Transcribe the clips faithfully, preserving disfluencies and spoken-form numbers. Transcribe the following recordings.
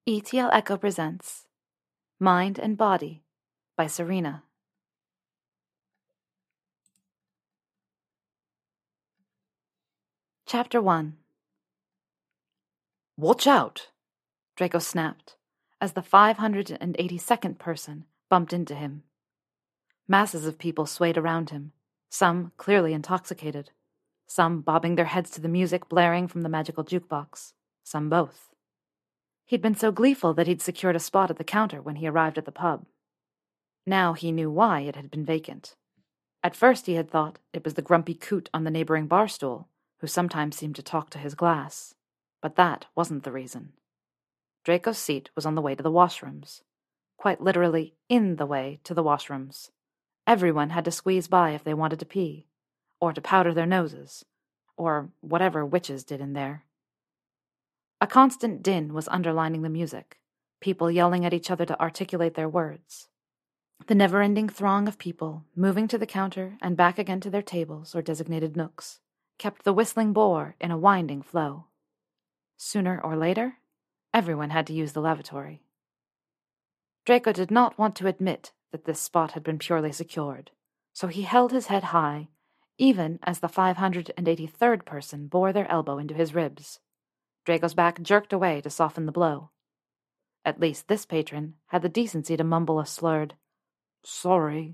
E T L Echo presents Mind and Body by Serena. Chapter one. "Watch out!" Draco snapped, as the five hundred eighty-second person bumped into him. Masses of people swayed around him, some clearly intoxicated, some bobbing their heads to the music blaring from the magical jukebox, some both. He'd been so gleeful that he'd secured a spot at the counter when he arrived at the pub. Now he knew why it had been vacant. At first he had thought it was the grumpy coot on the neighboring bar stool, who sometimes seemed to talk to his glass. But that wasn't the reason. Draco's seat was on the way to the washrooms. Quite literally in the way to the washrooms. Everyone had to squeeze by if they wanted to pee, or to powder their noses, or whatever witches did in there. A constant din was underlining the music, people yelling at each other to articulate their words. The never-ending throng of people, moving to the counter and back again to their tables or designated nooks, kept the whistling bore in a winding flow. Sooner or later, everyone had to use the lavatory. Draco did not want to admit that this spot had been purely secured, so he held his head high, even as the five hundred eighty-third person bore their elbow into his ribs. Draco's back jerked away to soften the blow. At least this patron had the decency to mumble a slurred, "Sorry."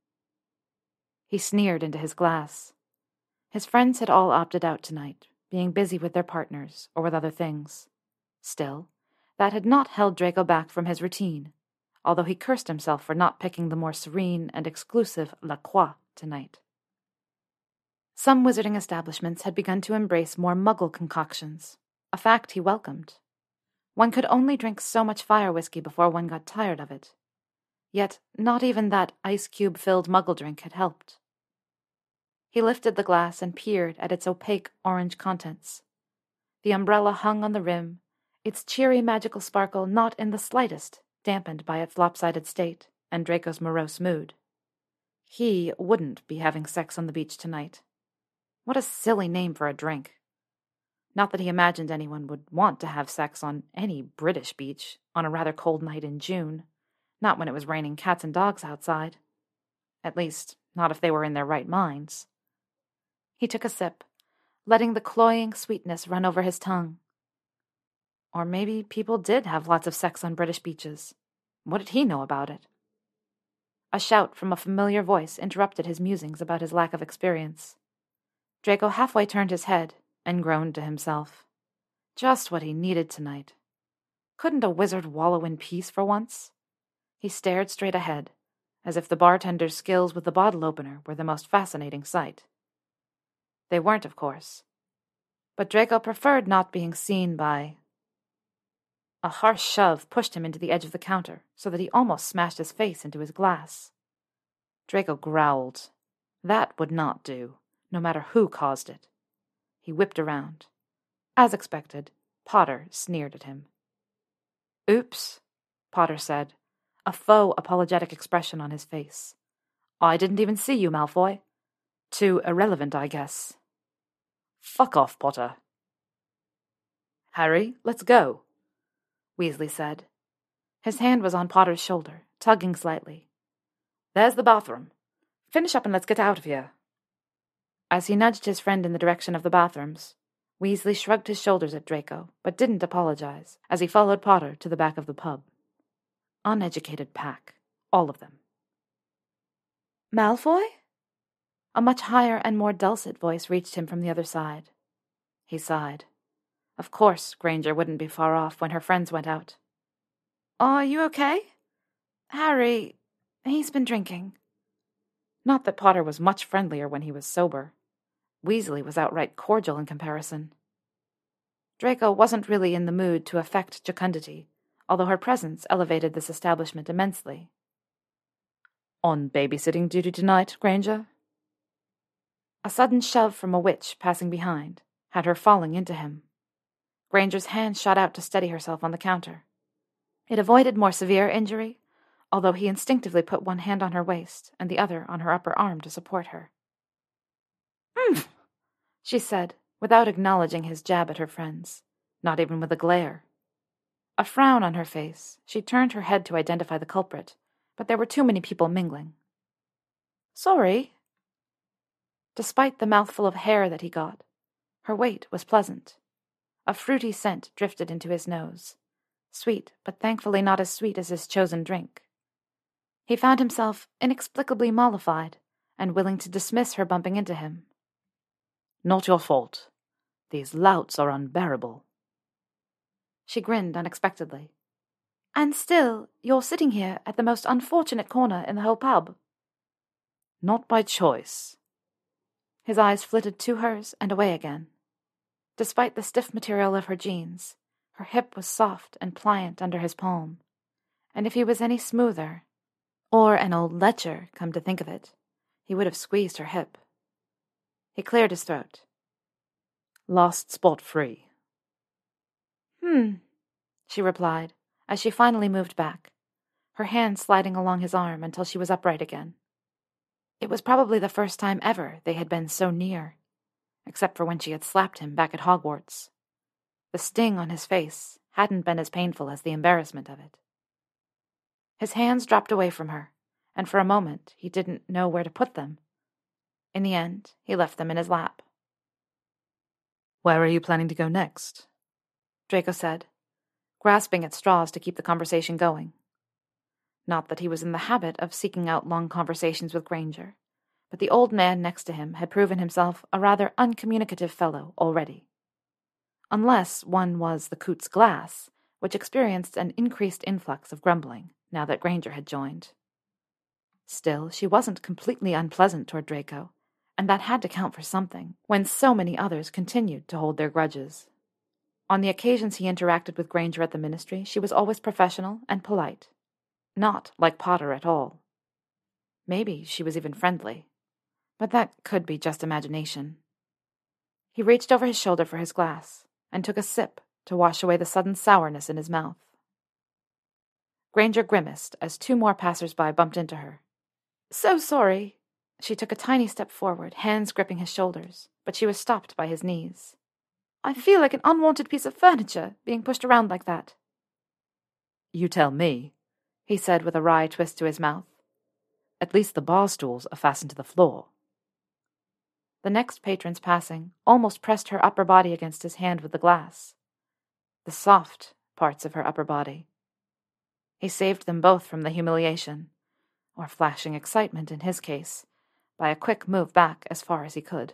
He sneered into his glass. His friends had all opted out tonight, being busy with their partners or with other things. Still, that had not held Draco back from his routine, although he cursed himself for not picking the more serene and exclusive La Croix tonight. Some wizarding establishments had begun to embrace more muggle concoctions, a fact he welcomed. One could only drink so much fire whiskey before one got tired of it. Yet not even that ice-cube-filled muggle drink had helped. He lifted the glass and peered at its opaque orange contents. The umbrella hung on the rim, its cheery magical sparkle not in the slightest dampened by its lopsided state and Draco's morose mood. He wouldn't be having sex on the beach tonight. What a silly name for a drink. Not that he imagined anyone would want to have sex on any British beach on a rather cold night in June, not when it was raining cats and dogs outside. At least, not if they were in their right minds. He took a sip, letting the cloying sweetness run over his tongue. Or maybe people did have lots of sex on British beaches. What did he know about it? A shout from a familiar voice interrupted his musings about his lack of experience. Draco halfway turned his head and groaned to himself. Just what he needed tonight. Couldn't a wizard wallow in peace for once? He stared straight ahead, as if the bartender's skills with the bottle opener were the most fascinating sight. They weren't, of course. But Draco preferred not being seen by... A harsh shove pushed him into the edge of the counter, so that he almost smashed his face into his glass. Draco growled. That would not do, no matter who caused it. He whipped around. As expected, Potter sneered at him. "Oops," Potter said, a faux apologetic expression on his face. "I didn't even see you, Malfoy. Too irrelevant, I guess." "Fuck off, Potter." "Harry, let's go," Weasley said. His hand was on Potter's shoulder, tugging slightly. "There's the bathroom. Finish up and let's get out of here." As he nudged his friend in the direction of the bathrooms, Weasley shrugged his shoulders at Draco, but didn't apologize, as he followed Potter to the back of the pub. Uneducated pack, all of them. "Malfoy?" A much higher and more dulcet voice reached him from the other side. He sighed. Of course Granger wouldn't be far off when her friends went out. "Are you okay? Harry, he's been drinking." Not that Potter was much friendlier when he was sober. Weasley was outright cordial in comparison. Draco wasn't really in the mood to affect jocundity, although her presence elevated this establishment immensely. "On babysitting duty tonight, Granger?" A sudden shove from a witch passing behind had her falling into him. Granger's hand shot out to steady herself on the counter. It avoided more severe injury, although he instinctively put one hand on her waist and the other on her upper arm to support her. "Humph," she said, without acknowledging his jab at her friends, not even with a glare. A frown on her face, she turned her head to identify the culprit, but there were too many people mingling. Sorry. Despite the mouthful of hair that he got, her weight was pleasant. A fruity scent drifted into his nose, sweet, but thankfully not as sweet as his chosen drink. He found himself inexplicably mollified and willing to dismiss her bumping into him. Not your fault. These louts are unbearable. She grinned unexpectedly. And still, you're sitting here at the most unfortunate corner in the whole pub. Not by choice. His eyes flitted to hers and away again. Despite the stiff material of her jeans, her hip was soft and pliant under his palm, and if he was any smoother, or an old lecher, come to think of it, he would have squeezed her hip. He cleared his throat. Last spot free. Hmm, she replied, as she finally moved back, her hand sliding along his arm until she was upright again. It was probably the first time ever they had been so near, except for when she had slapped him back at Hogwarts. The sting on his face hadn't been as painful as the embarrassment of it. His hands dropped away from her, and for a moment he didn't know where to put them. In the end, he left them in his lap. Where are you planning to go next? Draco said, grasping at straws to keep the conversation going. Not that he was in the habit of seeking out long conversations with Granger, but the old man next to him had proven himself a rather uncommunicative fellow already. Unless one was the Coots Glass, which experienced an increased influx of grumbling now that Granger had joined. Still, she wasn't completely unpleasant toward Draco, and that had to count for something when so many others continued to hold their grudges. On the occasions he interacted with Granger at the Ministry, she was always professional and polite. Not like Potter at all. Maybe she was even friendly, but that could be just imagination. He reached over his shoulder for his glass and took a sip to wash away the sudden sourness in his mouth. Granger grimaced as two more passers-by bumped into her. So sorry. She took a tiny step forward, hands gripping his shoulders, but she was stopped by his knees. I feel like an unwanted piece of furniture being pushed around like that. You tell me, he said with a wry twist to his mouth. At least the bar stools are fastened to the floor. The next patrons passing almost pressed her upper body against his hand with the glass. The soft parts of her upper body. He saved them both from the humiliation, or flashing excitement in his case, by a quick move back as far as he could.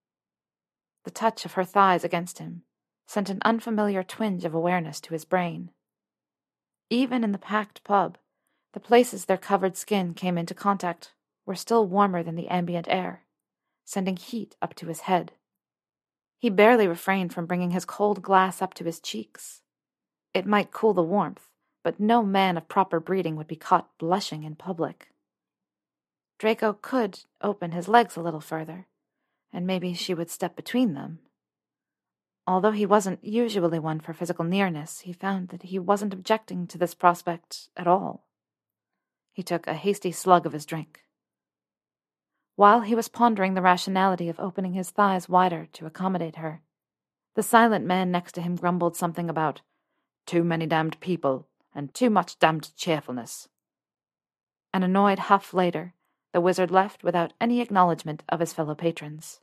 The touch of her thighs against him sent an unfamiliar twinge of awareness to his brain. Even in the packed pub, the places their covered skin came into contact were still warmer than the ambient air, sending heat up to his head. He barely refrained from bringing his cold glass up to his cheeks. It might cool the warmth, but no man of proper breeding would be caught blushing in public. Draco could open his legs a little further, and maybe she would step between them. Although he wasn't usually one for physical nearness, he found that he wasn't objecting to this prospect at all. He took a hasty slug of his drink. While he was pondering the rationality of opening his thighs wider to accommodate her, the silent man next to him grumbled something about too many damned people and too much damned cheerfulness. An annoyed huff later, the wizard left without any acknowledgement of his fellow patrons.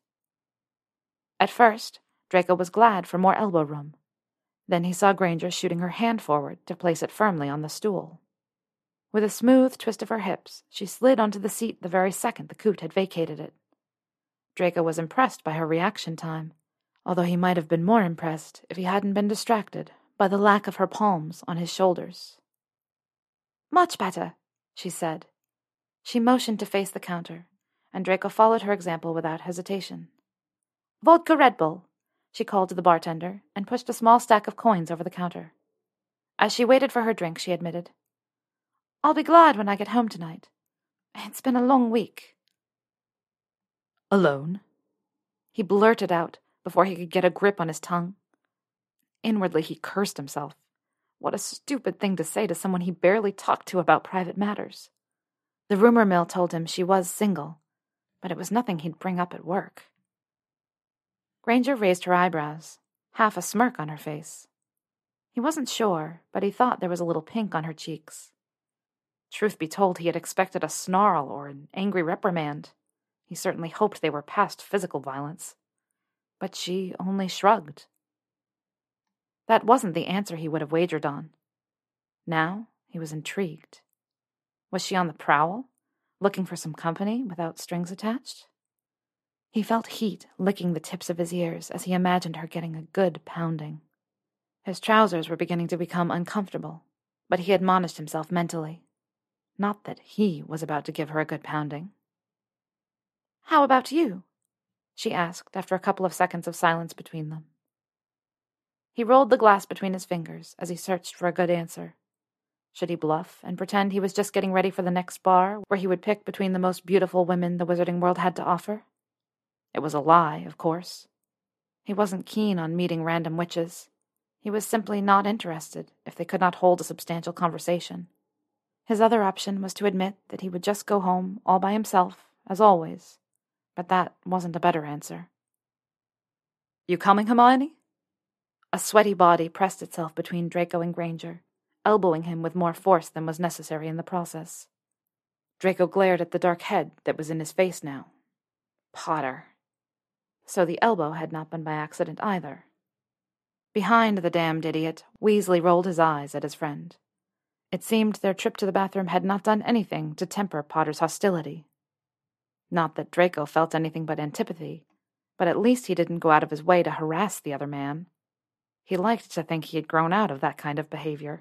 At first, Draco was glad for more elbow room. Then he saw Granger shooting her hand forward to place it firmly on the stool. With a smooth twist of her hips, she slid onto the seat the very second the coot had vacated it. Draco was impressed by her reaction time, although he might have been more impressed if he hadn't been distracted by the lack of her palms on his shoulders. Much better, she said. She motioned to face the counter, and Draco followed her example without hesitation. Vodka Red Bull, she called to the bartender, and pushed a small stack of coins over the counter. As she waited for her drink, she admitted, I'll be glad when I get home tonight. It's been a long week. Alone? He blurted out before he could get a grip on his tongue. Inwardly, he cursed himself. What a stupid thing to say to someone he barely talked to about private matters. The rumor mill told him she was single, but it was nothing he'd bring up at work. Granger raised her eyebrows, half a smirk on her face. He wasn't sure, but he thought there was a little pink on her cheeks. Truth be told, he had expected a snarl or an angry reprimand. He certainly hoped they were past physical violence. But she only shrugged. That wasn't the answer he would have wagered on. Now he was intrigued. Was she on the prowl, looking for some company without strings attached? He felt heat licking the tips of his ears as he imagined her getting a good pounding. His trousers were beginning to become uncomfortable, but he admonished himself mentally. Not that he was about to give her a good pounding. "How about you?" she asked after a couple of seconds of silence between them. He rolled the glass between his fingers as he searched for a good answer. Should he bluff and pretend he was just getting ready for the next bar, where he would pick between the most beautiful women the wizarding world had to offer? It was a lie, of course. He wasn't keen on meeting random witches. He was simply not interested if they could not hold a substantial conversation. His other option was to admit that he would just go home all by himself, as always. But that wasn't a better answer. "You coming, Hermione?" A sweaty body pressed itself between Draco and Granger, elbowing him with more force than was necessary in the process. Draco glared at the dark head that was in his face now. Potter. So the elbow had not been by accident either. Behind the damned idiot, Weasley rolled his eyes at his friend. It seemed their trip to the bathroom had not done anything to temper Potter's hostility. Not that Draco felt anything but antipathy, but at least he didn't go out of his way to harass the other man. He liked to think he had grown out of that kind of behavior.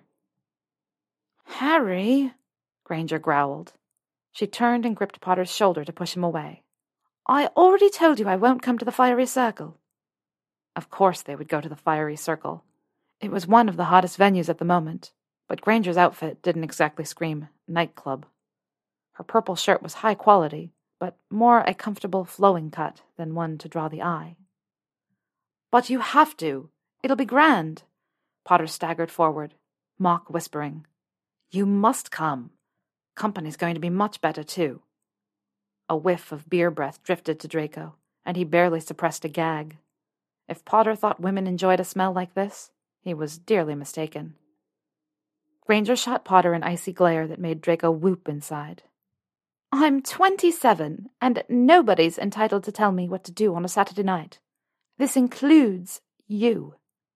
"Harry," Granger growled. She turned and gripped Potter's shoulder to push him away. "I already told you I won't come to the Fiery Circle." Of course they would go to the Fiery Circle. It was one of the hottest venues at the moment, but Granger's outfit didn't exactly scream nightclub. Her purple shirt was high quality, but more a comfortable flowing cut than one to draw the eye. "But you have to. It'll be grand." Potter staggered forward, mock whispering. "You must come. Company's going to be much better, too." A whiff of beer breath drifted to Draco, and he barely suppressed a gag. If Potter thought women enjoyed a smell like this, he was dearly mistaken. Granger shot Potter an icy glare that made Draco whoop inside. "I'm twenty-seven, and nobody's entitled to tell me what to do on a Saturday night. This includes you."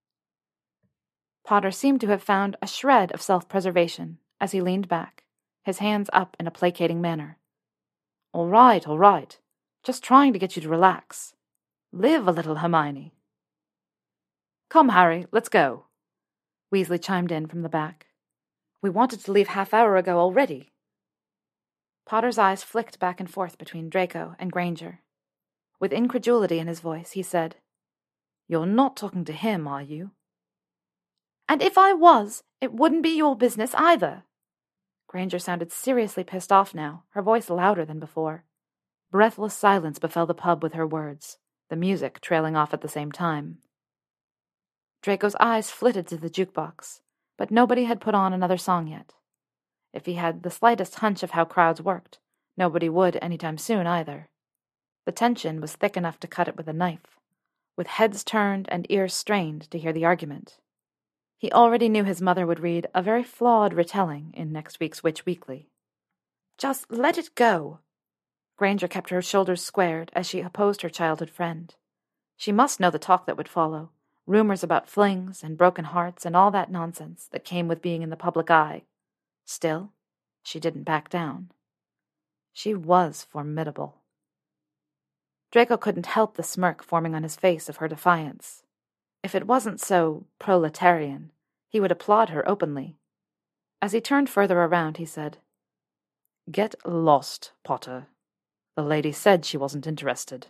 Potter seemed to have found a shred of self-preservation as he leaned back, his hands up in a placating manner. "All right, all right. Just trying to get you to relax. Live a little, Hermione." "Come, Harry, let's go," Weasley chimed in from the back. "We wanted to leave half hour ago already." Potter's eyes flicked back and forth between Draco and Granger. With incredulity in his voice, he said, "You're not talking to him, are you?" "And if I was, it wouldn't be your business either." Granger sounded seriously pissed off now, her voice louder than before. Breathless silence befell the pub with her words, the music trailing off at the same time. Draco's eyes flitted to the jukebox, but nobody had put on another song yet. If he had the slightest hunch of how crowds worked, nobody would any time soon either. The tension was thick enough to cut it with a knife, with heads turned and ears strained to hear the argument. He already knew his mother would read a very flawed retelling in next week's Witch Weekly. "Just let it go." Granger kept her shoulders squared as she opposed her childhood friend. She must know the talk that would follow, rumors about flings and broken hearts and all that nonsense that came with being in the public eye. Still, she didn't back down. She was formidable. Draco couldn't help the smirk forming on his face of her defiance. If it wasn't so proletarian, he would applaud her openly. As he turned further around, he said, "Get lost, Potter. The lady said she wasn't interested."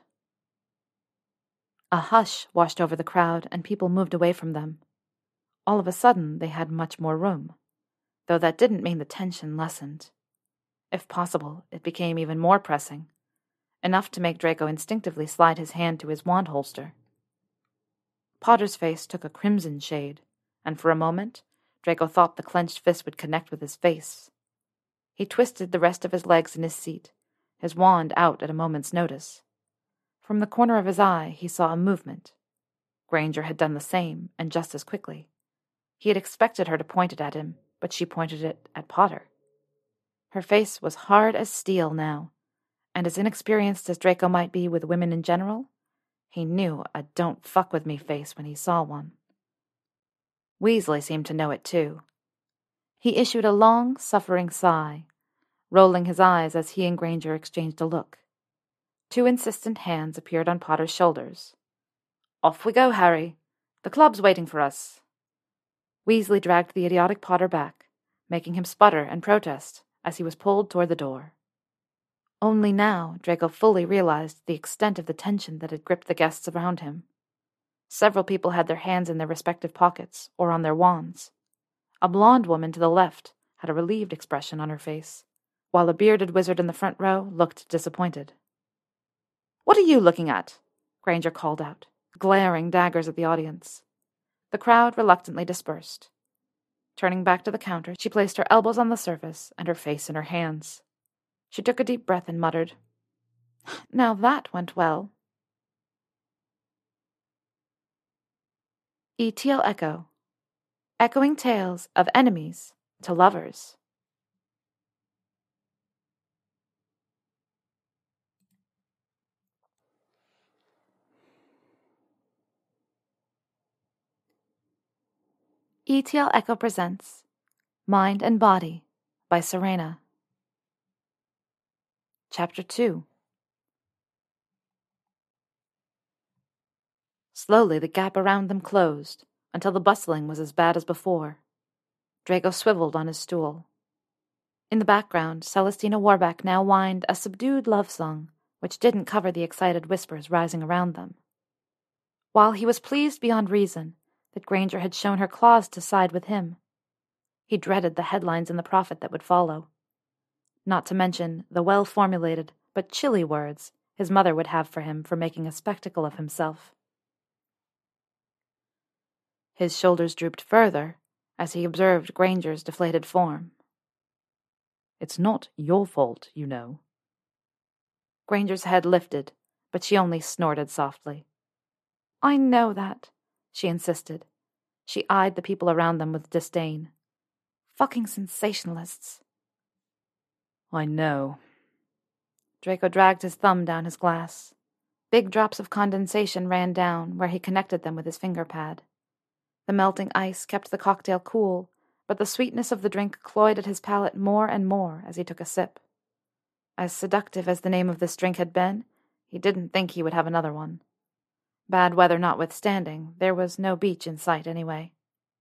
A hush washed over the crowd, and people moved away from them. All of a sudden, they had much more room, though that didn't mean the tension lessened. If possible, it became even more pressing, enough to make Draco instinctively slide his hand to his wand holster. Potter's face took a crimson shade, and for a moment, Draco thought the clenched fist would connect with his face. He twisted the rest of his legs in his seat, his wand out at a moment's notice. From the corner of his eye, he saw a movement. Granger had done the same, and just as quickly. He had expected her to point it at him, but she pointed it at Potter. Her face was hard as steel now, and as inexperienced as Draco might be with women in general, he knew a don't fuck with me face when he saw one. Weasley seemed to know it too. He issued a long, suffering sigh, rolling his eyes as he and Granger exchanged a look. Two insistent hands appeared on Potter's shoulders. "Off we go, Harry. The club's waiting for us." Weasley dragged the idiotic Potter back, making him sputter and protest as he was pulled toward the door. Only now Draco fully realized the extent of the tension that had gripped the guests around him. Several people had their hands in their respective pockets or on their wands. A blonde woman to the left had a relieved expression on her face, while a bearded wizard in the front row looked disappointed. "What are you looking at?" Granger called out, glaring daggers at the audience. The crowd reluctantly dispersed. Turning back to the counter, she placed her elbows on the surface and her face in her hands. She took a deep breath and muttered, "Now that went well." E T L Echo. Echoing tales of enemies to lovers. E T L Echo presents Mind and Body by Serena. Chapter two. Slowly the gap around them closed, until the bustling was as bad as before. Draco swiveled on his stool. In the background, Celestina Warbeck now whined a subdued love song, which didn't cover the excited whispers rising around them. While he was pleased beyond reason that Granger had shown her claws to side with him, he dreaded the headlines in the Prophet that would follow. Not to mention the well-formulated but chilly words his mother would have for him for making a spectacle of himself. His shoulders drooped further as he observed Granger's deflated form. "It's not your fault, you know." Granger's head lifted, but she only snorted softly. "I know that," she insisted. She eyed the people around them with disdain. "Fucking sensationalists." "I know." Draco dragged his thumb down his glass. Big drops of condensation ran down where he connected them with his finger pad. The melting ice kept the cocktail cool, but the sweetness of the drink cloyed at his palate more and more as he took a sip. As seductive as the name of this drink had been, he didn't think he would have another one. Bad weather notwithstanding, there was no beach in sight anyway.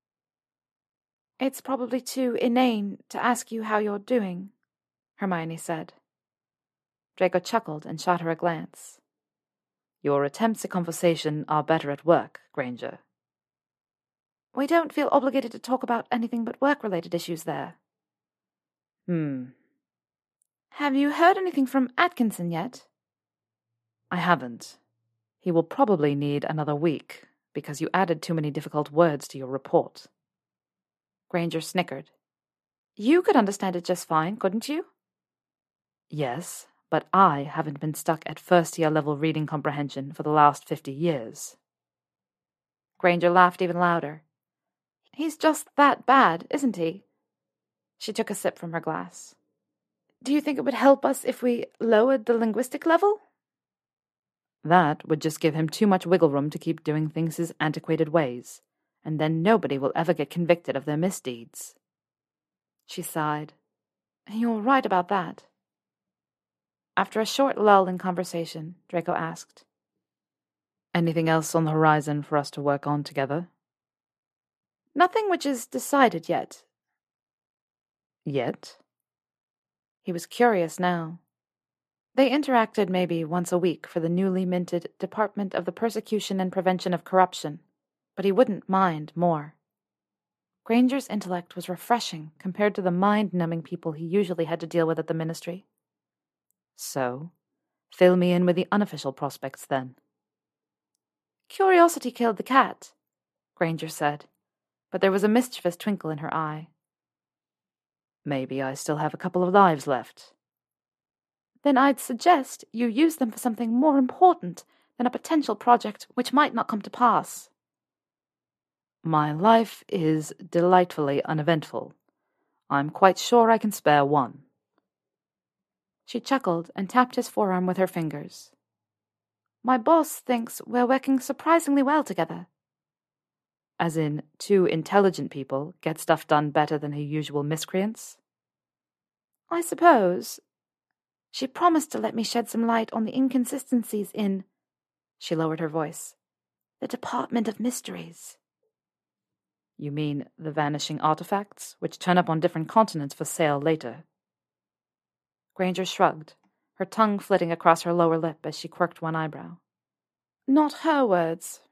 "It's probably too inane to ask you how you're doing," Hermione said. Draco chuckled and shot her a glance. "Your attempts at conversation are better at work, Granger." "We don't feel obligated to talk about anything but work-related issues there." Hmm. "Have you heard anything from Atkinson yet?" "I haven't. He will probably need another week, because you added too many difficult words to your report." Granger snickered. "You could understand it just fine, couldn't you?" "Yes, but I haven't been stuck at first-year level reading comprehension for the last fifty years. Granger laughed even louder. "He's just that bad, isn't he?" She took a sip from her glass. "Do you think it would help us if we lowered the linguistic level?" "That would just give him too much wiggle room to keep doing things his antiquated ways, and then nobody will ever get convicted of their misdeeds." She sighed. "You're right about that." After a short lull in conversation, Draco asked, "Anything else on the horizon for us to work on together?" "Nothing which is decided yet." "Yet?" He was curious now. They interacted maybe once a week for the newly minted Department of the Persecution and Prevention of Corruption, but he wouldn't mind more. Granger's intellect was refreshing compared to the mind-numbing people he usually had to deal with at the Ministry. "So, fill me in with the unofficial prospects, then." "Curiosity killed the cat," Granger said, but there was a mischievous twinkle in her eye. "Maybe I still have a couple of lives left." "Then I'd suggest you use them for something more important than a potential project which might not come to pass." My life is delightfully uneventful. I'm quite sure I can spare one. She chuckled and tapped his forearm with her fingers. My boss thinks we're working surprisingly well together. As in, two intelligent people get stuff done better than her usual miscreants? I suppose. She promised to let me shed some light on the inconsistencies in, she lowered her voice, the Department of Mysteries. You mean the vanishing artifacts, which turn up on different continents for sale later? Granger shrugged, her tongue flitting across her lower lip as she quirked one eyebrow. Not her words.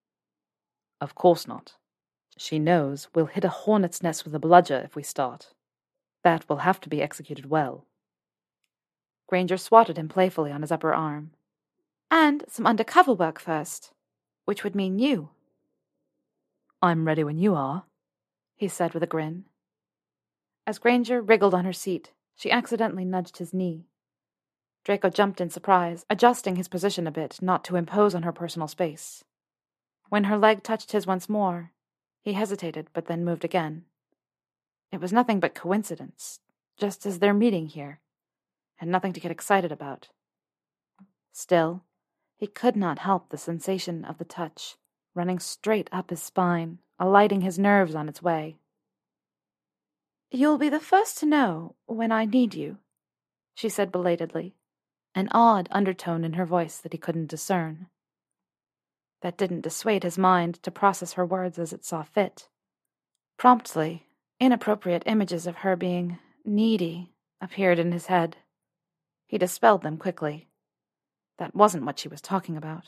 Of course not. She knows we'll hit a hornet's nest with a bludger if we start. That will have to be executed well. Granger swatted him playfully on his upper arm. And some undercover work first, which would mean you. I'm ready when you are, he said with a grin. As Granger wriggled on her seat, she accidentally nudged his knee. Draco jumped in surprise, adjusting his position a bit, not to impose on her personal space. When her leg touched his once more, he hesitated, but then moved again. It was nothing but coincidence, just as their meeting here, and nothing to get excited about. Still, he could not help the sensation of the touch, running straight up his spine, alighting his nerves on its way. You'll be the first to know when I need you, she said belatedly, an odd undertone in her voice that he couldn't discern. That didn't dissuade his mind to process her words as it saw fit. Promptly, inappropriate images of her being needy appeared in his head. He dispelled them quickly. That wasn't what she was talking about.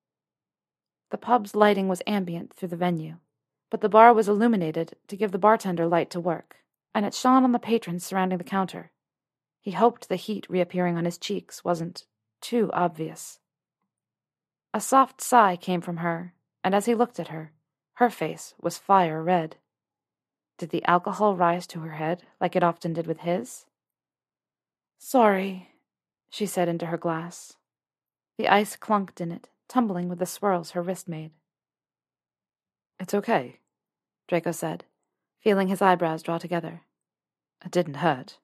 The pub's lighting was ambient through the venue, but the bar was illuminated to give the bartender light to work, and it shone on the patrons surrounding the counter. He hoped the heat reappearing on his cheeks wasn't too obvious. A soft sigh came from her, and as he looked at her, her face was fire red. Did the alcohol rise to her head like it often did with his? Sorry, she said into her glass. The ice clunked in it, tumbling with the swirls her wrist made. It's okay, Draco said, feeling his eyebrows draw together. It didn't hurt.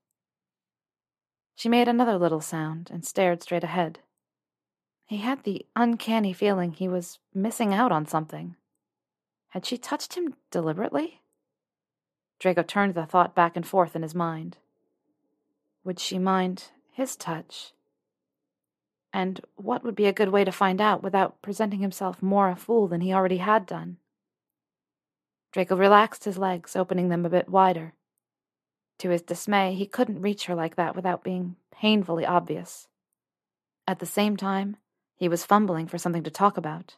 She made another little sound and stared straight ahead. He had the uncanny feeling he was missing out on something. Had she touched him deliberately? Draco turned the thought back and forth in his mind. Would she mind his touch? And what would be a good way to find out without presenting himself more a fool than he already had done? Draco relaxed his legs, opening them a bit wider. To his dismay, he couldn't reach her like that without being painfully obvious. At the same time, he was fumbling for something to talk about.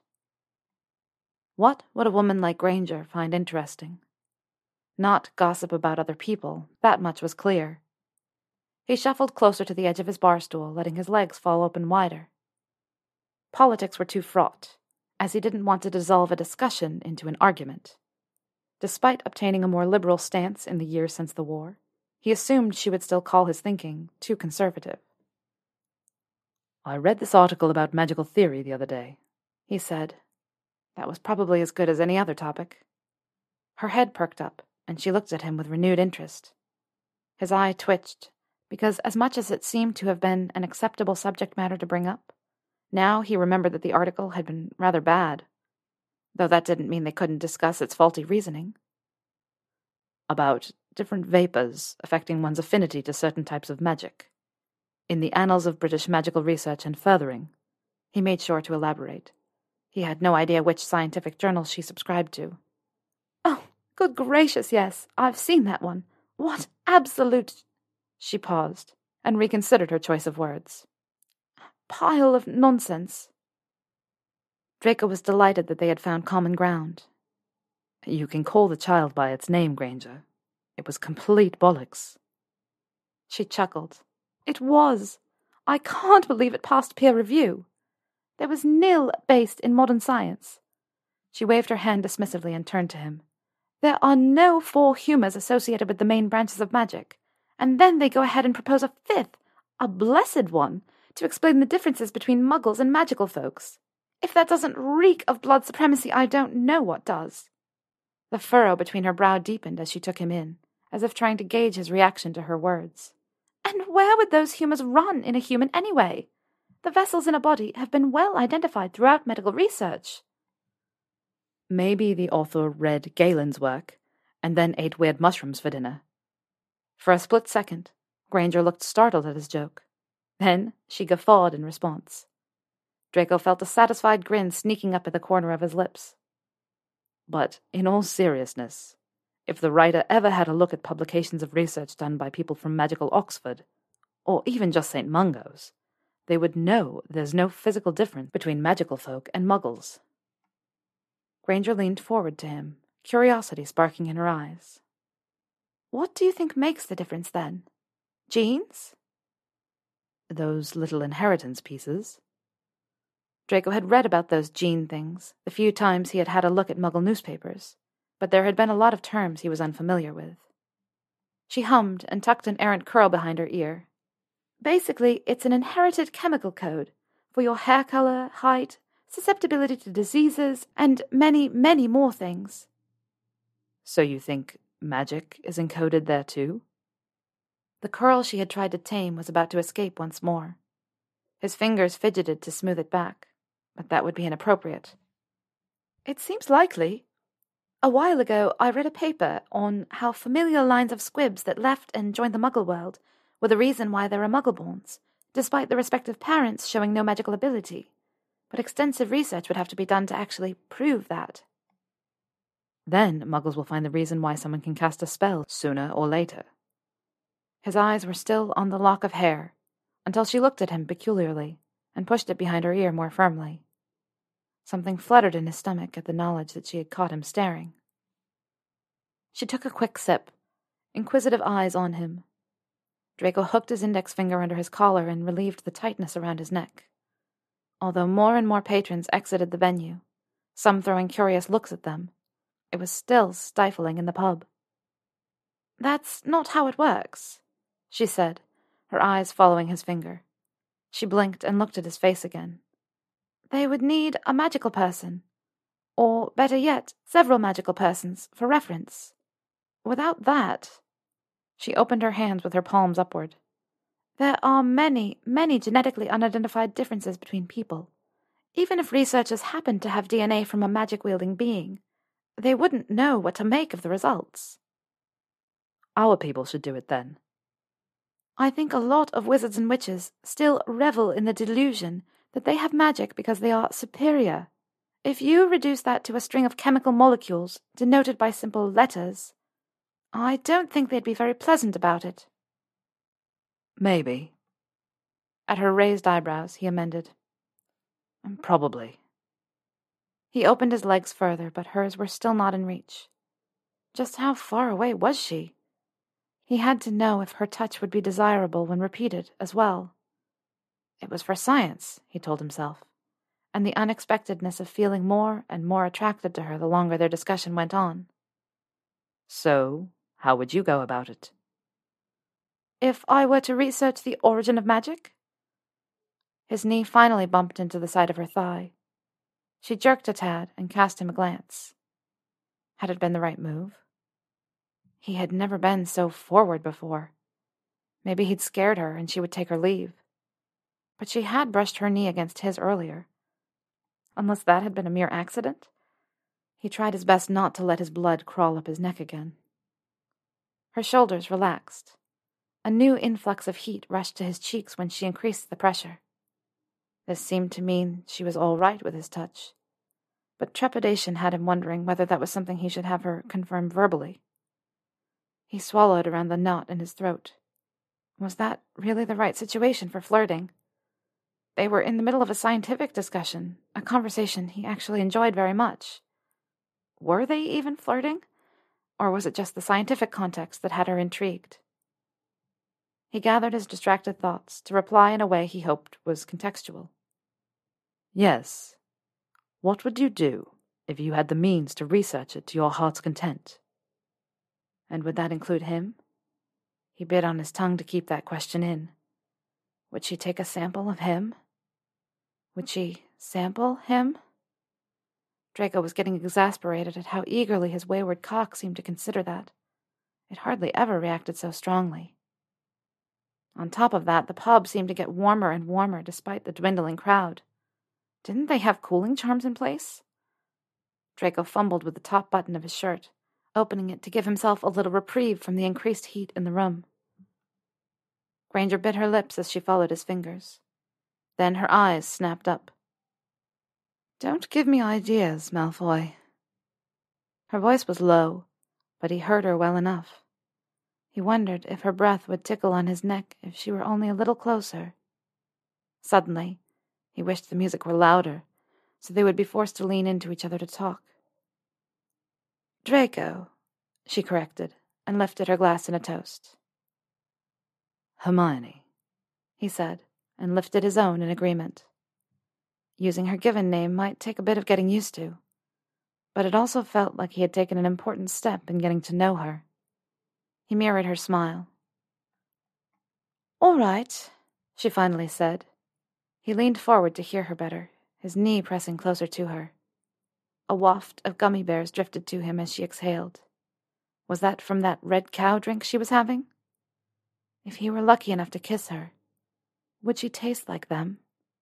What would a woman like Granger find interesting? Not gossip about other people, that much was clear. He shuffled closer to the edge of his bar stool, letting his legs fall open wider. Politics were too fraught, as he didn't want to dissolve a discussion into an argument. Despite obtaining a more liberal stance in the years since the war, he assumed she would still call his thinking too conservative. I read this article about magical theory the other day, he said. That was probably as good as any other topic. Her head perked up, and she looked at him with renewed interest. His eye twitched, because as much as it seemed to have been an acceptable subject matter to bring up, now he remembered that the article had been rather bad, though that didn't mean they couldn't discuss its faulty reasoning. About different vapors affecting one's affinity to certain types of magic. In the Annals of British Magical Research and Furthering, he made sure to elaborate. He had no idea which scientific journal she subscribed to. Oh, good gracious, yes, I've seen that one. What absolute... She paused, and reconsidered her choice of words. Pile of nonsense. Draco was delighted that they had found common ground. You can call the child by its name, Granger. It was complete bollocks. She chuckled. It was. I can't believe it passed peer review. There was nil based in modern science. She waved her hand dismissively and turned to him. There are no four humours associated with the main branches of magic, and then they go ahead and propose a fifth, a blessed one, to explain the differences between muggles and magical folks. If that doesn't reek of blood supremacy, I don't know what does. The furrow between her brow deepened as she took him in, as if trying to gauge his reaction to her words. And where would those humors run in a human anyway? The vessels in a body have been well identified throughout medical research. Maybe the author read Galen's work, and then ate weird mushrooms for dinner. For a split second, Granger looked startled at his joke. Then she guffawed in response. Draco felt a satisfied grin sneaking up at the corner of his lips. But, in all seriousness, if the writer ever had a look at publications of research done by people from magical Oxford, or even just Saint Mungo's, they would know there's no physical difference between magical folk and muggles. Granger leaned forward to him, curiosity sparking in her eyes. What do you think makes the difference, then? Genes? Those little inheritance pieces. Draco had read about those gene things the few times he had had a look at Muggle newspapers, but there had been a lot of terms he was unfamiliar with. She hummed and tucked an errant curl behind her ear. Basically, it's an inherited chemical code for your hair color, height, susceptibility to diseases, and many, many more things. So you think magic is encoded there too? The curl she had tried to tame was about to escape once more. His fingers fidgeted to smooth it back, but that would be inappropriate. It seems likely. A while ago, I read a paper on how familial lines of squibs that left and joined the Muggle world were the reason why there are Muggleborns, despite the respective parents showing no magical ability. But extensive research would have to be done to actually prove that. Then Muggles will find the reason why someone can cast a spell sooner or later. His eyes were still on the lock of hair, until she looked at him peculiarly and pushed it behind her ear more firmly. Something fluttered in his stomach at the knowledge that she had caught him staring. She took a quick sip, inquisitive eyes on him. Draco hooked his index finger under his collar and relieved the tightness around his neck. Although more and more patrons exited the venue, some throwing curious looks at them, it was still stifling in the pub. That's not how it works, she said, her eyes following his finger. She blinked and looked at his face again. They would need a magical person, or, better yet, several magical persons, for reference. Without that, she opened her hands with her palms upward. There are many, many genetically unidentified differences between people. Even if researchers happened to have D N A from a magic-wielding being, they wouldn't know what to make of the results. Our people should do it then. I think a lot of wizards and witches still revel in the delusion that they have magic because they are superior. If you reduce that to a string of chemical molecules denoted by simple letters, I don't think they'd be very pleasant about it. Maybe. At her raised eyebrows, he amended. Probably. He opened his legs further, but hers were still not in reach. Just how far away was she? He had to know if her touch would be desirable when repeated as well. It was for science, he told himself, and the unexpectedness of feeling more and more attracted to her the longer their discussion went on. So, how would you go about it? If I were to research the origin of magic? His knee finally bumped into the side of her thigh. She jerked a tad and cast him a glance. Had it been the right move? He had never been so forward before. Maybe he'd scared her and she would take her leave. But she had brushed her knee against his earlier. Unless that had been a mere accident? He tried his best not to let his blood crawl up his neck again. Her shoulders relaxed. A new influx of heat rushed to his cheeks when she increased the pressure. This seemed to mean she was all right with his touch, but trepidation had him wondering whether that was something he should have her confirm verbally. He swallowed around the knot in his throat. Was that really the right situation for flirting? They were in the middle of a scientific discussion, a conversation he actually enjoyed very much. Were they even flirting? Or was it just the scientific context that had her intrigued? He gathered his distracted thoughts to reply in a way he hoped was contextual. Yes. What would you do if you had the means to research it to your heart's content? And would that include him? He bit on his tongue to keep that question in. Would she take a sample of him? Would she sample him? Draco was getting exasperated at how eagerly his wayward cock seemed to consider that. It hardly ever reacted so strongly. On top of that, the pub seemed to get warmer and warmer despite the dwindling crowd. Didn't they have cooling charms in place? Draco fumbled with the top button of his shirt, opening it to give himself a little reprieve from the increased heat in the room. Granger bit her lips as she followed his fingers. Then her eyes snapped up. "Don't give me ideas, Malfoy." Her voice was low, but he heard her well enough. He wondered if her breath would tickle on his neck if she were only a little closer. Suddenly, he wished the music were louder, so they would be forced to lean into each other to talk. "Draco," she corrected, and lifted her glass in a toast. "Hermione," he said, and lifted his own in agreement. Using her given name might take a bit of getting used to, but it also felt like he had taken an important step in getting to know her. He mirrored her smile. "All right," she finally said. He leaned forward to hear her better, his knee pressing closer to her. A waft of gummy bears drifted to him as she exhaled. Was that from that red cow drink she was having? If he were lucky enough to kiss her, would she taste like them?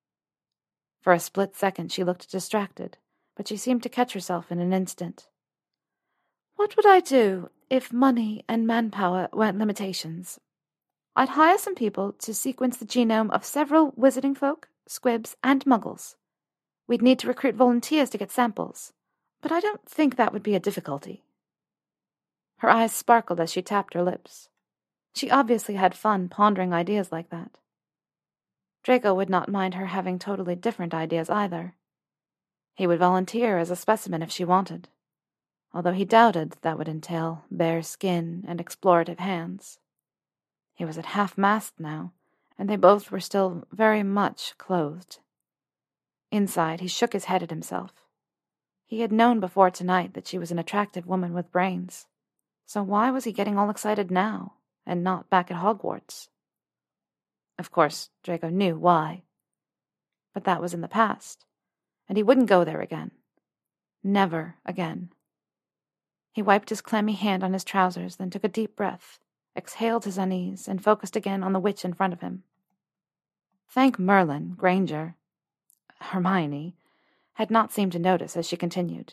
For a split second she looked distracted, but she seemed to catch herself in an instant. "What would I do if money and manpower weren't limitations? I'd hire some people to sequence the genome of several wizarding folk, squibs, and muggles. We'd need to recruit volunteers to get samples, but I don't think that would be a difficulty." Her eyes sparkled as she tapped her lips. She obviously had fun pondering ideas like that. Draco would not mind her having totally different ideas either. He would volunteer as a specimen if she wanted, although he doubted that would entail bare skin and explorative hands. He was at half-mast now, and they both were still very much clothed. Inside, he shook his head at himself. He had known before tonight that she was an attractive woman with brains, so why was he getting all excited now, and not back at Hogwarts? Of course, Draco knew why. But that was in the past, and he wouldn't go there again. Never again. He wiped his clammy hand on his trousers, then took a deep breath, exhaled his unease, and focused again on the witch in front of him. Thank Merlin, Granger, Hermione, had not seemed to notice as she continued.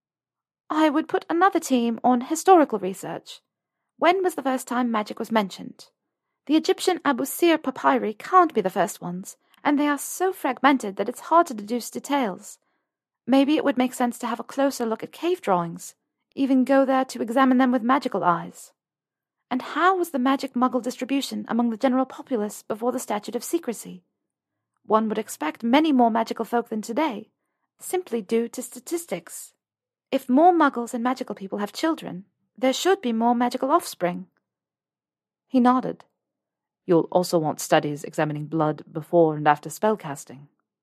"I would put another team on historical research. When was the first time magic was mentioned? The Egyptian Abusir papyri can't be the first ones, and they are so fragmented that it's hard to deduce details. Maybe it would make sense to have a closer look at cave drawings, even go there to examine them with magical eyes. And how was the magic muggle distribution among the general populace before the statute of secrecy? One would expect many more magical folk than today, simply due to statistics. If more muggles and magical people have children, there should be more magical offspring." He nodded. "You'll also want studies examining blood before and after spellcasting."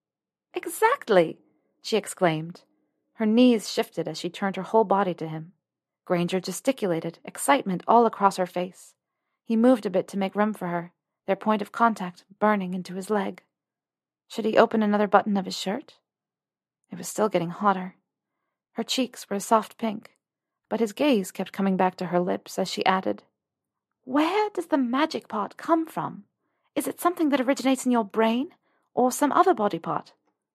"Exactly!" she exclaimed. Her knees shifted as she turned her whole body to him. Granger gesticulated, excitement all across her face. He moved a bit to make room for her, their point of contact burning into his leg. Should he open another button of his shirt? It was still getting hotter. Her cheeks were a soft pink, but his gaze kept coming back to her lips as she added, "Where does the magic part come from? Is it something that originates in your brain, or some other body part?"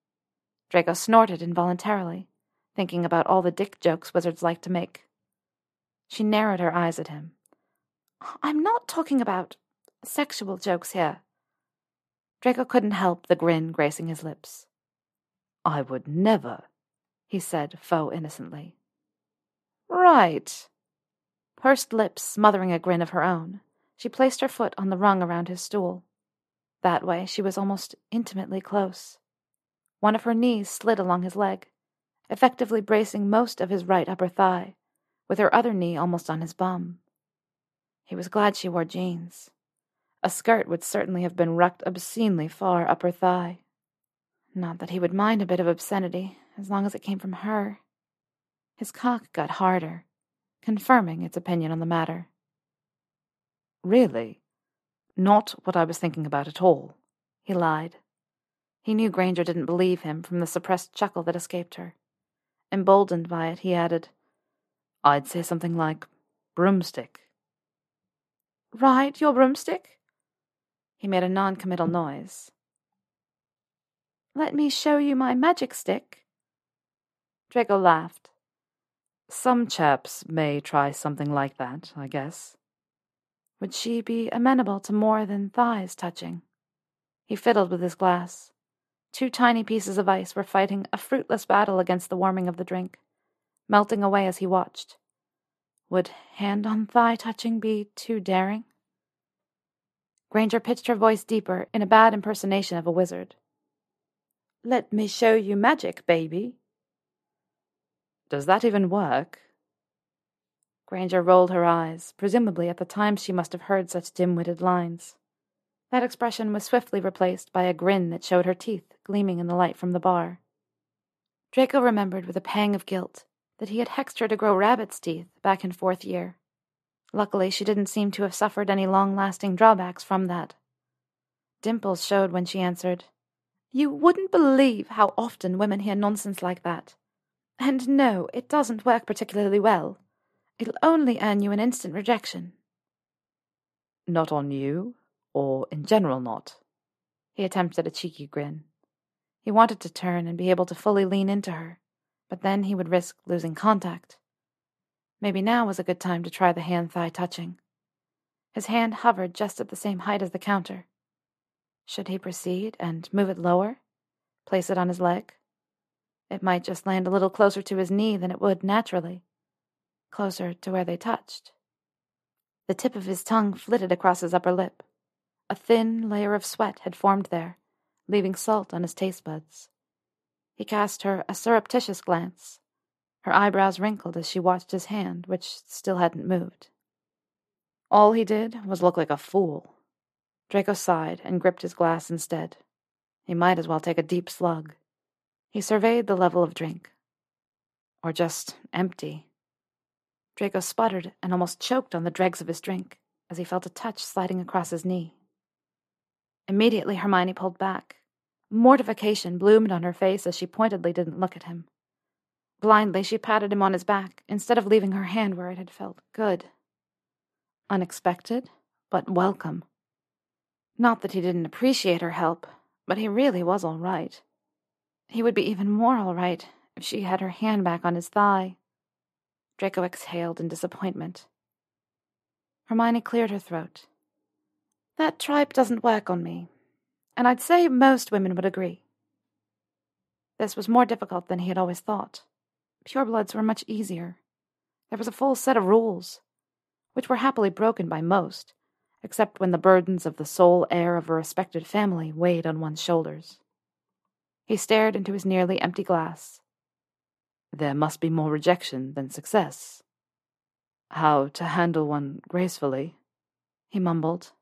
Draco snorted involuntarily, thinking about all the dick jokes wizards like to make. She narrowed her eyes at him. "I'm not talking about sexual jokes here." Draco couldn't help the grin gracing his lips. "I would never," he said faux innocently. "Right." Pursed lips smothering a grin of her own, she placed her foot on the rung around his stool. That way she was almost intimately close. One of her knees slid along his leg, effectively bracing most of his right upper thigh, with her other knee almost on his bum. He was glad she wore jeans. A skirt would certainly have been rucked obscenely far up her thigh. Not that he would mind a bit of obscenity, as long as it came from her. His cock got harder, confirming its opinion on the matter. "Really? Not what I was thinking about at all," he lied. He knew Granger didn't believe him from the suppressed chuckle that escaped her. Emboldened by it, he added, I'd say something like broomstick. Ride your broomstick? He made a non-committal noise. Let me show you my magic stick. Draco laughed. Some chaps may try something like that, I guess. Would she be amenable to more than thighs touching? He fiddled with his glass. Two tiny pieces of ice were fighting a fruitless battle against the warming of the drink, melting away as he watched. Would hand-on-thigh touching be too daring? Granger pitched her voice deeper in a bad impersonation of a wizard. Let me show you magic, baby. Does that even work? Granger rolled her eyes, presumably at the time she must have heard such dim-witted lines. That expression was swiftly replaced by a grin that showed her teeth gleaming in the light from the bar. Draco remembered with a pang of guilt that he had hexed her to grow rabbit's teeth back in fourth year. Luckily, she didn't seem to have suffered any long-lasting drawbacks from that. Dimples showed when she answered, You wouldn't believe how often women hear nonsense like that. And no, it doesn't work particularly well. It'll only earn you an instant rejection. Not on you, or in general not? He attempted a cheeky grin. He wanted to turn and be able to fully lean into her, but then he would risk losing contact. Maybe now was a good time to try the hand-thigh touching. His hand hovered just at the same height as the counter. Should he proceed and move it lower? Place it on his leg? It might just land a little closer to his knee than it would naturally. Closer to where they touched. The tip of his tongue flitted across his upper lip. A thin layer of sweat had formed there, leaving salt on his taste buds. He cast her a surreptitious glance. Her eyebrows wrinkled as she watched his hand, which still hadn't moved. All he did was look like a fool. Draco sighed and gripped his glass instead. He might as well take a deep slug. He surveyed the level of drink. Or just empty. Draco sputtered and almost choked on the dregs of his drink as he felt a touch sliding across his knee. Immediately Hermione pulled back. Mortification bloomed on her face as she pointedly didn't look at him. Blindly she patted him on his back instead of leaving her hand where it had felt good. Unexpected, but welcome. Not that he didn't appreciate her help, but he really was all right. He would be even more all right if she had her hand back on his thigh. Draco exhaled in disappointment. Hermione cleared her throat. That tripe doesn't work on me, and I'd say most women would agree. This was more difficult than he had always thought. Purebloods were much easier. There was a full set of rules, which were happily broken by most, except when the burdens of the sole heir of a respected family weighed on one's shoulders. He stared into his nearly empty glass. There must be more rejection than success. How to handle one gracefully, he mumbled.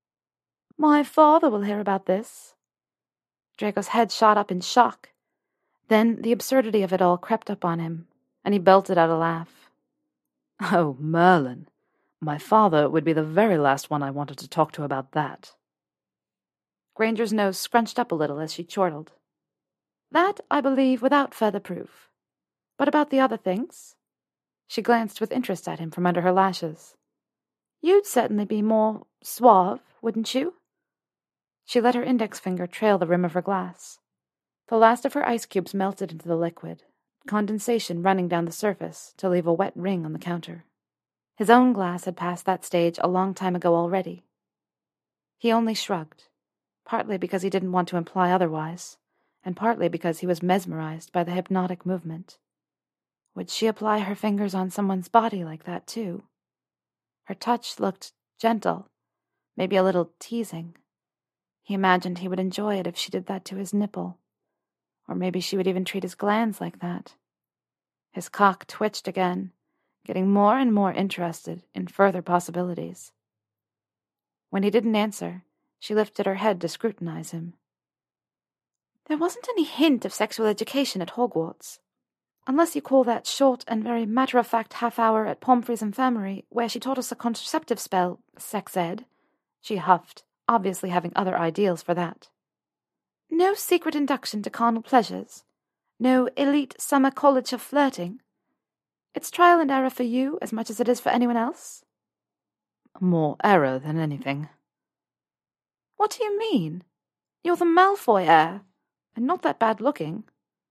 My father will hear about this. Draco's head shot up in shock. Then the absurdity of it all crept up on him, and he belted out a laugh. Oh, Merlin, my father would be the very last one I wanted to talk to about that. Granger's nose scrunched up a little as she chortled. That I believe without further proof. But about the other things? She glanced with interest at him from under her lashes. You'd certainly be more suave, wouldn't you? She let her index finger trail the rim of her glass. The last of her ice cubes melted into the liquid, condensation running down the surface to leave a wet ring on the counter. His own glass had passed that stage a long time ago already. He only shrugged, partly because he didn't want to imply otherwise, and partly because he was mesmerized by the hypnotic movement. Would she apply her fingers on someone's body like that, too? Her touch looked gentle, maybe a little teasing. He imagined he would enjoy it if she did that to his nipple. Or maybe she would even treat his glands like that. His cock twitched again, getting more and more interested in further possibilities. When he didn't answer, she lifted her head to scrutinize him. There wasn't any hint of sexual education at Hogwarts. Unless you call that short and very matter-of-fact half-hour at Pomfrey's infirmary, where she taught us a contraceptive spell, sex ed, she huffed, obviously having other ideals for that. No secret induction to carnal pleasures. No elite summer college of flirting? It's trial and error for you as much as it is for anyone else? More error than anything. What do you mean? You're the Malfoy heir, and not that bad looking.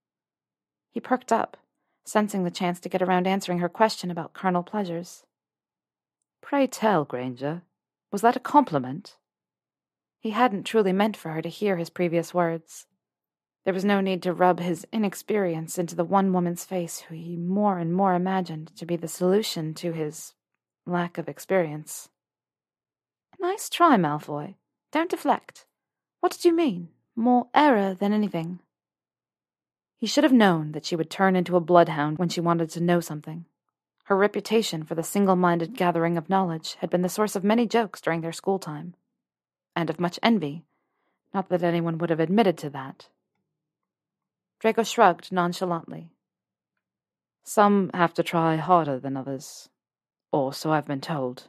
He perked up, sensing the chance to get around answering her question about carnal pleasures. Pray tell, Granger, was that a compliment? He hadn't truly meant for her to hear his previous words. There was no need to rub his inexperience into the one woman's face who he more and more imagined to be the solution to his lack of experience. Nice try, Malfoy. Don't deflect. What did you mean? More error than anything. He should have known that she would turn into a bloodhound when she wanted to know something. Her reputation for the single-minded gathering of knowledge had been the source of many jokes during their school time, and of much envy, not that anyone would have admitted to that. Draco shrugged nonchalantly. Some have to try harder than others, or so I've been told.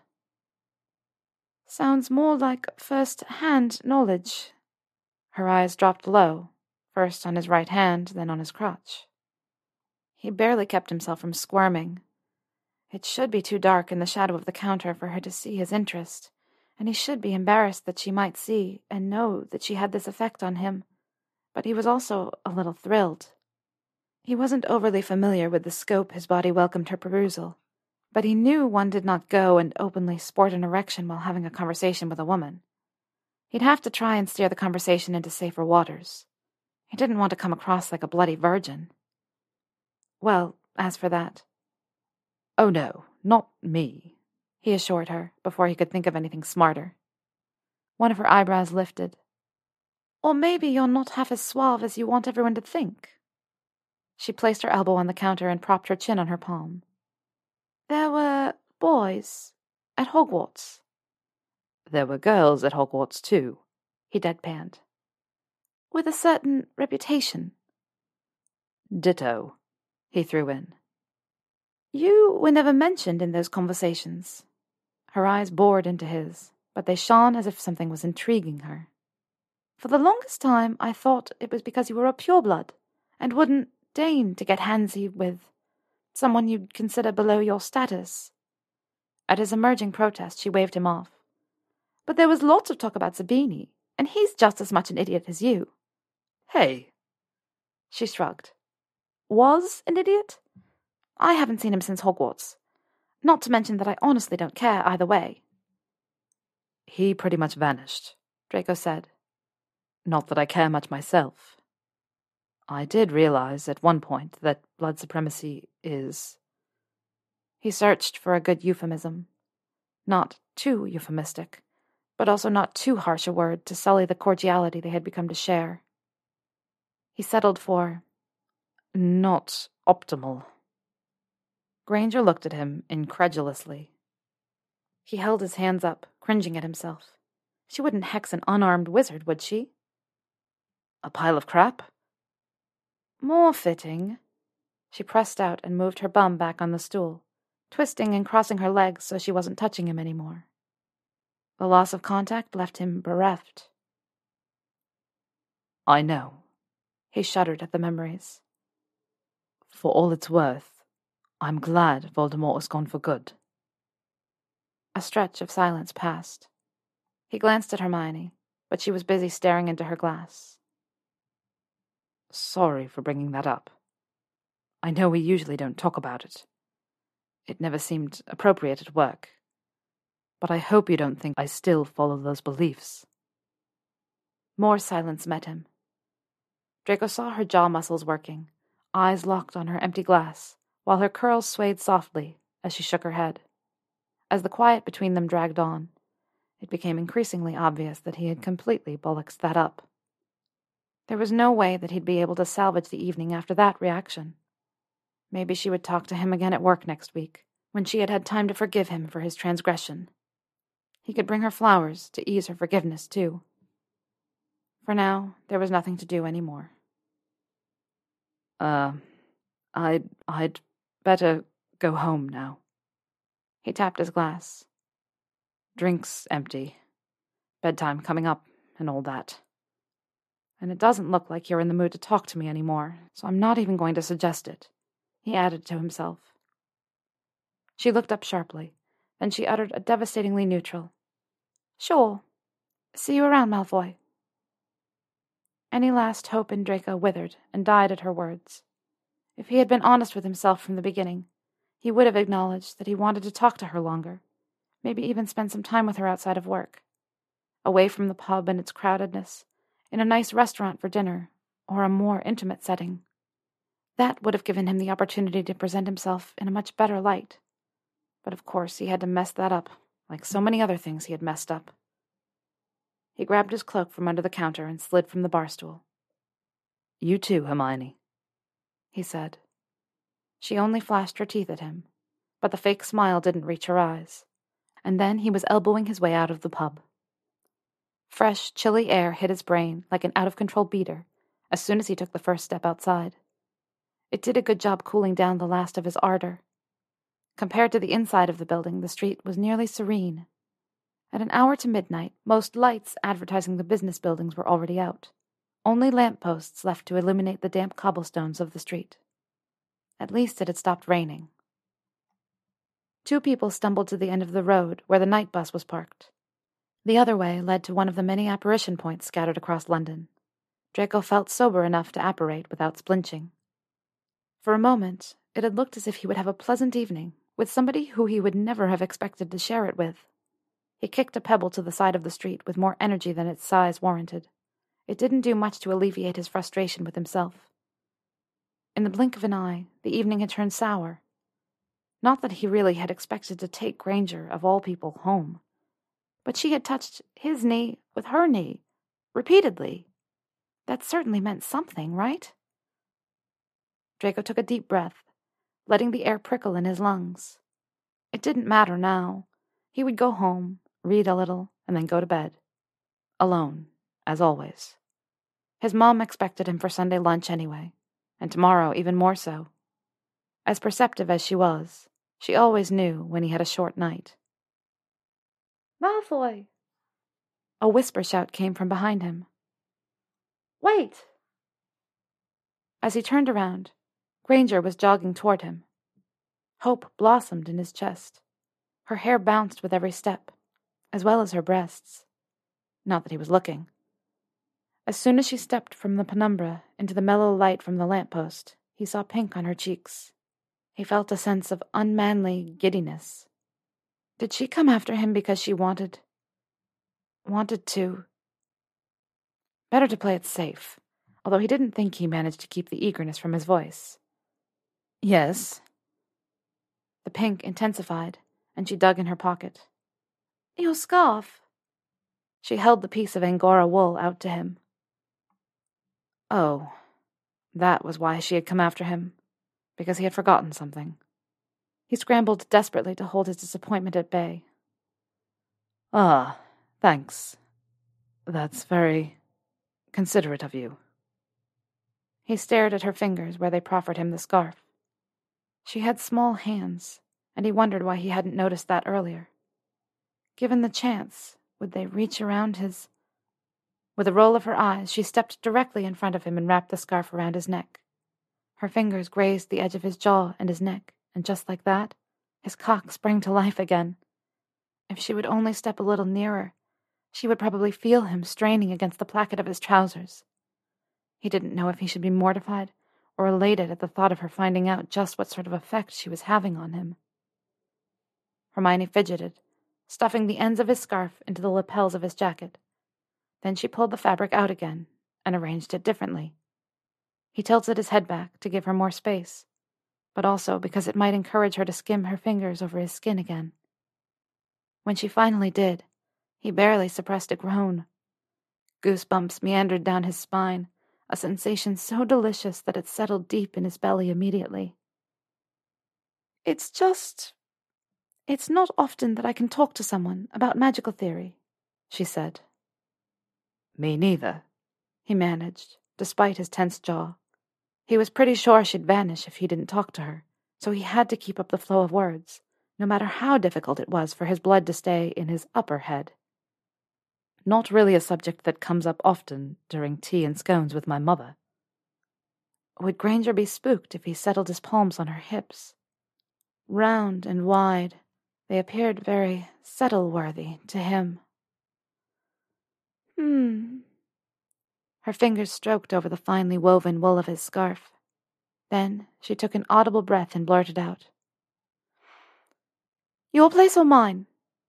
Sounds more like first-hand knowledge. Her eyes dropped low, first on his right hand, then on his crotch. He barely kept himself from squirming. It should be too dark in the shadow of the counter for her to see his interest, and he should be embarrassed that she might see and know that she had this effect on him, but he was also a little thrilled. He wasn't overly familiar with the scope his body welcomed her perusal, but he knew one did not go and openly sport an erection while having a conversation with a woman. He'd have to try and steer the conversation into safer waters. He didn't want to come across like a bloody virgin. Well, as for that... Oh no, not me, he assured her, before he could think of anything smarter. One of her eyebrows lifted. Or maybe you're not half as suave as you want everyone to think. She placed her elbow on the counter and propped her chin on her palm. There were boys at Hogwarts. There were girls at Hogwarts too, he deadpanned. With a certain reputation. Ditto, he threw in. You were never mentioned in those conversations. Her eyes bored into his, but they shone as if something was intriguing her. For the longest time I thought it was because you were a pureblood, and wouldn't deign to get handsy with someone you'd consider below your status. At his emerging protest, she waved him off. But there was lots of talk about Zabini, and he's just as much an idiot as you. Hey. She shrugged. Was an idiot? I haven't seen him since Hogwarts. Not to mention that I honestly don't care either way. He pretty much vanished, Draco said. Not that I care much myself. I did realize at one point that blood supremacy is... He searched for a good euphemism. Not too euphemistic, but also not too harsh a word to sully the cordiality they had become to share. He settled for... not optimal. Granger looked at him incredulously. He held his hands up, cringing at himself. She wouldn't hex an unarmed wizard, would she? A pile of crap? More fitting. She pressed out and moved her bum back on the stool, twisting and crossing her legs so she wasn't touching him anymore. The loss of contact left him bereft. I know. He shuddered at the memories. For all it's worth, I'm glad Voldemort was gone for good. A stretch of silence passed. He glanced at Hermione, but she was busy staring into her glass. Sorry for bringing that up. I know we usually don't talk about it. It never seemed appropriate at work. But I hope you don't think I still follow those beliefs. More silence met him. Draco saw her jaw muscles working, eyes locked on her empty glass, while her curls swayed softly as she shook her head. As the quiet between them dragged on, it became increasingly obvious that he had completely bollocksed that up. There was no way that he'd be able to salvage the evening after that reaction. Maybe she would talk to him again at work next week, when she had had time to forgive him for his transgression. He could bring her flowers to ease her forgiveness, too. For now, there was nothing to do anymore. Uh, I'd, I'd better go home now. He tapped his glass. Drink's empty. Bedtime coming up and all that. And it doesn't look like you're in the mood to talk to me anymore, so I'm not even going to suggest it," he added to himself. She looked up sharply, then she uttered a devastatingly neutral, "Sure. See you around, Malfoy." Any last hope in Draco withered and died at her words. If he had been honest with himself from the beginning, he would have acknowledged that he wanted to talk to her longer, maybe even spend some time with her outside of work, away from the pub and its crowdedness, in a nice restaurant for dinner, or a more intimate setting. That would have given him the opportunity to present himself in a much better light. But of course he had to mess that up, like so many other things he had messed up. He grabbed his cloak from under the counter and slid from the bar stool. "You too, Hermione," he said. She only flashed her teeth at him, but the fake smile didn't reach her eyes, and then he was elbowing his way out of the pub. Fresh, chilly air hit his brain like an out-of-control beater as soon as he took the first step outside. It did a good job cooling down the last of his ardor. Compared to the inside of the building, the street was nearly serene. At an hour to midnight, most lights advertising the business buildings were already out. Only lamp-posts left to illuminate the damp cobblestones of the street. At least it had stopped raining. Two people stumbled to the end of the road where the night bus was parked. The other way led to one of the many apparition points scattered across London. Draco felt sober enough to apparate without splinching. For a moment, it had looked as if he would have a pleasant evening with somebody who he would never have expected to share it with. He kicked a pebble to the side of the street with more energy than its size warranted. It didn't do much to alleviate his frustration with himself. In the blink of an eye, the evening had turned sour. Not that he really had expected to take Granger, of all people, home. But she had touched his knee with her knee, repeatedly. That certainly meant something, right? Draco took a deep breath, letting the air prickle in his lungs. It didn't matter now. He would go home, read a little, and then go to bed. Alone, as always. His mom expected him for Sunday lunch anyway, and tomorrow even more so. As perceptive as she was, she always knew when he had a short night. "Malfoy!" A whisper shout came from behind him. "Wait!" As he turned around, Granger was jogging toward him. Hope blossomed in his chest. Her hair bounced with every step, as well as her breasts. Not that he was looking. As soon as she stepped from the penumbra into the mellow light from the lamp-post, he saw pink on her cheeks. He felt a sense of unmanly giddiness. Did she come after him because she wanted... wanted to... Better to play it safe, although he didn't think he managed to keep the eagerness from his voice. "Yes." The pink intensified, and she dug in her pocket. "Your scarf." She held the piece of Angora wool out to him. Oh, that was why she had come after him, because he had forgotten something. He scrambled desperately to hold his disappointment at bay. "Ah, thanks. That's very considerate of you." He stared at her fingers where they proffered him the scarf. She had small hands, and he wondered why he hadn't noticed that earlier. Given the chance, would they reach around his... With a roll of her eyes, she stepped directly in front of him and wrapped the scarf around his neck. Her fingers grazed the edge of his jaw and his neck, and just like that, his cock sprang to life again. If she would only step a little nearer, she would probably feel him straining against the placket of his trousers. He didn't know if he should be mortified or elated at the thought of her finding out just what sort of effect she was having on him. Hermione fidgeted, stuffing the ends of his scarf into the lapels of his jacket. Then she pulled the fabric out again and arranged it differently. He tilted his head back to give her more space, but also because it might encourage her to skim her fingers over his skin again. When she finally did, he barely suppressed a groan. Goosebumps meandered down his spine, a sensation so delicious that it settled deep in his belly immediately. "It's just... it's not often that I can talk to someone about magical theory," she said. "Me neither," he managed, despite his tense jaw. He was pretty sure she'd vanish if he didn't talk to her, so he had to keep up the flow of words, no matter how difficult it was for his blood to stay in his upper head. Not really a subject that comes up often during tea and scones with my mother. Would Granger be spooked if he settled his palms on her hips? Round and wide, they appeared very settle-worthy to him. Hmm. Her fingers stroked over the finely woven wool of his scarf. Then she took an audible breath and blurted out, "Your place or mine?"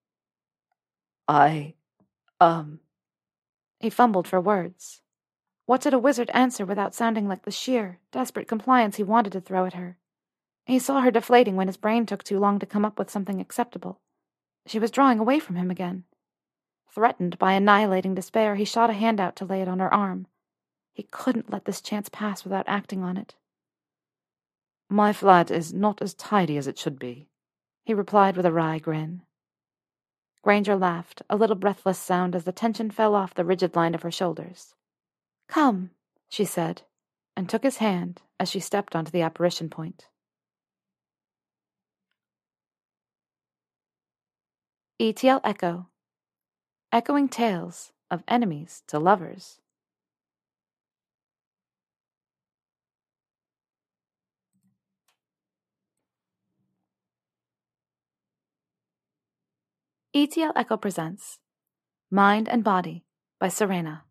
I, um... He fumbled for words. What did a wizard answer without sounding like the sheer, desperate compliance he wanted to throw at her? He saw her deflating when his brain took too long to come up with something acceptable. She was drawing away from him again. Threatened by annihilating despair, he shot a hand out to lay it on her arm. He couldn't let this chance pass without acting on it. My flat is not as tidy as it should be, he replied with a wry grin. Granger laughed, a little breathless sound as the tension fell off the rigid line of her shoulders. "Come," she said, and took his hand as she stepped onto the apparition point. E T L Echo. Echoing tales of enemies to lovers. E T L Echo presents Mind and Body by Serena.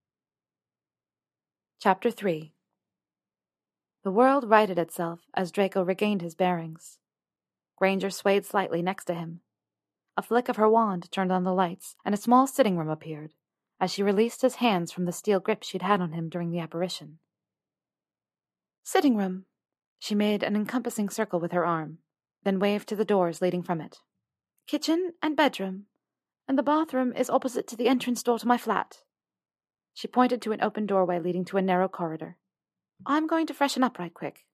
Chapter three. The world righted itself as Draco regained his bearings. Granger swayed slightly next to him. A flick of her wand turned on the lights, and a small sitting room appeared, as she released his hands from the steel grip she'd had on him during the apparition. Sitting room. She made an encompassing circle with her arm, then waved to the doors leading from it. Kitchen and bedroom, and the bathroom is opposite to the entrance door to my flat. She pointed to an open doorway leading to a narrow corridor. I'm going to freshen up right quick.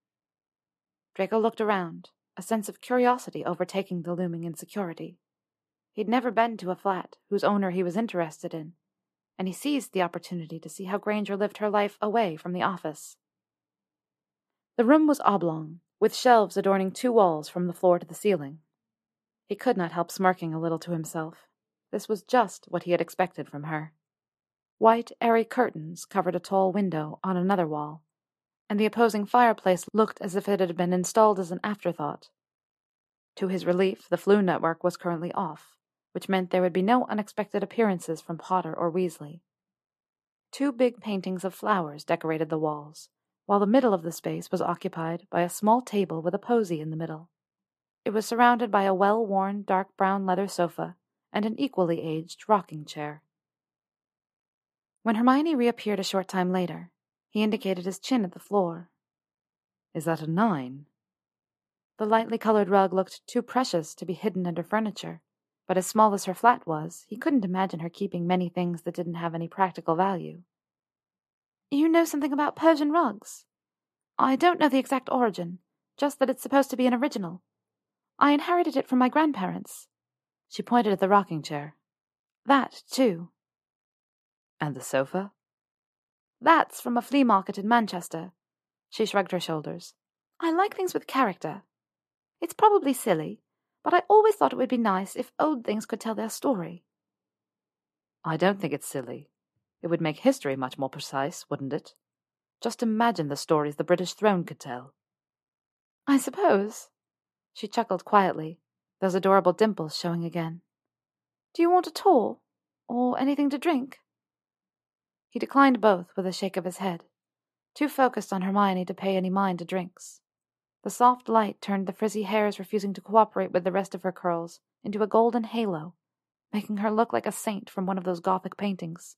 Draco looked around, a sense of curiosity overtaking the looming insecurity. He'd never been to a flat whose owner he was interested in, and he seized the opportunity to see how Granger lived her life away from the office. The room was oblong, with shelves adorning two walls from the floor to the ceiling. He could not help smirking a little to himself. This was just what he had expected from her. White, airy curtains covered a tall window on another wall, and the opposing fireplace looked as if it had been installed as an afterthought. To his relief, the Floo network was currently off, which meant there would be no unexpected appearances from Potter or Weasley. Two big paintings of flowers decorated the walls, while the middle of the space was occupied by a small table with a posy in the middle. It was surrounded by a well-worn dark brown leather sofa and an equally aged rocking chair. When Hermione reappeared a short time later, he indicated his chin at the floor. Is that a nine? The lightly colored rug looked too precious to be hidden under furniture, but as small as her flat was, he couldn't imagine her keeping many things that didn't have any practical value. You know something about Persian rugs? I don't know the exact origin, just that it's supposed to be an original. I inherited it from my grandparents. She pointed at the rocking chair. That, too. And the sofa? That's from a flea market in Manchester. She shrugged her shoulders. I like things with character. It's probably silly, but I always thought it would be nice if old things could tell their story. I don't think it's silly. It would make history much more precise, wouldn't it? Just imagine the stories the British throne could tell. I suppose. She chuckled quietly, those adorable dimples showing again. Do you want a tour? Or anything to drink? He declined both with a shake of his head, too focused on Hermione to pay any mind to drinks. The soft light turned the frizzy hairs refusing to cooperate with the rest of her curls into a golden halo, making her look like a saint from one of those Gothic paintings.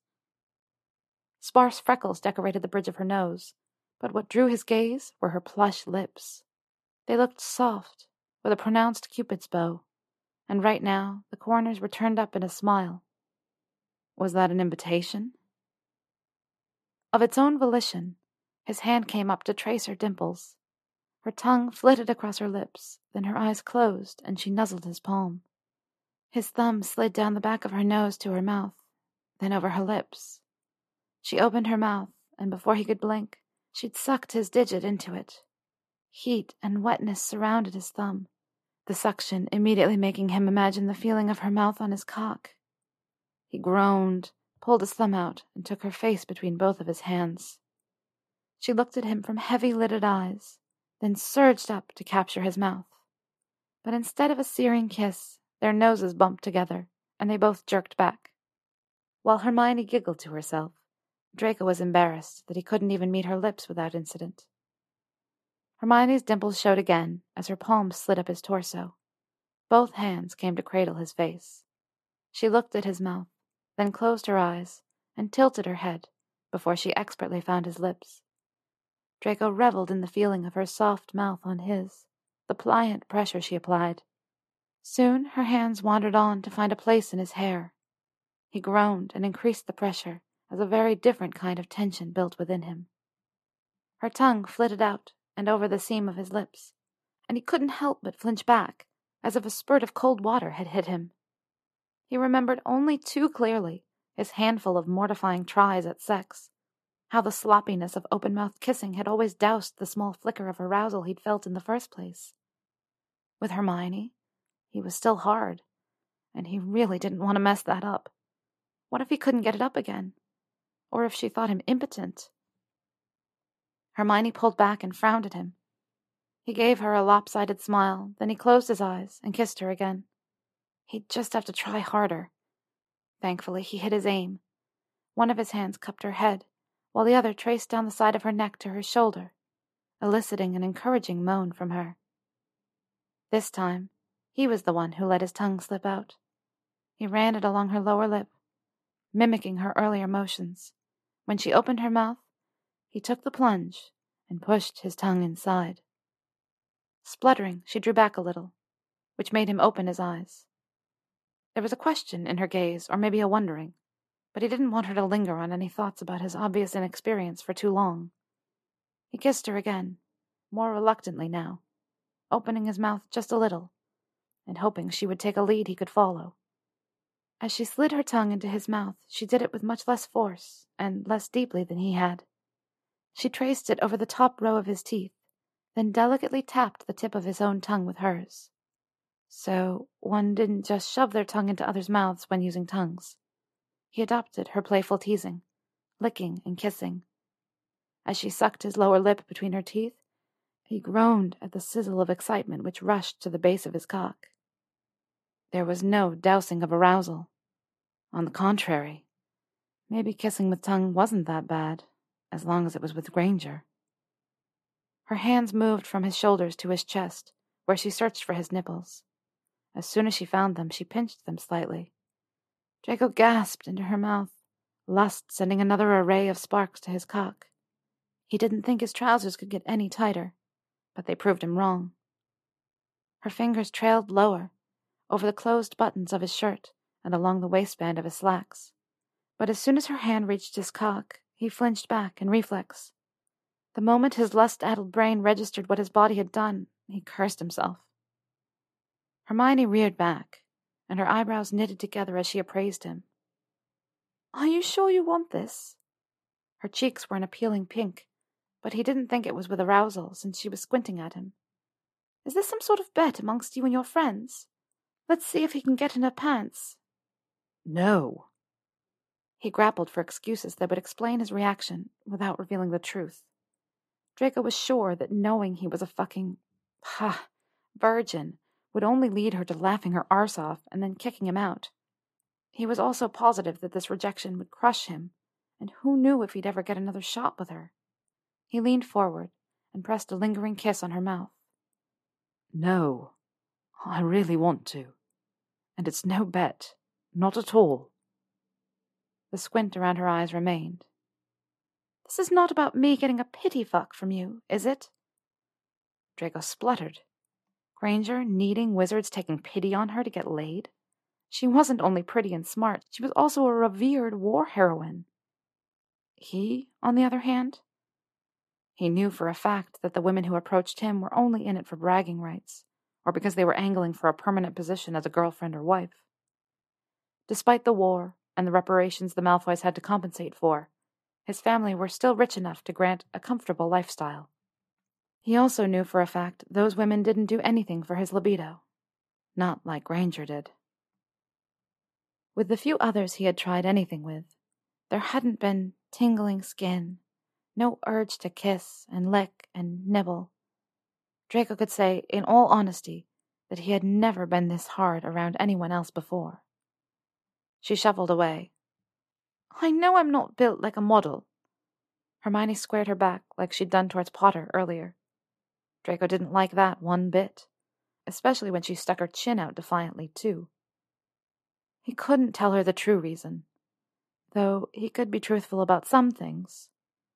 Sparse freckles decorated the bridge of her nose, but what drew his gaze were her plush lips. They looked soft, with a pronounced cupid's bow, and right now the corners were turned up in a smile. Was that an invitation? Of its own volition, his hand came up to trace her dimples. Her tongue flitted across her lips, then her eyes closed, and she nuzzled his palm. His thumb slid down the back of her nose to her mouth, then over her lips. She opened her mouth, and before he could blink, she'd sucked his digit into it. Heat and wetness surrounded his thumb, the suction immediately making him imagine the feeling of her mouth on his cock. He groaned, pulled his thumb out, and took her face between both of his hands. She looked at him from heavy-lidded eyes, then surged up to capture his mouth. But instead of a searing kiss, their noses bumped together, and they both jerked back. While Hermione giggled to herself, Draco was embarrassed that he couldn't even meet her lips without incident. Hermione's dimples showed again as her palms slid up his torso. Both hands came to cradle his face. She looked at his mouth, then closed her eyes and tilted her head before she expertly found his lips. Draco reveled in the feeling of her soft mouth on his, the pliant pressure she applied. Soon her hands wandered on to find a place in his hair. He groaned and increased the pressure as a very different kind of tension built within him. Her tongue flitted out and over the seam of his lips, and he couldn't help but flinch back, as if a spurt of cold water had hit him. He remembered only too clearly his handful of mortifying tries at sex, how the sloppiness of open-mouthed kissing had always doused the small flicker of arousal he'd felt in the first place. With Hermione, he was still hard, and he really didn't want to mess that up. What if he couldn't get it up again? Or if she thought him impotent? Hermione pulled back and frowned at him. He gave her a lopsided smile, then he closed his eyes and kissed her again. He'd just have to try harder. Thankfully, he hit his aim. One of his hands cupped her head, while the other traced down the side of her neck to her shoulder, eliciting an encouraging moan from her. This time, he was the one who let his tongue slip out. He ran it along her lower lip, mimicking her earlier motions. When she opened her mouth, he took the plunge and pushed his tongue inside. Spluttering, she drew back a little, which made him open his eyes. There was a question in her gaze, or maybe a wondering, but he didn't want her to linger on any thoughts about his obvious inexperience for too long. He kissed her again, more reluctantly now, opening his mouth just a little, and hoping she would take a lead he could follow. As she slid her tongue into his mouth, she did it with much less force, and less deeply than he had. She traced it over the top row of his teeth, then delicately tapped the tip of his own tongue with hers. So one didn't just shove their tongue into others' mouths when using tongues. He adopted her playful teasing, licking and kissing. As she sucked his lower lip between her teeth, he groaned at the sizzle of excitement which rushed to the base of his cock. There was no dousing of arousal. On the contrary, maybe kissing with tongue wasn't that bad, as long as it was with Granger. Her hands moved from his shoulders to his chest, where she searched for his nipples. As soon as she found them, she pinched them slightly. Draco gasped into her mouth, lust sending another array of sparks to his cock. He didn't think his trousers could get any tighter, but they proved him wrong. Her fingers trailed lower, over the closed buttons of his shirt and along the waistband of his slacks. But as soon as her hand reached his cock, he flinched back in reflex. The moment his lust-addled brain registered what his body had done, he cursed himself. Hermione reared back, and her eyebrows knitted together as she appraised him. "Are you sure you want this?" Her cheeks were an appealing pink, but he didn't think it was with arousal, since she was squinting at him. "Is this some sort of bet amongst you and your friends? Let's see if he can get in her pants." "No." He grappled for excuses that would explain his reaction without revealing the truth. Draco was sure that knowing he was a fucking, ha, virgin would only lead her to laughing her arse off and then kicking him out. He was also positive that this rejection would crush him, and who knew if he'd ever get another shot with her. He leaned forward and pressed a lingering kiss on her mouth. "No, I really want to. And it's no bet. Not at all." The squint around her eyes remained. "This is not about me getting a pity fuck from you, is it?" Draco spluttered. Granger needing wizards taking pity on her to get laid? She wasn't only pretty and smart, she was also a revered war heroine. He, on the other hand? He knew for a fact that the women who approached him were only in it for bragging rights, or because they were angling for a permanent position as a girlfriend or wife. Despite the war and the reparations the Malfoys had to compensate for, his family were still rich enough to grant a comfortable lifestyle. He also knew for a fact those women didn't do anything for his libido. Not like Granger did. With the few others he had tried anything with, there hadn't been tingling skin, no urge to kiss and lick and nibble. Draco could say, in all honesty, that he had never been this hard around anyone else before. She shuffled away. I know I'm not built like a model. Hermione squared her back like she'd done towards Potter earlier. Draco didn't like that one bit, especially when she stuck her chin out defiantly, too. He couldn't tell her the true reason, though he could be truthful about some things.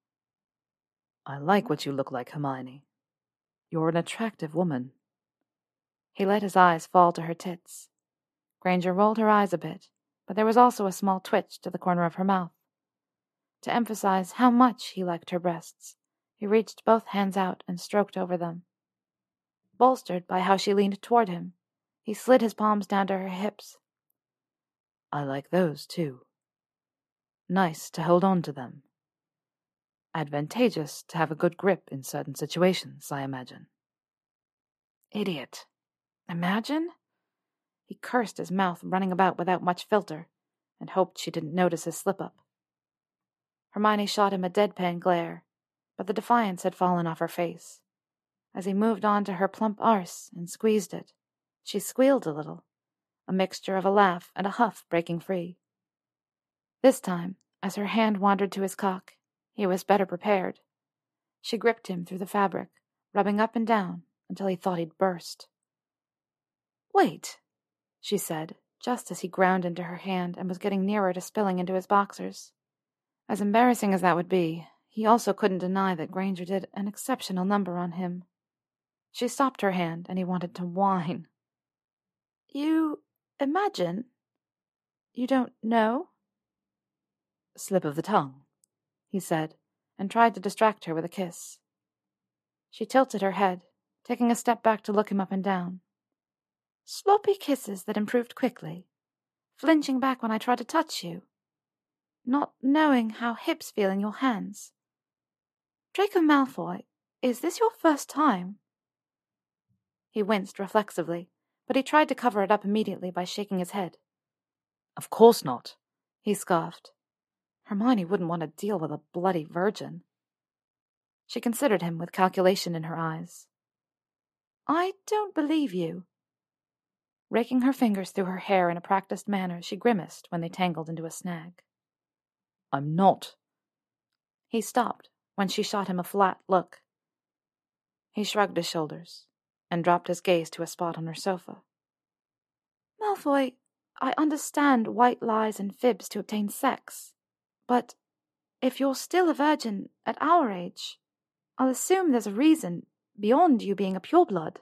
I like what you look like, Hermione. You're an attractive woman. He let his eyes fall to her tits. Granger rolled her eyes a bit, but there was also a small twitch to the corner of her mouth. To emphasize how much he liked her breasts, he reached both hands out and stroked over them. Bolstered by how she leaned toward him, he slid his palms down to her hips. I like those, too. Nice to hold on to them. Advantageous to have a good grip in certain situations, I imagine. Idiot. Imagine? He cursed his mouth, running about without much filter, and hoped she didn't notice his slip-up. Hermione shot him a deadpan glare, but the defiance had fallen off her face. As he moved on to her plump arse and squeezed it, she squealed a little, a mixture of a laugh and a huff breaking free. This time, as her hand wandered to his cock, he was better prepared. She gripped him through the fabric, rubbing up and down until he thought he'd burst. Wait, she said, just as he ground into her hand and was getting nearer to spilling into his boxers. As embarrassing as that would be, he also couldn't deny that Granger did an exceptional number on him. She stopped her hand, and he wanted to whine. You imagine? You don't know? Slip of the tongue, he said, and tried to distract her with a kiss. She tilted her head, taking a step back to look him up and down. Sloppy kisses that improved quickly, flinching back when I tried to touch you, not knowing how hips feel in your hands. Draco Malfoy, is this your first time? He winced reflexively, but he tried to cover it up immediately by shaking his head. Of course not, he scoffed. Hermione wouldn't want to deal with a bloody virgin. She considered him with calculation in her eyes. I don't believe you. Raking her fingers through her hair in a practiced manner, she grimaced when they tangled into a snag. I'm not. He stopped when she shot him a flat look. He shrugged his shoulders and dropped his gaze to a spot on her sofa. Malfoy, I understand white lies and fibs to obtain sex, but if you're still a virgin at our age, I'll assume there's a reason beyond you being a pureblood.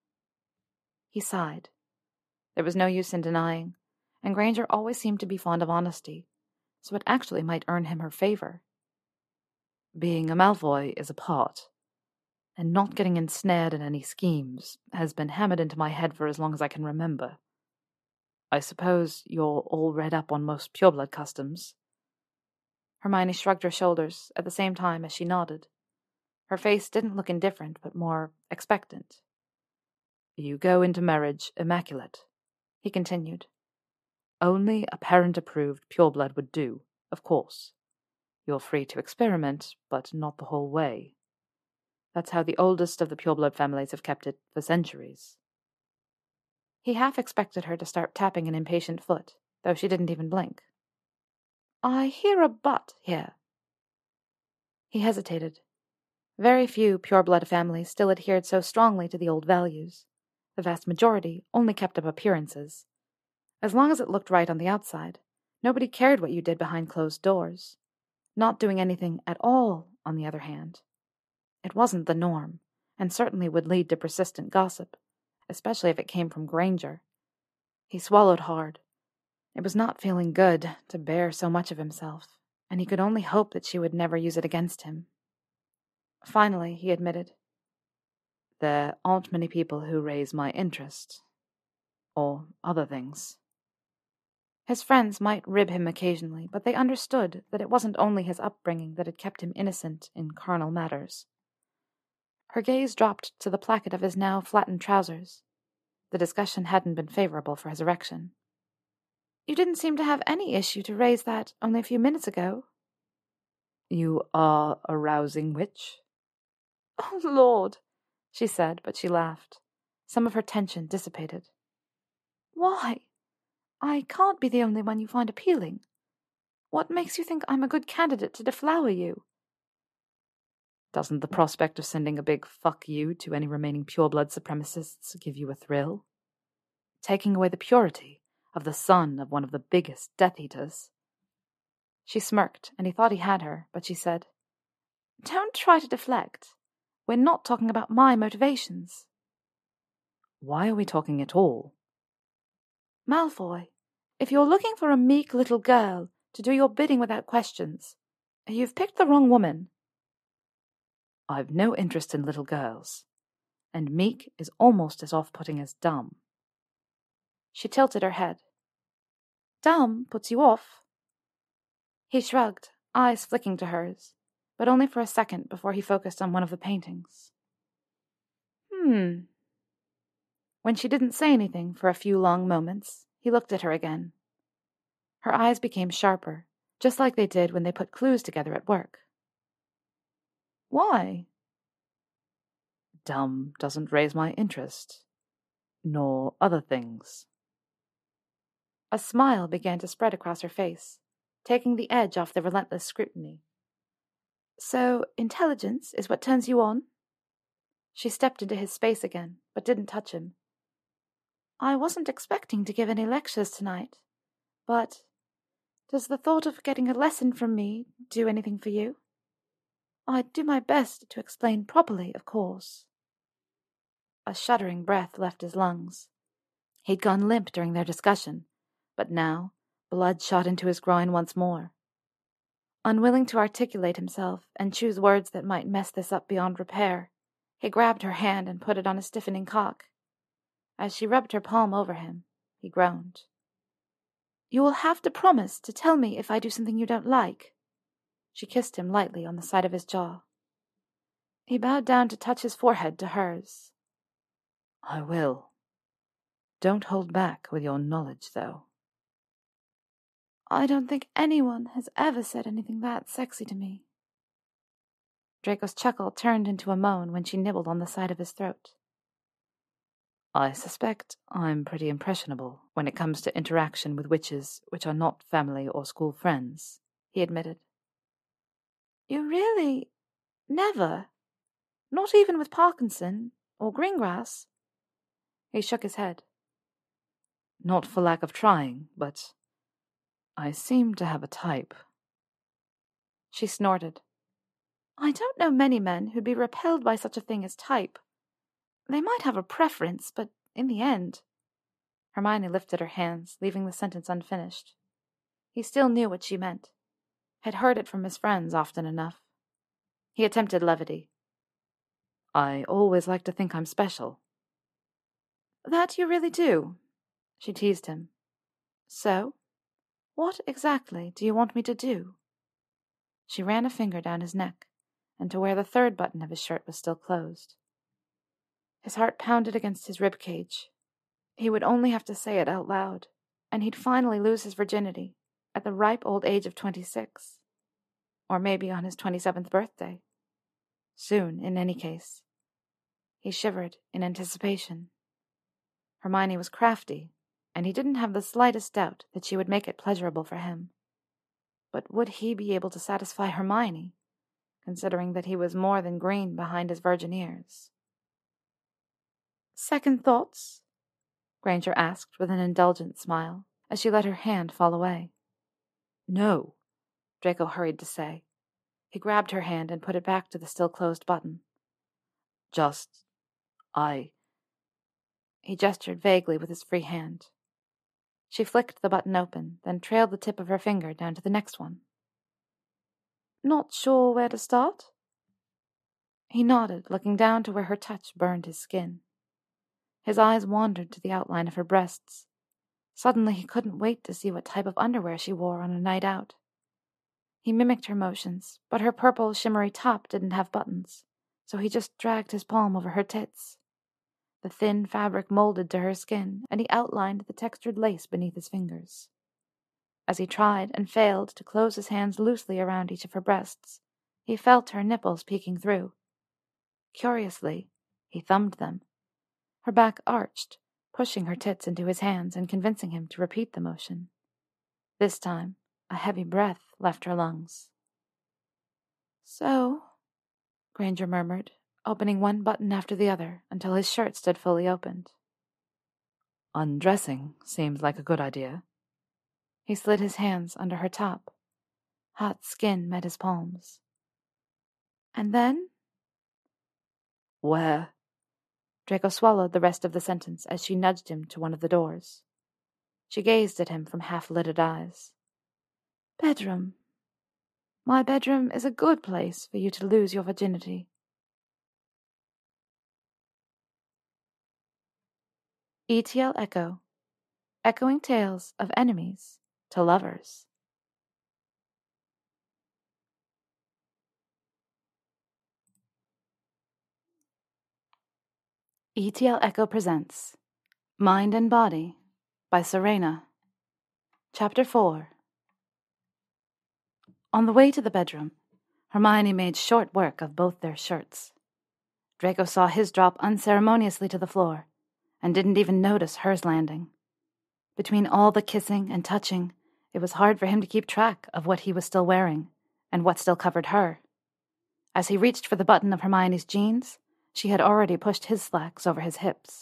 He sighed. There was no use in denying, and Granger always seemed to be fond of honesty, so it actually might earn him her favor. Being a Malfoy is a part, and not getting ensnared in any schemes has been hammered into my head for as long as I can remember. I suppose you're all read up on most pureblood customs. Hermione shrugged her shoulders at the same time as she nodded. Her face didn't look indifferent, but more expectant. You go into marriage immaculate, he continued. Only a parent-approved pureblood would do, of course. You're free to experiment, but not the whole way. That's how the oldest of the pureblood families have kept it for centuries. He half expected her to start tapping an impatient foot, though she didn't even blink. I hear a but here. He hesitated. Very few pureblood families still adhered so strongly to the old values. The vast majority only kept up appearances. As long as it looked right on the outside, nobody cared what you did behind closed doors. Not doing anything at all, on the other hand. It wasn't the norm, and certainly would lead to persistent gossip, especially if it came from Granger. He swallowed hard. It was not feeling good to bear so much of himself, and he could only hope that she would never use it against him. Finally, he admitted, There aren't many people who raise my interest. Or other things. His friends might rib him occasionally, but they understood that it wasn't only his upbringing that had kept him innocent in carnal matters. Her gaze dropped to the placket of his now flattened trousers. The discussion hadn't been favorable for his erection. You didn't seem to have any issue to raise that only a few minutes ago. You are a rousing witch? Oh, Lord, she said, but she laughed. Some of her tension dissipated. Why? I can't be the only one you find appealing. What makes you think I'm a good candidate to deflower you? Doesn't the prospect of sending a big fuck you to any remaining pureblood supremacists give you a thrill? Taking away the purity of the son of one of the biggest Death Eaters? She smirked, and he thought he had her, but she said, Don't try to deflect. We're not talking about my motivations. Why are we talking at all? Malfoy, if you're looking for a meek little girl to do your bidding without questions, you've picked the wrong woman. I've no interest in little girls, and meek is almost as off-putting as dumb. She tilted her head. Dumb puts you off? He shrugged, eyes flicking to hers, but only for a second before he focused on one of the paintings. Hmm. When she didn't say anything for a few long moments, he looked at her again. Her eyes became sharper, just like they did when they put clues together at work. Why? Dumb doesn't raise my interest, nor other things. A smile began to spread across her face, taking the edge off the relentless scrutiny. So, intelligence is what turns you on? She stepped into his space again, but didn't touch him. I wasn't expecting to give any lectures tonight, but does the thought of getting a lesson from me do anything for you? I'd do my best to explain properly, of course. A shuddering breath left his lungs. He'd gone limp during their discussion, but now blood shot into his groin once more. Unwilling to articulate himself and choose words that might mess this up beyond repair, he grabbed her hand and put it on his stiffening cock. As she rubbed her palm over him, he groaned. You will have to promise to tell me if I do something you don't like. She kissed him lightly on the side of his jaw. He bowed down to touch his forehead to hers. I will. Don't hold back with your knowledge, though. I don't think anyone has ever said anything that sexy to me. Draco's chuckle turned into a moan when she nibbled on the side of his throat. I suspect I'm pretty impressionable when it comes to interaction with witches which are not family or school friends, he admitted. You really... never? Not even with Parkinson or Greengrass? He shook his head. Not for lack of trying, but I seem to have a type. She snorted. I don't know many men who'd be repelled by such a thing as type. They might have a preference, but in the end... Hermione lifted her hands, leaving the sentence unfinished. He still knew what she meant. Had heard it from his friends often enough. He attempted levity. I always like to think I'm special. That you really do, she teased him. So, what exactly do you want me to do? She ran a finger down his neck, and to where the third button of his shirt was still closed. His heart pounded against his rib cage. He would only have to say it out loud, and he'd finally lose his virginity at the ripe old age of twenty-six. Or maybe on his twenty-seventh birthday. Soon, in any case. He shivered in anticipation. Hermione was crafty, and he didn't have the slightest doubt that she would make it pleasurable for him. But would he be able to satisfy Hermione, considering that he was more than green behind his virgin ears? Second thoughts? Granger asked with an indulgent smile, as she let her hand fall away. No, Draco hurried to say. He grabbed her hand and put it back to the still-closed button. Just... I... He gestured vaguely with his free hand. She flicked the button open, then trailed the tip of her finger down to the next one. Not sure where to start? He nodded, looking down to where her touch burned his skin. His eyes wandered to the outline of her breasts. Suddenly he couldn't wait to see what type of underwear she wore on a night out. He mimicked her motions, but her purple, shimmery top didn't have buttons, so he just dragged his palm over her tits. The thin fabric molded to her skin, and he outlined the textured lace beneath his fingers. As he tried and failed to close his hands loosely around each of her breasts, he felt her nipples peeking through. Curiously, he thumbed them. Her back arched, pushing her tits into his hands and convincing him to repeat the motion. This time, a heavy breath left her lungs. "So," Granger murmured, opening one button after the other until his shirt stood fully opened. "Undressing seems like a good idea." He slid his hands under her top. Hot skin met his palms. "And then?" "Where?" Draco swallowed the rest of the sentence as she nudged him to one of the doors. She gazed at him from half-lidded eyes. "Bedroom. My bedroom is a good place for you to lose your virginity." E T L Echo. Echoing tales of enemies to lovers. E T L Echo presents Mind and Body by Serena. Chapter four. On the way to the bedroom, Hermione made short work of both their shirts. Draco saw his drop unceremoniously to the floor, and didn't even notice hers landing. Between all the kissing and touching, it was hard for him to keep track of what he was still wearing, and what still covered her. As he reached for the button of Hermione's jeans, she had already pushed his slacks over his hips.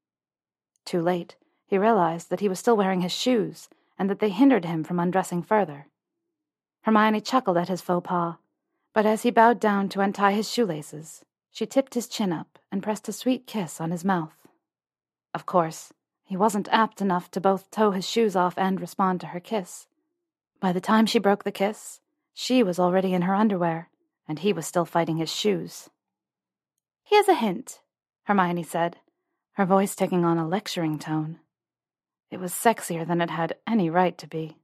Too late, he realized that he was still wearing his shoes, and that they hindered him from undressing further. Hermione chuckled at his faux pas, but as he bowed down to untie his shoelaces, she tipped his chin up and pressed a sweet kiss on his mouth. Of course, he wasn't apt enough to both tow his shoes off and respond to her kiss. By the time she broke the kiss, she was already in her underwear, and he was still fighting his shoes. "Here's a hint," Hermione said, her voice taking on a lecturing tone. It was sexier than it had any right to be.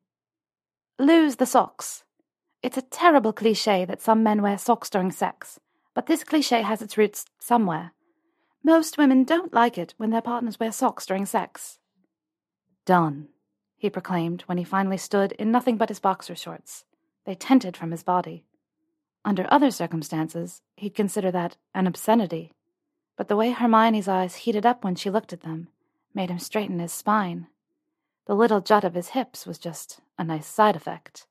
"Lose the socks. It's a terrible cliché that some men wear socks during sex, but this cliché has its roots somewhere. Most women don't like it when their partners wear socks during sex." "Done," he proclaimed when he finally stood in nothing but his boxer shorts. They tented from his body. Under other circumstances, he'd consider that an obscenity, but the way Hermione's eyes heated up when she looked at them made him straighten his spine. The little jut of his hips was just a nice side effect.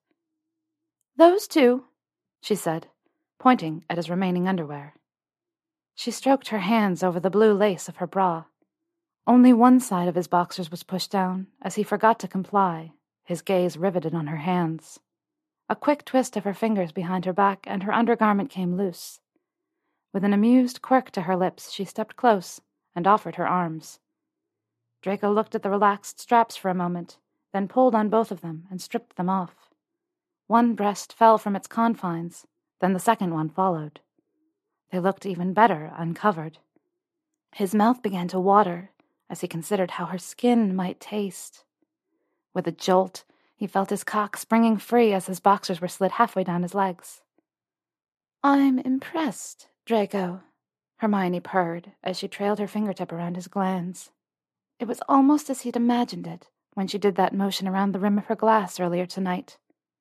"Those two," she said, pointing at his remaining underwear. She stroked her hands over the blue lace of her bra. Only one side of his boxers was pushed down, as he forgot to comply, his gaze riveted on her hands. A quick twist of her fingers behind her back, and her undergarment came loose. With an amused quirk to her lips, she stepped close and offered her arms. Draco looked at the relaxed straps for a moment, then pulled on both of them and stripped them off. One breast fell from its confines, then the second one followed. They looked even better uncovered. His mouth began to water as he considered how her skin might taste. With a jolt, he felt his cock springing free as his boxers were slid halfway down his legs. "I'm impressed, Draco," Hermione purred as she trailed her fingertip around his glands. It was almost as he'd imagined it when she did that motion around the rim of her glass earlier tonight.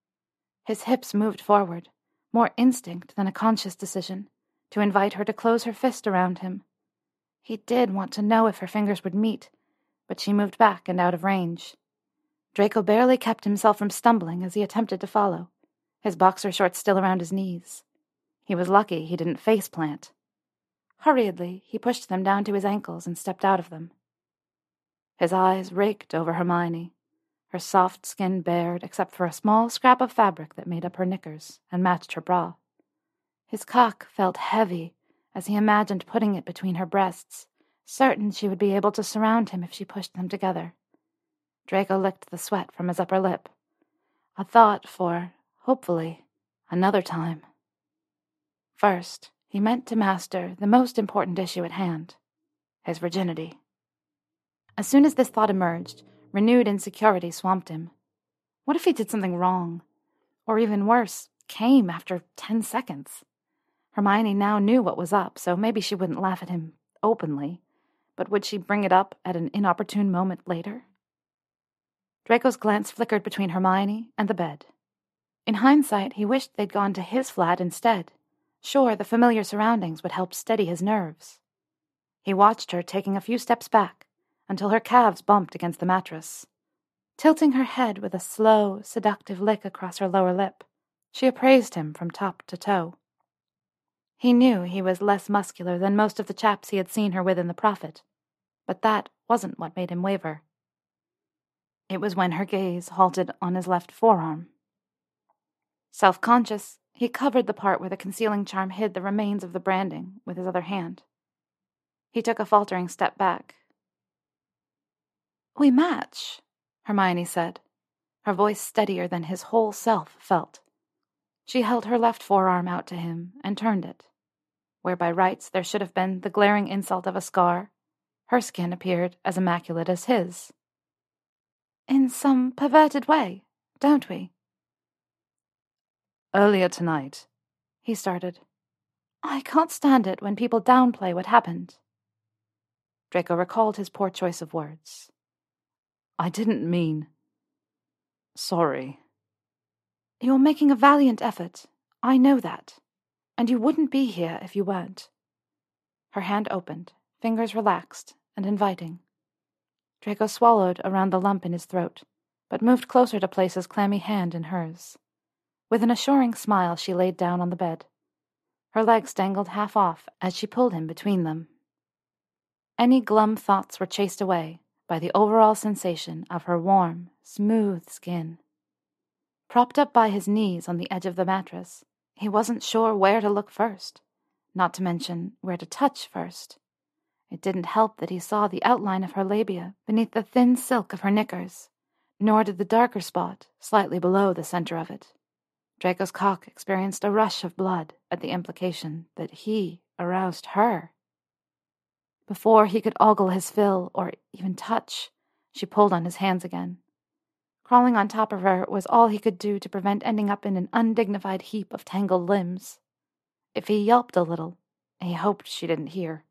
His hips moved forward, more instinct than a conscious decision, to invite her to close her fist around him. He did want to know if her fingers would meet, but she moved back and out of range. Draco barely kept himself from stumbling as he attempted to follow, his boxer shorts still around his knees. He was lucky he didn't face-plant. Hurriedly, he pushed them down to his ankles and stepped out of them. His eyes raked over Hermione, her soft skin bared except for a small scrap of fabric that made up her knickers and matched her bra. His cock felt heavy as he imagined putting it between her breasts, certain she would be able to surround him if she pushed them together. Draco licked the sweat from his upper lip. A thought for, hopefully, another time. First, he meant to master the most important issue at hand, his virginity. As soon as this thought emerged, renewed insecurity swamped him. What if he did something wrong? Or even worse, came after ten seconds? Hermione now knew what was up, so maybe she wouldn't laugh at him openly, but would she bring it up at an inopportune moment later? Draco's glance flickered between Hermione and the bed. In hindsight, he wished they'd gone to his flat instead. Sure, the familiar surroundings would help steady his nerves. He watched her taking a few steps back until her calves bumped against the mattress. Tilting her head with a slow, seductive lick across her lower lip, she appraised him from top to toe. He knew he was less muscular than most of the chaps he had seen her with in the Prophet, but that wasn't what made him waver. It was when her gaze halted on his left forearm. Self-conscious, he covered the part where the concealing charm hid the remains of the branding with his other hand. He took a faltering step back. "We match," Hermione said, her voice steadier than his whole self felt. She held her left forearm out to him and turned it. Where by rights there should have been the glaring insult of a scar, her skin appeared as immaculate as his. "In some perverted way, don't we?" "Earlier tonight," he started. "I can't stand it when people downplay what happened." Draco recalled his poor choice of words. "I didn't mean... Sorry." "You're making a valiant effort. I know that. And you wouldn't be here if you weren't." Her hand opened, fingers relaxed and inviting. Draco swallowed around the lump in his throat, but moved closer to place his clammy hand in hers. With an assuring smile, she laid down on the bed. Her legs dangled half off as she pulled him between them. Any glum thoughts were chased away by the overall sensation of her warm, smooth skin. Propped up by his knees on the edge of the mattress, he wasn't sure where to look first, not to mention where to touch first. It didn't help that he saw the outline of her labia beneath the thin silk of her knickers, nor did the darker spot slightly below the center of it. Draco's cock experienced a rush of blood at the implication that he aroused her. Before he could ogle his fill or even touch, she pulled on his hands again. Crawling on top of her was all he could do to prevent ending up in an undignified heap of tangled limbs. If he yelped a little, he hoped she didn't hear.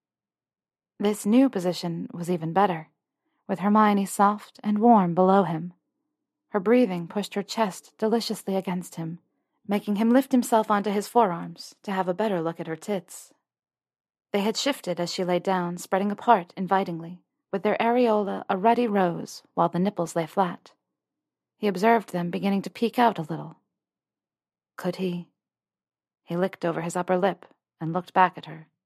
This new position was even better, with Hermione soft and warm below him. Her breathing pushed her chest deliciously against him, making him lift himself onto his forearms to have a better look at her tits. They had shifted as she lay down, spreading apart invitingly, with their areola a ruddy rose while the nipples lay flat. He observed them beginning to peek out a little. Could he? He licked over his upper lip and looked back at her.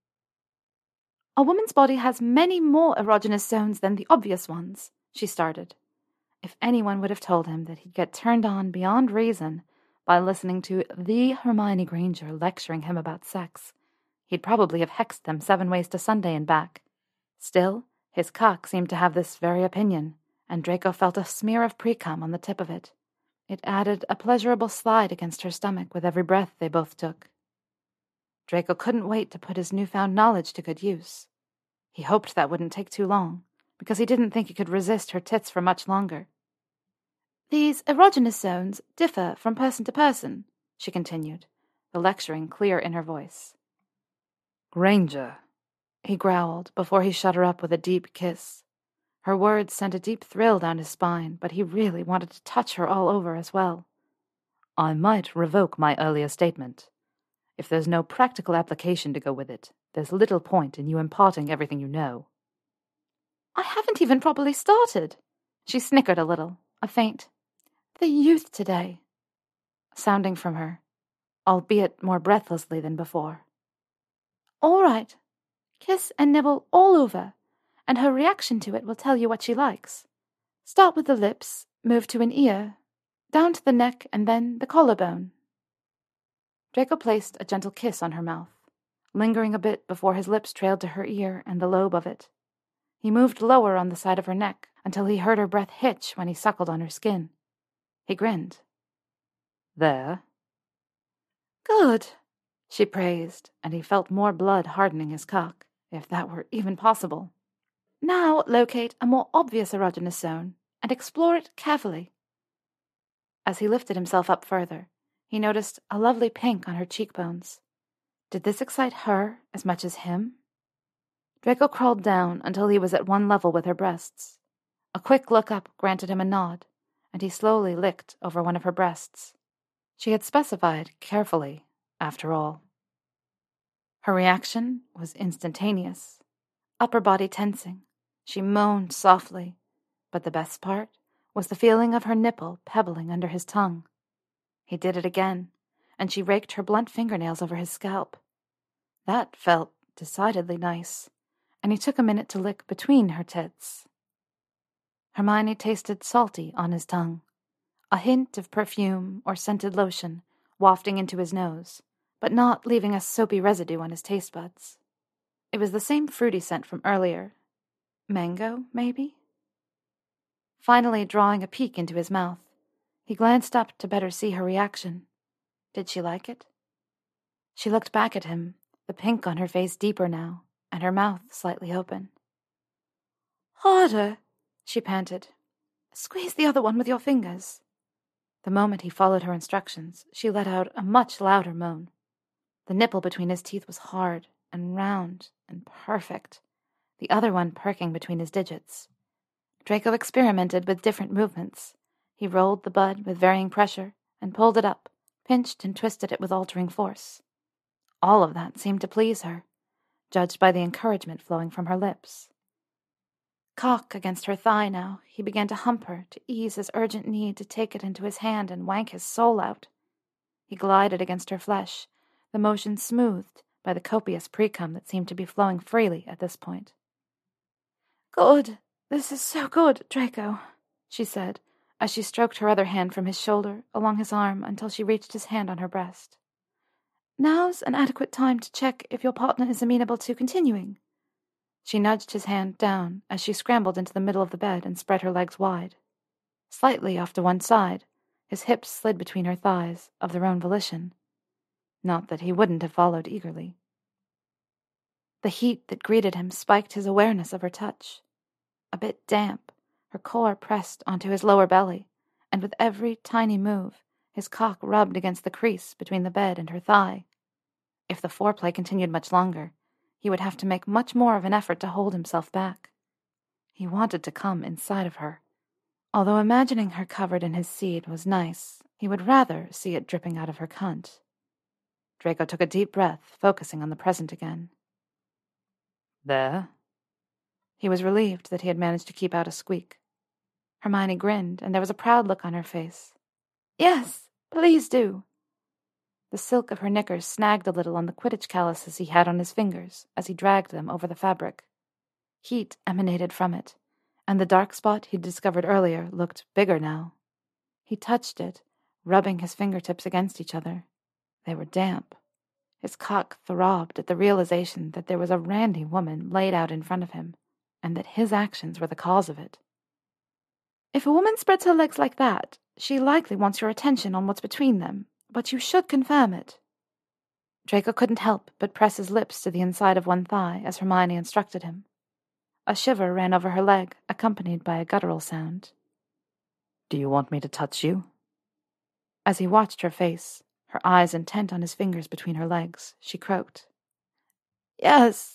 "A woman's body has many more erogenous zones than the obvious ones," she started. If anyone would have told him that he'd get turned on beyond reason by listening to the Hermione Granger lecturing him about sex, he'd probably have hexed them seven ways to Sunday and back. Still, his cock seemed to have this very opinion, and Draco felt a smear of pre-cum on the tip of it. It added a pleasurable slide against her stomach with every breath they both took. Draco couldn't wait to put his newfound knowledge to good use. He hoped that wouldn't take too long, because he didn't think he could resist her tits for much longer. "These erogenous zones differ from person to person," she continued, the lecturing clear in her voice. "Granger," he growled before he shut her up with a deep kiss. Her words sent a deep thrill down his spine, but he really wanted to touch her all over as well. "I might revoke my earlier statement. If there's no practical application to go with it, there's little point in you imparting everything you know." "I haven't even properly started." She snickered a little, a faint "The youth today," sounding from her, albeit more breathlessly than before. "All right. Kiss and nibble all over, and her reaction to it will tell you what she likes. Start with the lips, move to an ear, down to the neck, and then the collarbone." Draco placed a gentle kiss on her mouth, lingering a bit before his lips trailed to her ear and the lobe of it. He moved lower on the side of her neck until he heard her breath hitch when he suckled on her skin. He grinned. "There." "Good," she praised, and he felt more blood hardening his cock, if that were even possible. "Now locate a more obvious erogenous zone and explore it carefully." As he lifted himself up further, he noticed a lovely pink on her cheekbones. Did this excite her as much as him? Draco crawled down until he was at one level with her breasts. A quick look up granted him a nod, and he slowly licked over one of her breasts. She had specified carefully, after all. Her reaction was instantaneous. Upper body tensing. She moaned softly, but the best part was the feeling of her nipple pebbling under his tongue. He did it again, and she raked her blunt fingernails over his scalp. That felt decidedly nice, and he took a minute to lick between her tits. Hermione tasted salty on his tongue, a hint of perfume or scented lotion wafting into his nose, but not leaving a soapy residue on his taste buds. It was the same fruity scent from earlier. Mango, maybe? Finally drawing a peek into his mouth, he glanced up to better see her reaction. Did she like it? She looked back at him, the pink on her face deeper now, and her mouth slightly open. "Harder," she panted. "Squeeze the other one with your fingers." The moment he followed her instructions, she let out a much louder moan. The nipple between his teeth was hard and round and perfect, the other one perking between his digits. Draco experimented with different movements. He rolled the bud with varying pressure and pulled it up, pinched and twisted it with altering force. All of that seemed to please her, judged by the encouragement flowing from her lips. Cock against her thigh now, he began to hump her to ease his urgent need to take it into his hand and wank his soul out. He glided against her flesh, the motion smoothed by the copious precum that seemed to be flowing freely at this point. "Good. This is so good, Draco," she said, as she stroked her other hand from his shoulder along his arm until she reached his hand on her breast. "Now's an adequate time to check if your partner is amenable to continuing." She nudged his hand down as she scrambled into the middle of the bed and spread her legs wide. Slightly off to one side, his hips slid between her thighs of their own volition. Not that he wouldn't have followed eagerly. The heat that greeted him spiked his awareness of her touch. A bit damp, her core pressed onto his lower belly, and with every tiny move, his cock rubbed against the crease between the bed and her thigh. If the foreplay continued much longer, he would have to make much more of an effort to hold himself back. He wanted to come inside of her. Although imagining her covered in his seed was nice, he would rather see it dripping out of her cunt. Draco took a deep breath, focusing on the present again. "There?" He was relieved that he had managed to keep out a squeak. Hermione grinned, and there was a proud look on her face. "Yes, please do." The silk of her knickers snagged a little on the Quidditch calluses he had on his fingers as he dragged them over the fabric. Heat emanated from it, and the dark spot he'd discovered earlier looked bigger now. He touched it, rubbing his fingertips against each other. They were damp. His cock throbbed at the realization that there was a randy woman laid out in front of him, and that his actions were the cause of it. "If a woman spreads her legs like that, she likely wants your attention on what's between them, but you should confirm it." Draco couldn't help but press his lips to the inside of one thigh as Hermione instructed him. A shiver ran over her leg, accompanied by a guttural sound. "Do you want me to touch you?" As he watched her face, her eyes intent on his fingers between her legs, she croaked. "Yes."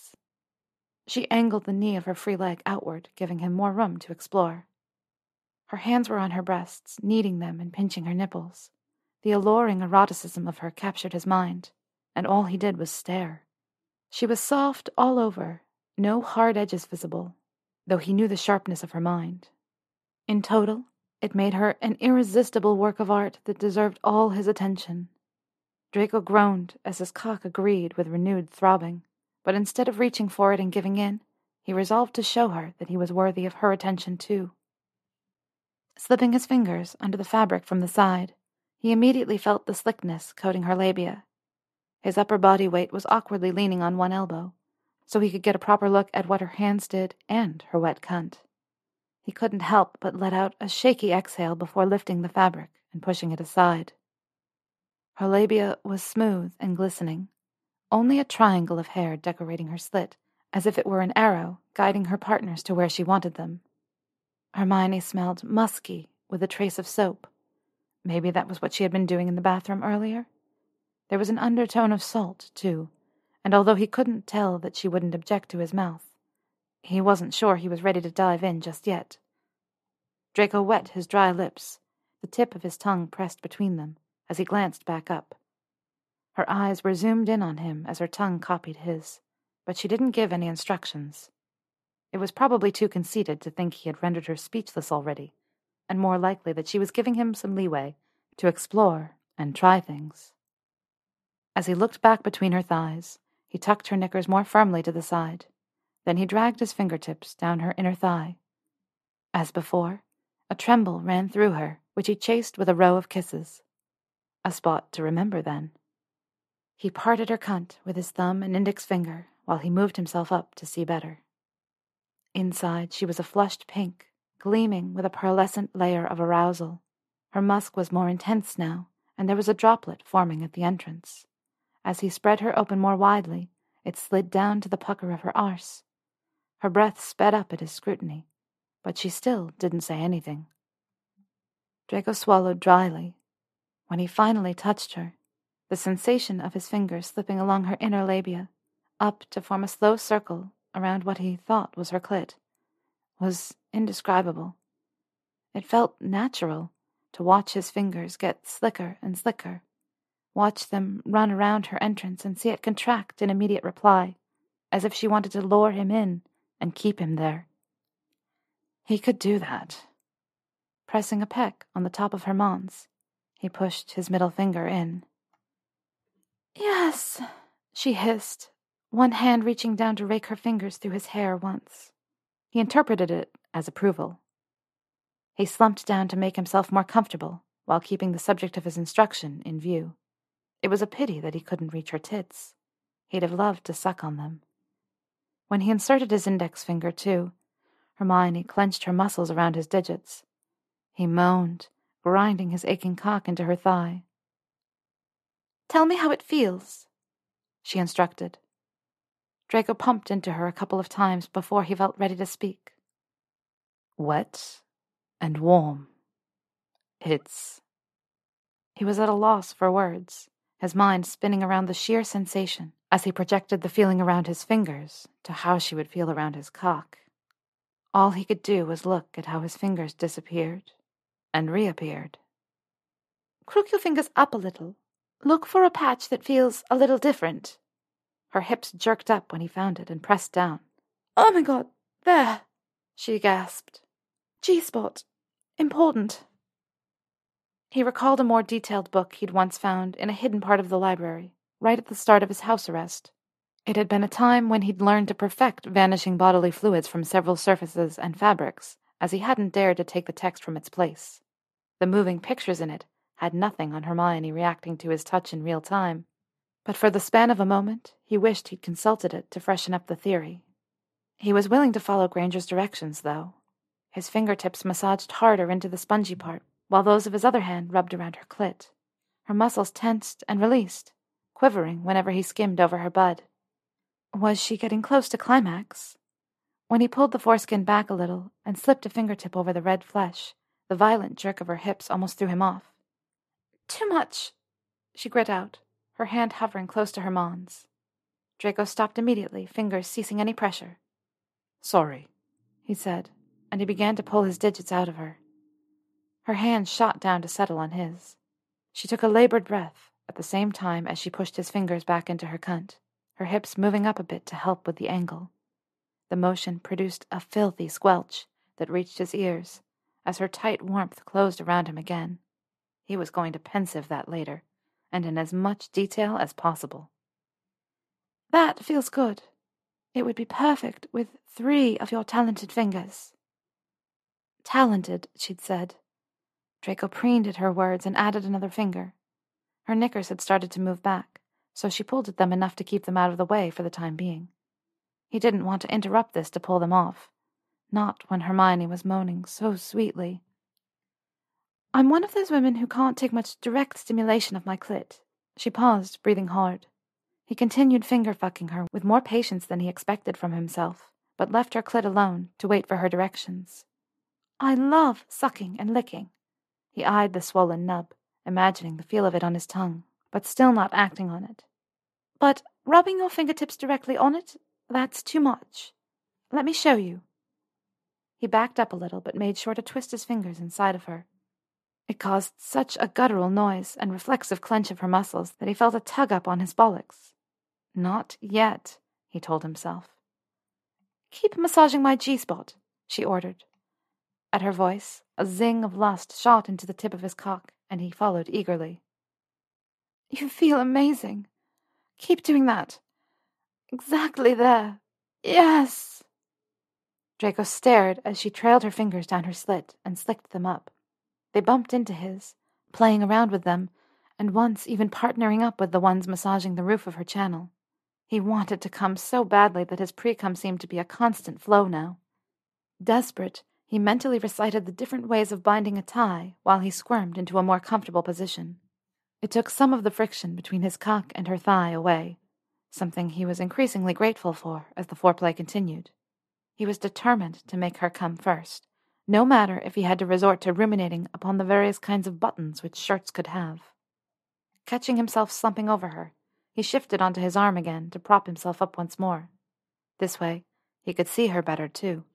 She angled the knee of her free leg outward, giving him more room to explore. Her hands were on her breasts, kneading them and pinching her nipples. The alluring eroticism of her captured his mind, and all he did was stare. She was soft all over, no hard edges visible, though he knew the sharpness of her mind. In total, it made her an irresistible work of art that deserved all his attention. Draco groaned as his cock agreed with renewed throbbing, but instead of reaching for it and giving in, he resolved to show her that he was worthy of her attention too. Slipping his fingers under the fabric from the side, he immediately felt the slickness coating her labia. His upper body weight was awkwardly leaning on one elbow, so he could get a proper look at what her hands did and her wet cunt. He couldn't help but let out a shaky exhale before lifting the fabric and pushing it aside. Her labia was smooth and glistening, only a triangle of hair decorating her slit, as if it were an arrow guiding her partners to where she wanted them. Hermione smelled musky with a trace of soap. Maybe that was what she had been doing in the bathroom earlier? There was an undertone of salt, too, and although he couldn't tell that she wouldn't object to his mouth, he wasn't sure he was ready to dive in just yet. Draco wet his dry lips, the tip of his tongue pressed between them, as he glanced back up. Her eyes were zoomed in on him as her tongue copied his, but she didn't give any instructions. It was probably too conceited to think he had rendered her speechless already, and more likely that she was giving him some leeway to explore and try things. As he looked back between her thighs, he tucked her knickers more firmly to the side. Then he dragged his fingertips down her inner thigh. As before, a tremble ran through her, which he chased with a row of kisses. A spot to remember, then. He parted her cunt with his thumb and index finger while he moved himself up to see better. Inside, she was a flushed pink, gleaming with a pearlescent layer of arousal. Her musk was more intense now, and there was a droplet forming at the entrance. As he spread her open more widely, it slid down to the pucker of her arse. Her breath sped up at his scrutiny, but she still didn't say anything. Draco swallowed dryly. When he finally touched her, the sensation of his fingers slipping along her inner labia, up to form a slow circle around what he thought was her clit, was indescribable. It felt natural to watch his fingers get slicker and slicker, watch them run around her entrance and see it contract in immediate reply, as if she wanted to lure him in and keep him there. He could do that. Pressing a peck on the top of her mons, he pushed his middle finger in. "Yes," she hissed, one hand reaching down to rake her fingers through his hair once. He interpreted it as approval. He slumped down to make himself more comfortable while keeping the subject of his instruction in view. It was a pity that he couldn't reach her tits. He'd have loved to suck on them. When he inserted his index finger, too, Hermione clenched her muscles around his digits. He moaned, grinding his aching cock into her thigh. "Tell me how it feels," she instructed. Draco pumped into her a couple of times before he felt ready to speak. "Wet and warm. It's..." He was at a loss for words, his mind spinning around the sheer sensation as he projected the feeling around his fingers to how she would feel around his cock. All he could do was look at how his fingers disappeared and reappeared. "Crook your fingers up a little. Look for a patch that feels a little different." Her hips jerked up when he found it and pressed down. "Oh my God, there," she gasped. "G-spot. Important." He recalled a more detailed book he'd once found in a hidden part of the library, right at the start of his house arrest. It had been a time when he'd learned to perfect vanishing bodily fluids from several surfaces and fabrics, as he hadn't dared to take the text from its place. The moving pictures in it had nothing on Hermione reacting to his touch in real time, but for the span of a moment he wished he'd consulted it to freshen up the theory. He was willing to follow Granger's directions, though. His fingertips massaged harder into the spongy part, while those of his other hand rubbed around her clit. Her muscles tensed and released, quivering whenever he skimmed over her bud. Was she getting close to climax? When he pulled the foreskin back a little and slipped a fingertip over the red flesh, the violent jerk of her hips almost threw him off. "Too much," she grit out, her hand hovering close to her mons. Draco stopped immediately, fingers ceasing any pressure. "Sorry," he said, and he began to pull his digits out of her. Her hand shot down to settle on his. She took a labored breath at the same time as she pushed his fingers back into her cunt, her hips moving up a bit to help with the angle. The motion produced a filthy squelch that reached his ears as her tight warmth closed around him again. He was going to pensive that later, and in as much detail as possible. "That feels good. It would be perfect with three of your talented fingers." "Talented," she'd said. Draco preened at her words and added another finger. Her knickers had started to move back, so she pulled at them enough to keep them out of the way for the time being. He didn't want to interrupt this to pull them off, not when Hermione was moaning so sweetly. "I'm one of those women who can't take much direct stimulation of my clit." She paused, breathing hard. He continued finger-fucking her with more patience than he expected from himself, but left her clit alone to wait for her directions. "I love sucking and licking." He eyed the swollen nub, imagining the feel of it on his tongue, but still not acting on it. "But rubbing your fingertips directly on it, that's too much. Let me show you." He backed up a little, but made sure to twist his fingers inside of her. It caused such a guttural noise and reflexive clench of her muscles that he felt a tug up on his bullocks. Not yet, he told himself. Keep massaging my G-spot, she ordered. At her voice, a zing of lust shot into the tip of his cock, and he followed eagerly. You feel amazing. Keep doing that. Exactly there. Yes. Draco stared as she trailed her fingers down her slit and slicked them up. They bumped into his, playing around with them, and once even partnering up with the ones massaging the roof of her channel. He wanted to come so badly that his pre-cum seemed to be a constant flow now. Desperate, he mentally recited the different ways of binding a tie while he squirmed into a more comfortable position. It took some of the friction between his cock and her thigh away, something he was increasingly grateful for as the foreplay continued. He was determined to make her come first, no matter if he had to resort to ruminating upon the various kinds of buttons which shirts could have. Catching himself slumping over her, he shifted onto his arm again to prop himself up once more. This way, he could see her better, too.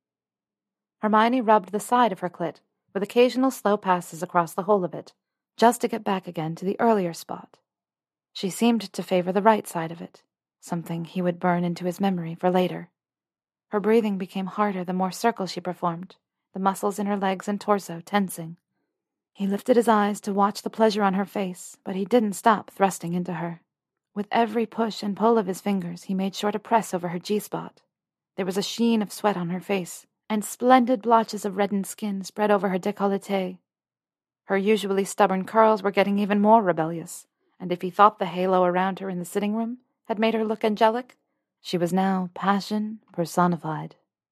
Hermione rubbed the side of her clit, with occasional slow passes across the whole of it, just to get back again to the earlier spot. She seemed to favor the right side of it, something he would burn into his memory for later. Her breathing became harder the more circles she performed, the muscles in her legs and torso tensing. He lifted his eyes to watch the pleasure on her face, but he didn't stop thrusting into her. With every push and pull of his fingers, he made sure to press over her G-spot. There was a sheen of sweat on her face, and splendid blotches of reddened skin spread over her décolleté. Her usually stubborn curls were getting even more rebellious, and if he thought the halo around her in the sitting room had made her look angelic, she was now passion personified.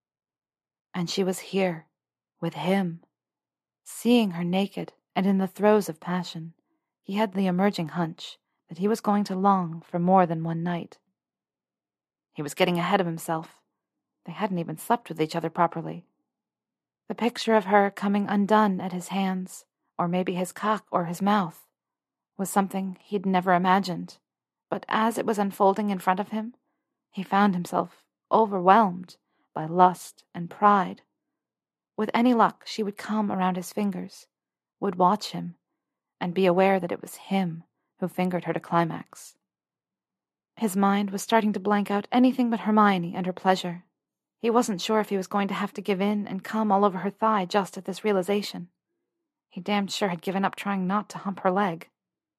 And she was here, with him. Seeing her naked and in the throes of passion, he had the emerging hunch that he was going to long for more than one night. He was getting ahead of himself. They hadn't even slept with each other properly. The picture of her coming undone at his hands, or maybe his cock or his mouth, was something he'd never imagined, but as it was unfolding in front of him, he found himself overwhelmed by lust and pride. With any luck, she would come around his fingers, would watch him, and be aware that it was him who fingered her to climax. His mind was starting to blank out anything but Hermione and her pleasure. He wasn't sure if he was going to have to give in and come all over her thigh just at this realization. He damned sure had given up trying not to hump her leg.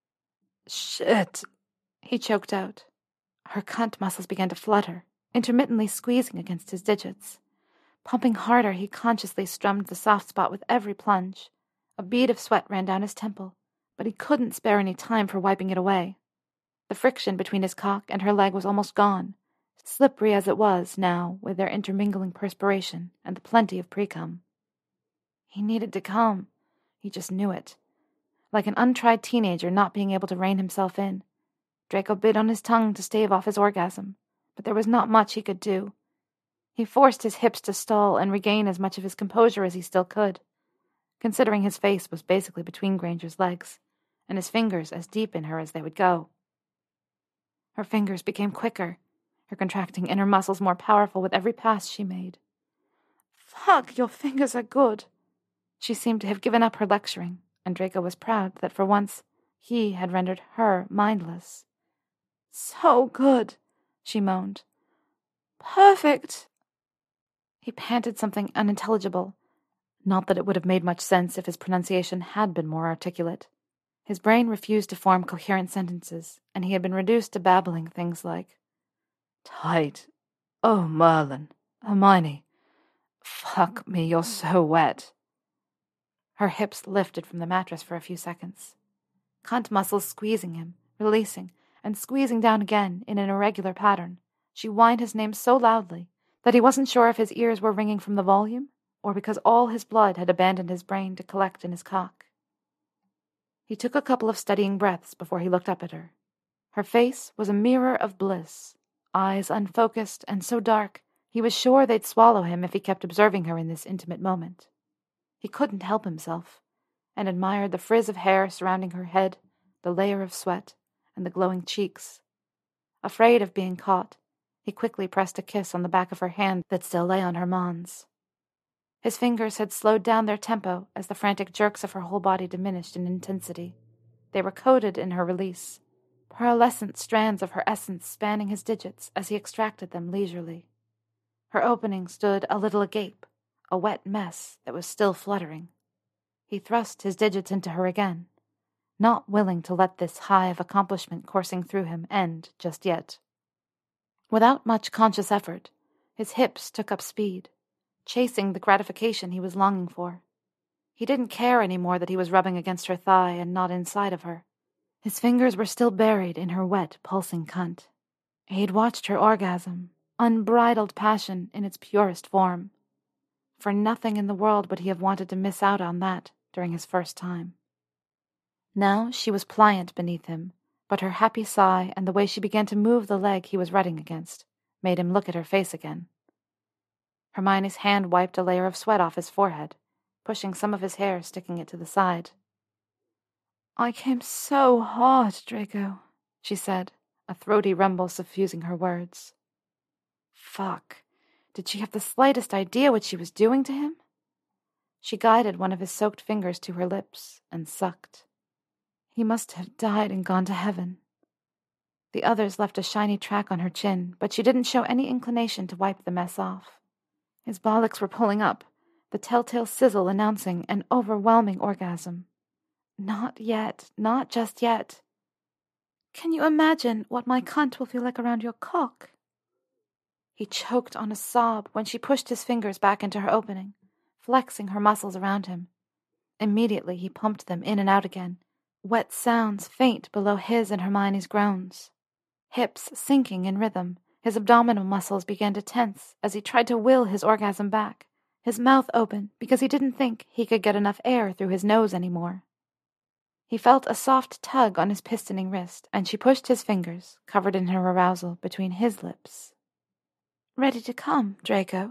Shit, he choked out. Her cunt muscles began to flutter, intermittently squeezing against his digits. Pumping harder, he consciously strummed the soft spot with every plunge. A bead of sweat ran down his temple, but he couldn't spare any time for wiping it away. The friction between his cock and her leg was almost gone, slippery as it was now with their intermingling perspiration and the plenty of pre-cum. He needed to come. He just knew it. Like an untried teenager not being able to rein himself in, Draco bit on his tongue to stave off his orgasm, but there was not much he could do. He forced his hips to stall and regain as much of his composure as he still could, considering his face was basically between Granger's legs, and his fingers as deep in her as they would go. Her fingers became quicker, her contracting inner muscles more powerful with every pass she made. Fuck, your fingers are good. She seemed to have given up her lecturing, and Draco was proud that for once he had rendered her mindless. So good, she moaned. Perfect. He panted something unintelligible. Not that it would have made much sense if his pronunciation had been more articulate. His brain refused to form coherent sentences, and he had been reduced to babbling things like, Tight. Oh, Merlin. Hermione. Fuck me, you're so wet. Her hips lifted from the mattress for a few seconds. Cunt muscles squeezing him, releasing, and squeezing down again in an irregular pattern. She whined his name so loudly that he wasn't sure if his ears were ringing from the volume or because all his blood had abandoned his brain to collect in his cock. He took a couple of steadying breaths before he looked up at her. Her face was a mirror of bliss, eyes unfocused and so dark he was sure they'd swallow him if he kept observing her in this intimate moment. He couldn't help himself, and admired the frizz of hair surrounding her head, the layer of sweat, and the glowing cheeks. Afraid of being caught, he quickly pressed a kiss on the back of her hand that still lay on Hermione's. His fingers had slowed down their tempo as the frantic jerks of her whole body diminished in intensity. They were coded in her release, pearlescent strands of her essence spanning his digits as he extracted them leisurely. Her opening stood a little agape, a wet mess that was still fluttering. He thrust his digits into her again, not willing to let this high of accomplishment coursing through him end just yet. Without much conscious effort, his hips took up speed, chasing the gratification he was longing for. He didn't care any more that he was rubbing against her thigh and not inside of her. His fingers were still buried in her wet, pulsing cunt. He'd watched her orgasm, unbridled passion in its purest form. For nothing in the world would he have wanted to miss out on that during his first time. Now she was pliant beneath him, but her happy sigh and the way she began to move the leg he was rutting against made him look at her face again. Hermione's hand wiped a layer of sweat off his forehead, pushing some of his hair, sticking it to the side. "I came so hard, Draco," she said, a throaty rumble suffusing her words. Fuck. Did she have the slightest idea what she was doing to him? She guided one of his soaked fingers to her lips and sucked. He must have died and gone to heaven. The others left a shiny track on her chin, but she didn't show any inclination to wipe the mess off. His bollocks were pulling up, the telltale sizzle announcing an overwhelming orgasm. Not yet, not just yet. Can you imagine what my cunt will feel like around your cock? He choked on a sob when she pushed his fingers back into her opening, flexing her muscles around him. Immediately he pumped them in and out again, wet sounds faint below his and Hermione's groans. Hips sinking in rhythm, his abdominal muscles began to tense as he tried to will his orgasm back, his mouth open because he didn't think he could get enough air through his nose anymore. He felt a soft tug on his pistoning wrist, and she pushed his fingers, covered in her arousal, between his lips. "Ready to come, Draco?"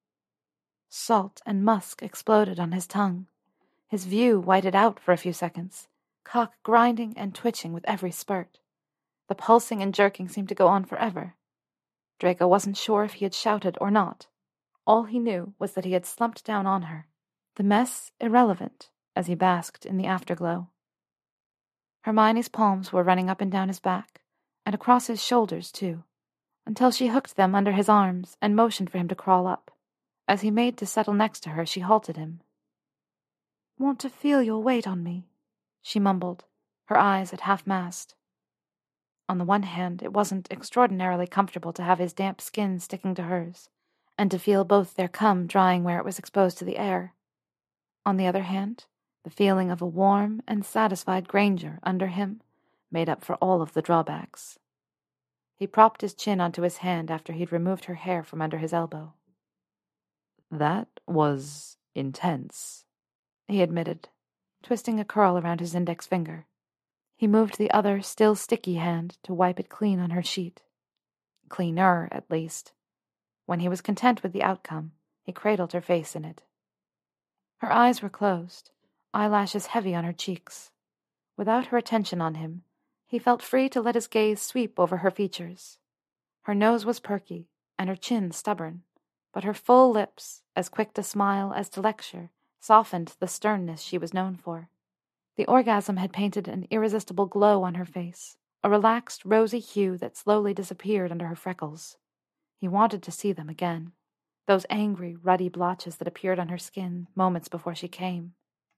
Salt and musk exploded on his tongue. His view whited out for a few seconds, cock grinding and twitching with every spurt. The pulsing and jerking seemed to go on forever. Draco wasn't sure if he had shouted or not. All he knew was that he had slumped down on her, the mess irrelevant as he basked in the afterglow. Hermione's palms were running up and down his back, and across his shoulders, too, until she hooked them under his arms and motioned for him to crawl up. As he made to settle next to her, she halted him. "Want to feel your weight on me," she mumbled, her eyes at half-mast. On the one hand, it wasn't extraordinarily comfortable to have his damp skin sticking to hers, and to feel both their cum drying where it was exposed to the air. On the other hand, the feeling of a warm and satisfied Granger under him made up for all of the drawbacks. He propped his chin onto his hand after he'd removed her hair from under his elbow. "That was intense," he admitted, twisting a curl around his index finger. He moved the other, still sticky hand to wipe it clean on her sheet. Cleaner, at least. When he was content with the outcome, he cradled her face in it. Her eyes were closed, eyelashes heavy on her cheeks. Without her attention on him, he felt free to let his gaze sweep over her features. Her nose was perky, and her chin stubborn, but her full lips, as quick to smile as to lecture, softened the sternness she was known for. The orgasm had painted an irresistible glow on her face, a relaxed rosy hue that slowly disappeared under her freckles. He wanted to see them again, those angry, ruddy blotches that appeared on her skin moments before she came.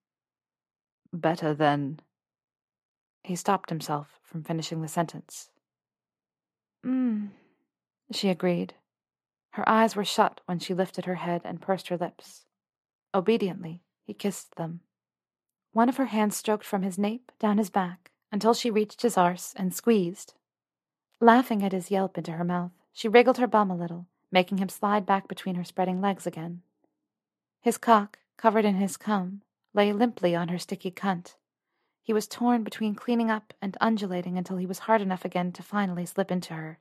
"Better than..." He stopped himself from finishing the sentence. "Mmm," she agreed. Her eyes were shut when she lifted her head and pursed her lips. Obediently, he kissed them. One of her hands stroked from his nape down his back until she reached his arse and squeezed. Laughing at his yelp into her mouth, she wriggled her bum a little, making him slide back between her spreading legs again. His cock, covered in his cum, lay limply on her sticky cunt. He was torn between cleaning up and undulating until he was hard enough again to finally slip into her.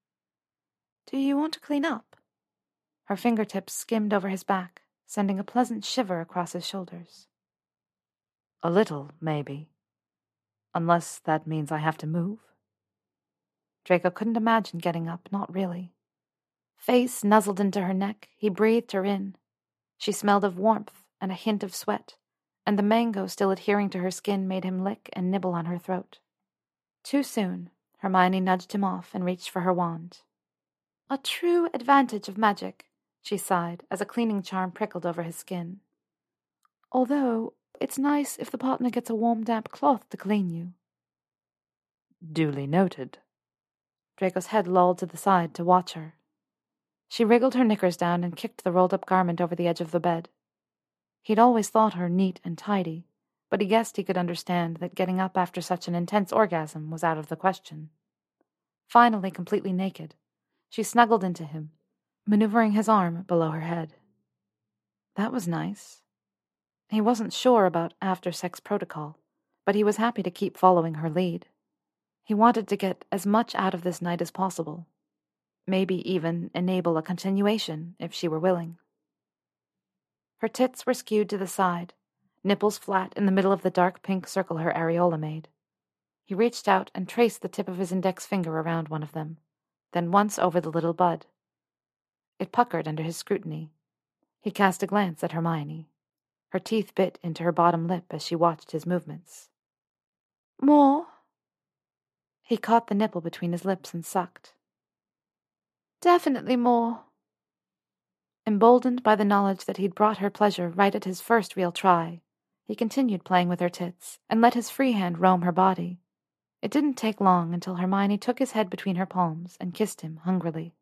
"Do you want to clean up?" Her fingertips skimmed over his back, sending a pleasant shiver across his shoulders. "A little, maybe. Unless that means I have to move." Draco couldn't imagine getting up, not really. Face nuzzled into her neck, he breathed her in. She smelled of warmth and a hint of sweat, and the mango still adhering to her skin made him lick and nibble on her throat. Too soon, Hermione nudged him off and reached for her wand. A true advantage of magic, she sighed as a cleaning charm prickled over his skin. Although, it's nice if the partner gets a warm, damp cloth to clean you. Duly noted. Draco's head lolled to the side to watch her. She wriggled her knickers down and kicked the rolled-up garment over the edge of the bed. He'd always thought her neat and tidy, but he guessed he could understand that getting up after such an intense orgasm was out of the question. Finally completely naked, she snuggled into him, maneuvering his arm below her head. That was nice. He wasn't sure about after-sex protocol, but he was happy to keep following her lead. He wanted to get as much out of this night as possible. Maybe even enable a continuation, if she were willing. Her tits were skewed to the side, nipples flat in the middle of the dark pink circle her areola made. He reached out and traced the tip of his index finger around one of them, then once over the little bud. It puckered under his scrutiny. He cast a glance at Hermione. Her teeth bit into her bottom lip as she watched his movements. More? He caught the nipple between his lips and sucked. Definitely more. Emboldened by the knowledge that he'd brought her pleasure right at his first real try, he continued playing with her tits and let his free hand roam her body. It didn't take long until Hermione took his head between her palms and kissed him hungrily.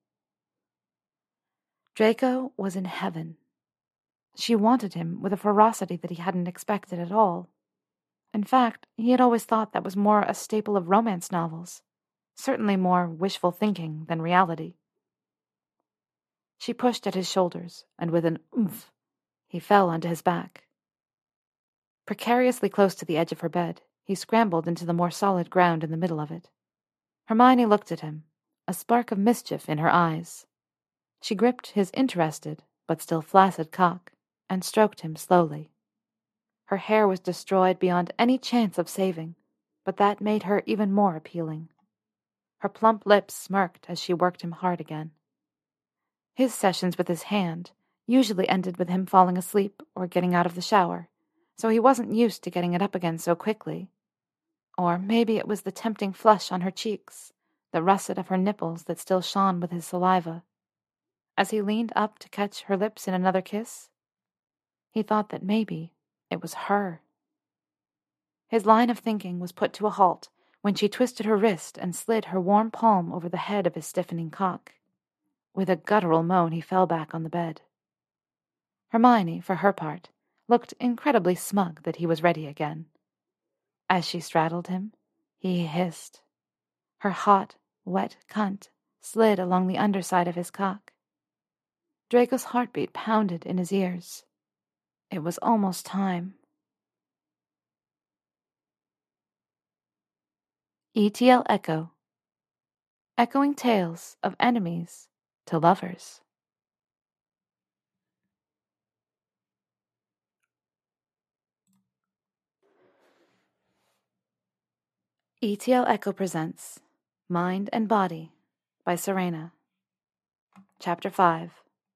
Draco was in heaven. She wanted him with a ferocity that he hadn't expected at all. In fact, he had always thought that was more a staple of romance novels, certainly more wishful thinking than reality. She pushed at his shoulders, and with an oomph, he fell onto his back. Precariously close to the edge of her bed, he scrambled into the more solid ground in the middle of it. Hermione looked at him, a spark of mischief in her eyes. She gripped his interested, but still flaccid cock, and stroked him slowly. Her hair was destroyed beyond any chance of saving, but that made her even more appealing. Her plump lips smirked as she worked him hard again. His sessions with his hand usually ended with him falling asleep or getting out of the shower, so he wasn't used to getting it up again so quickly. Or maybe it was the tempting flush on her cheeks, the russet of her nipples that still shone with his saliva. As he leaned up to catch her lips in another kiss, he thought that maybe it was her. His line of thinking was put to a halt when she twisted her wrist and slid her warm palm over the head of his stiffening cock. With a guttural moan, he fell back on the bed. Hermione, for her part, looked incredibly smug that he was ready again. As she straddled him, he hissed. Her hot, wet cunt slid along the underside of his cock. Draco's heartbeat pounded in his ears. It was almost time. E T L Echo. Echoing tales of enemies to lovers. E T L Echo presents Mind and Body by Serena. Chapter five.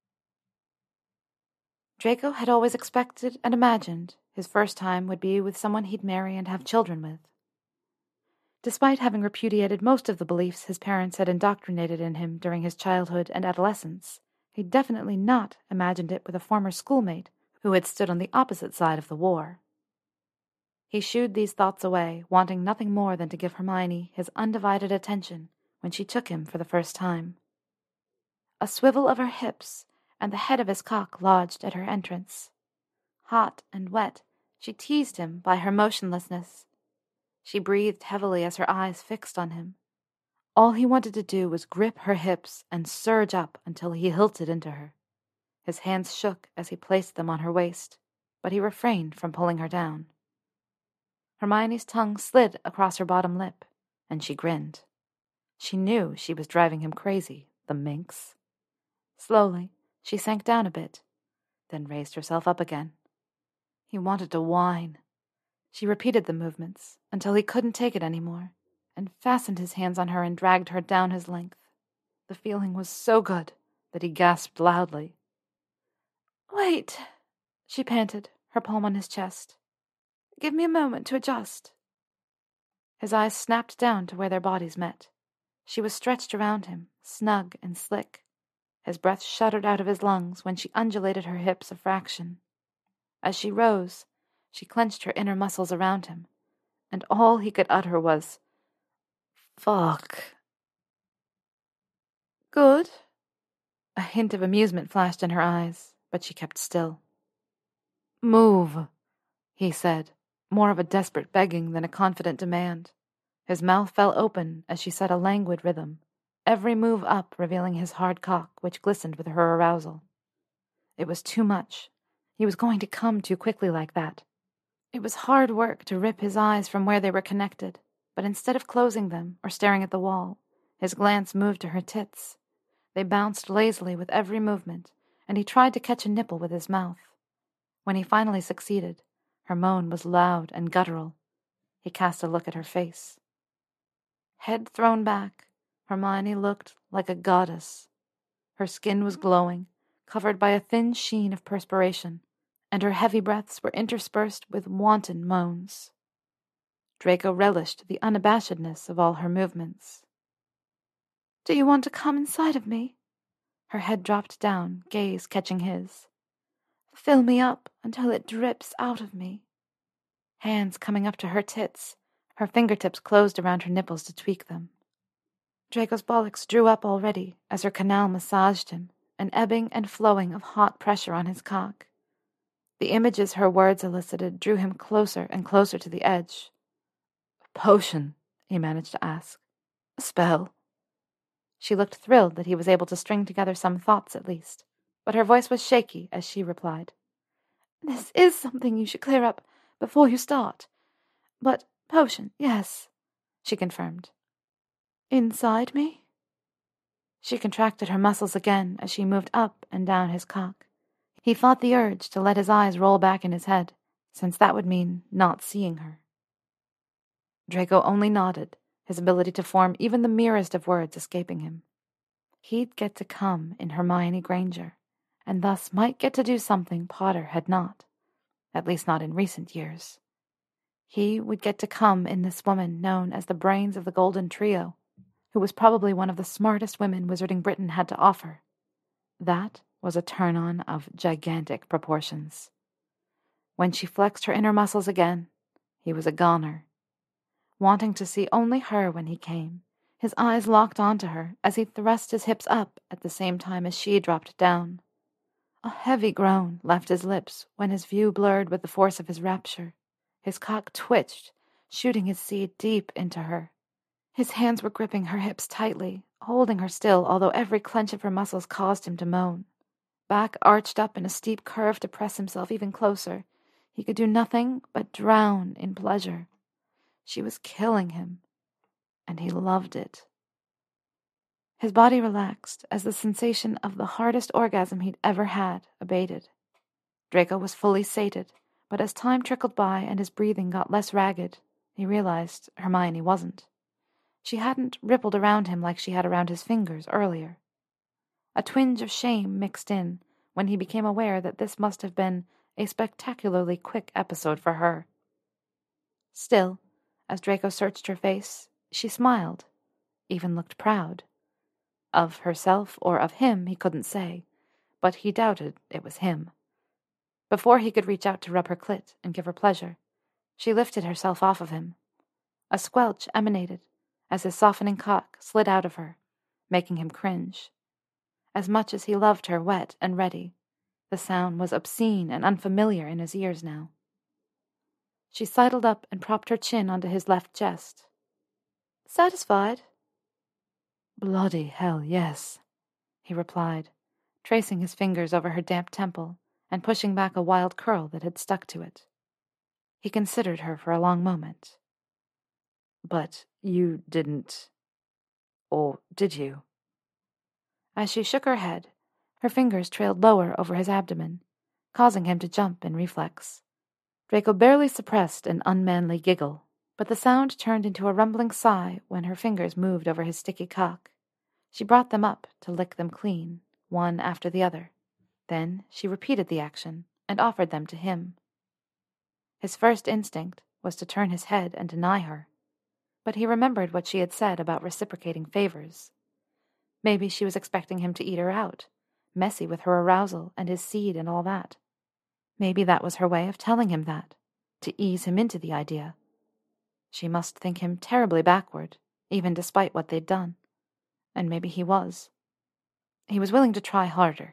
Draco had always expected and imagined his first time would be with someone he'd marry and have children with. Despite having repudiated most of the beliefs his parents had indoctrinated in him during his childhood and adolescence, he'd definitely not imagined it with a former schoolmate who had stood on the opposite side of the war. He shooed these thoughts away, wanting nothing more than to give Hermione his undivided attention when she took him for the first time. A swivel of her hips and the head of his cock lodged at her entrance. Hot and wet, she teased him by her motionlessness. She breathed heavily as her eyes fixed on him. All he wanted to do was grip her hips and surge up until he hilted into her. His hands shook as he placed them on her waist, but he refrained from pulling her down. Hermione's tongue slid across her bottom lip, and she grinned. She knew she was driving him crazy, the minx. Slowly, she sank down a bit, then raised herself up again. He wanted to whine. She repeated the movements until he couldn't take it anymore, and fastened his hands on her and dragged her down his length. The feeling was so good that he gasped loudly. "Wait," she panted, her palm on his chest. Give me a moment to adjust. His eyes snapped down to where their bodies met. She was stretched around him, snug and slick. His breath shuddered out of his lungs when she undulated her hips a fraction. As she rose, she clenched her inner muscles around him, and all he could utter was, "Fuck." Good? A hint of amusement flashed in her eyes, but she kept still. Move, he said, more of a desperate begging than a confident demand. His mouth fell open as she set a languid rhythm, every move up revealing his hard cock, which glistened with her arousal. It was too much. He was going to come too quickly like that. It was hard work to rip his eyes from where they were connected, but instead of closing them or staring at the wall, his glance moved to her tits. They bounced lazily with every movement, and he tried to catch a nipple with his mouth. When he finally succeeded, her moan was loud and guttural. He cast a look at her face. Head thrown back, Hermione looked like a goddess. Her skin was glowing, covered by a thin sheen of perspiration, and her heavy breaths were interspersed with wanton moans. Draco relished the unabashedness of all her movements. Do you want to come inside of me? Her head dropped down, gaze catching his. Fill me up until it drips out of me. Hands coming up to her tits, her fingertips closed around her nipples to tweak them. Draco's bollocks drew up already as her canal massaged him, an ebbing and flowing of hot pressure on his cock. The images her words elicited drew him closer and closer to the edge. Potion, he managed to ask. A spell. She looked thrilled that he was able to string together some thoughts at least, but her voice was shaky as she replied. This is something you should clear up before you start. But potion, yes, she confirmed. Inside me? She contracted her muscles again as she moved up and down his cock. He fought the urge to let his eyes roll back in his head, since that would mean not seeing her. Draco only nodded, his ability to form even the merest of words escaping him. He'd get to come in Hermione Granger, and thus might get to do something Potter had not, at least not in recent years. He would get to come in this woman known as the brains of the Golden Trio, who was probably one of the smartest women Wizarding Britain had to offer. That was a turn-on of gigantic proportions. When she flexed her inner muscles again, he was a goner. Wanting to see only her when he came, his eyes locked onto her as he thrust his hips up at the same time as she dropped down. A heavy groan left his lips when his view blurred with the force of his rapture. His cock twitched, shooting his seed deep into her. His hands were gripping her hips tightly, holding her still, although every clench of her muscles caused him to moan. Back arched up in a steep curve to press himself even closer, he could do nothing but drown in pleasure. She was killing him, and he loved it. His body relaxed as the sensation of the hardest orgasm he'd ever had abated. Draco was fully sated, but as time trickled by and his breathing got less ragged, he realized Hermione wasn't. She hadn't rippled around him like she had around his fingers earlier. A twinge of shame mixed in when he became aware that this must have been a spectacularly quick episode for her. Still, as Draco searched her face, she smiled, even looked proud. Of herself or of him he couldn't say, but he doubted it was him. Before he could reach out to rub her clit and give her pleasure, she lifted herself off of him. A squelch emanated as his softening cock slid out of her, making him cringe. As much as he loved her wet and ready, the sound was obscene and unfamiliar in his ears now. She sidled up and propped her chin onto his left chest. Satisfied? Bloody hell, yes, he replied, tracing his fingers over her damp temple and pushing back a wild curl that had stuck to it. He considered her for a long moment. But you didn't... Or did you? As she shook her head, her fingers trailed lower over his abdomen, causing him to jump in reflex. Draco barely suppressed an unmanly giggle, but the sound turned into a rumbling sigh when her fingers moved over his sticky cock. She brought them up to lick them clean, one after the other. Then she repeated the action, and offered them to him. His first instinct was to turn his head and deny her, but he remembered what she had said about reciprocating favors. Maybe she was expecting him to eat her out, messy with her arousal and his seed and all that. Maybe that was her way of telling him that, to ease him into the idea. She must think him terribly backward, even despite what they'd done. And maybe he was. He was willing to try harder.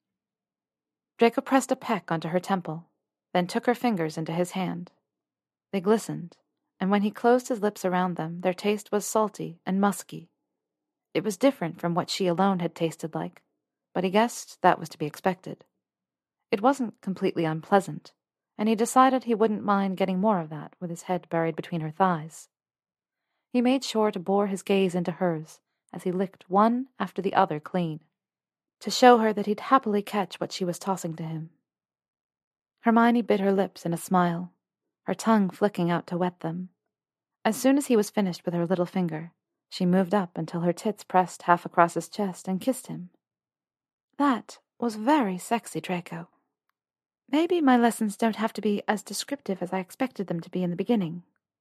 Draco pressed a peck onto her temple, then took her fingers into his hand. They glistened, and when he closed his lips around them, their taste was salty and musky. It was different from what she alone had tasted like, but he guessed that was to be expected. It wasn't completely unpleasant, and he decided he wouldn't mind getting more of that with his head buried between her thighs. He made sure to bore his gaze into hers as he licked one after the other clean, to show her that he'd happily catch what she was tossing to him. Hermione bit her lips in a smile, her tongue flicking out to wet them. As soon as he was finished with her little finger, she moved up until her tits pressed half across his chest and kissed him. That was very sexy, Draco. Maybe my lessons don't have to be as descriptive as I expected them to be in the beginning.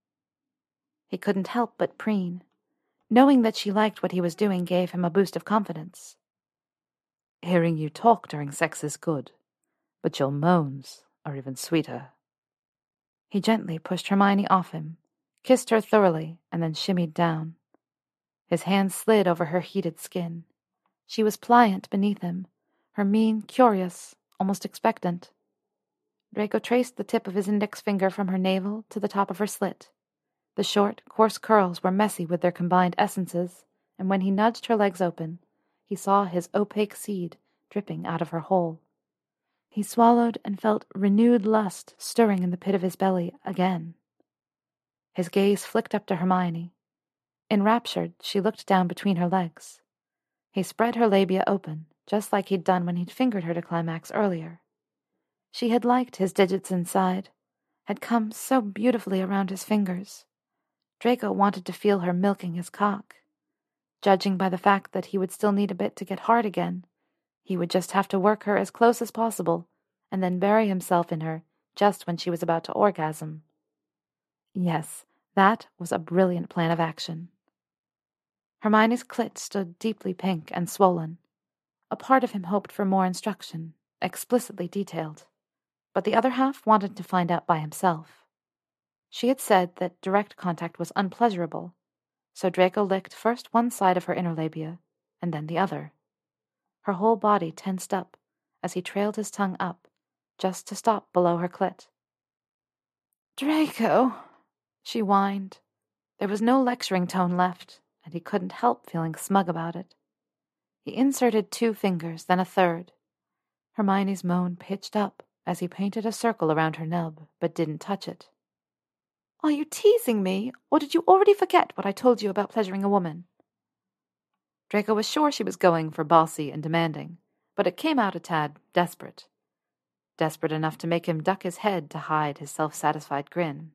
He couldn't help but preen. Knowing that she liked what he was doing gave him a boost of confidence. Hearing you talk during sex is good, but your moans are even sweeter. He gently pushed Hermione off him, kissed her thoroughly, and then shimmied down. His hand slid over her heated skin. She was pliant beneath him, her mien curious, almost expectant. Draco traced the tip of his index finger from her navel to the top of her slit. The short, coarse curls were messy with their combined essences, and when he nudged her legs open, he saw his opaque seed dripping out of her hole. He swallowed and felt renewed lust stirring in the pit of his belly again. His gaze flicked up to Hermione. Enraptured, she looked down between her legs. He spread her labia open, just like he'd done when he'd fingered her to climax earlier. She had liked his digits inside, had come so beautifully around his fingers. Draco wanted to feel her milking his cock. Judging by the fact that he would still need a bit to get hard again, he would just have to work her as close as possible, and then bury himself in her just when she was about to orgasm. Yes, that was a brilliant plan of action. Hermione's clit stood deeply pink and swollen. A part of him hoped for more instruction, explicitly detailed, but the other half wanted to find out by himself. She had said that direct contact was unpleasurable, so Draco licked first one side of her inner labia, and then the other. Her whole body tensed up as he trailed his tongue up, just to stop below her clit. "Draco," she whined. There was no lecturing tone left, and he couldn't help feeling smug about it. He inserted two fingers, then a third. Hermione's moan pitched up as he painted a circle around her nub, but didn't touch it. "Are you teasing me, or did you already forget what I told you about pleasuring a woman?" Draco was sure she was going for bossy and demanding, but it came out a tad desperate. Desperate enough to make him duck his head to hide his self-satisfied grin.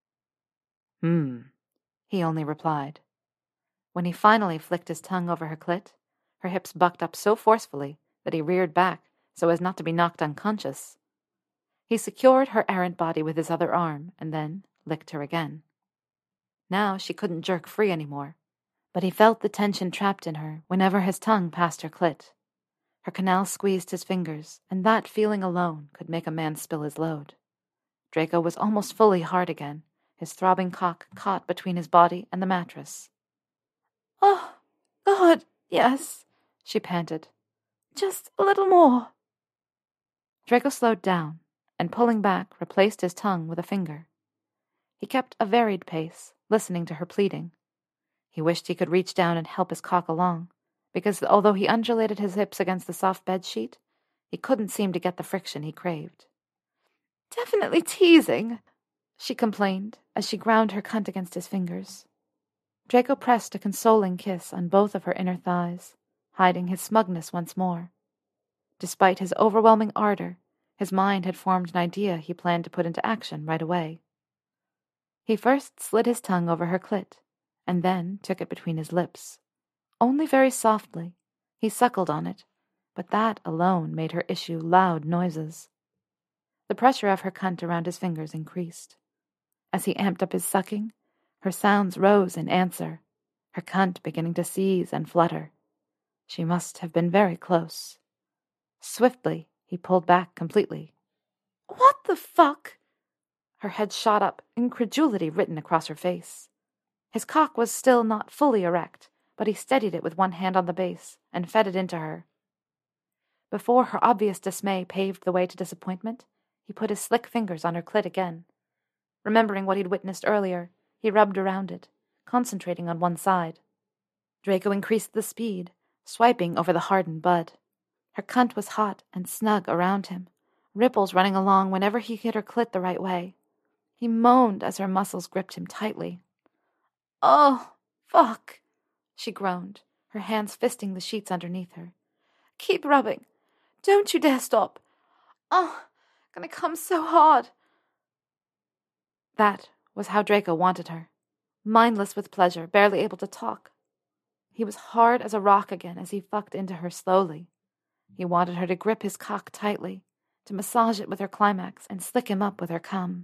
Hmm, he only replied. When he finally flicked his tongue over her clit, her hips bucked up so forcefully that he reared back so as not to be knocked unconscious. He secured her errant body with his other arm and then licked her again. Now she couldn't jerk free anymore, but he felt the tension trapped in her whenever his tongue passed her clit. Her canal squeezed his fingers, and that feeling alone could make a man spill his load. Draco was almost fully hard again, his throbbing cock caught between his body and the mattress. "Oh, God, yes," she panted. "Just a little more." Draco slowed down, and pulling back, replaced his tongue with a finger. He kept a varied pace, listening to her pleading. He wished he could reach down and help his cock along, because although he undulated his hips against the soft bed sheet, he couldn't seem to get the friction he craved. "Definitely teasing," she complained as she ground her cunt against his fingers. Draco pressed a consoling kiss on both of her inner thighs, hiding his smugness once more. Despite his overwhelming ardor, his mind had formed an idea he planned to put into action right away. He first slid his tongue over her clit, and then took it between his lips. Only very softly. He suckled on it, but that alone made her issue loud noises. The pressure of her cunt around his fingers increased. As he amped up his sucking, her sounds rose in answer, her cunt beginning to seize and flutter. She must have been very close. Swiftly, he pulled back completely. What the fuck? Her head shot up, incredulity written across her face. His cock was still not fully erect, but he steadied it with one hand on the base and fed it into her. Before her obvious dismay paved the way to disappointment, he put his slick fingers on her clit again. Remembering what he'd witnessed earlier, he rubbed around it, concentrating on one side. Draco increased the speed, swiping over the hardened bud. Her cunt was hot and snug around him, ripples running along whenever he hit her clit the right way. He moaned as her muscles gripped him tightly. Oh, fuck, she groaned, her hands fisting the sheets underneath her. Keep rubbing. Don't you dare stop. Oh, gonna come so hard. That was how Draco wanted her, mindless with pleasure, barely able to talk. He was hard as a rock again as he fucked into her slowly. He wanted her to grip his cock tightly, to massage it with her climax and slick him up with her cum.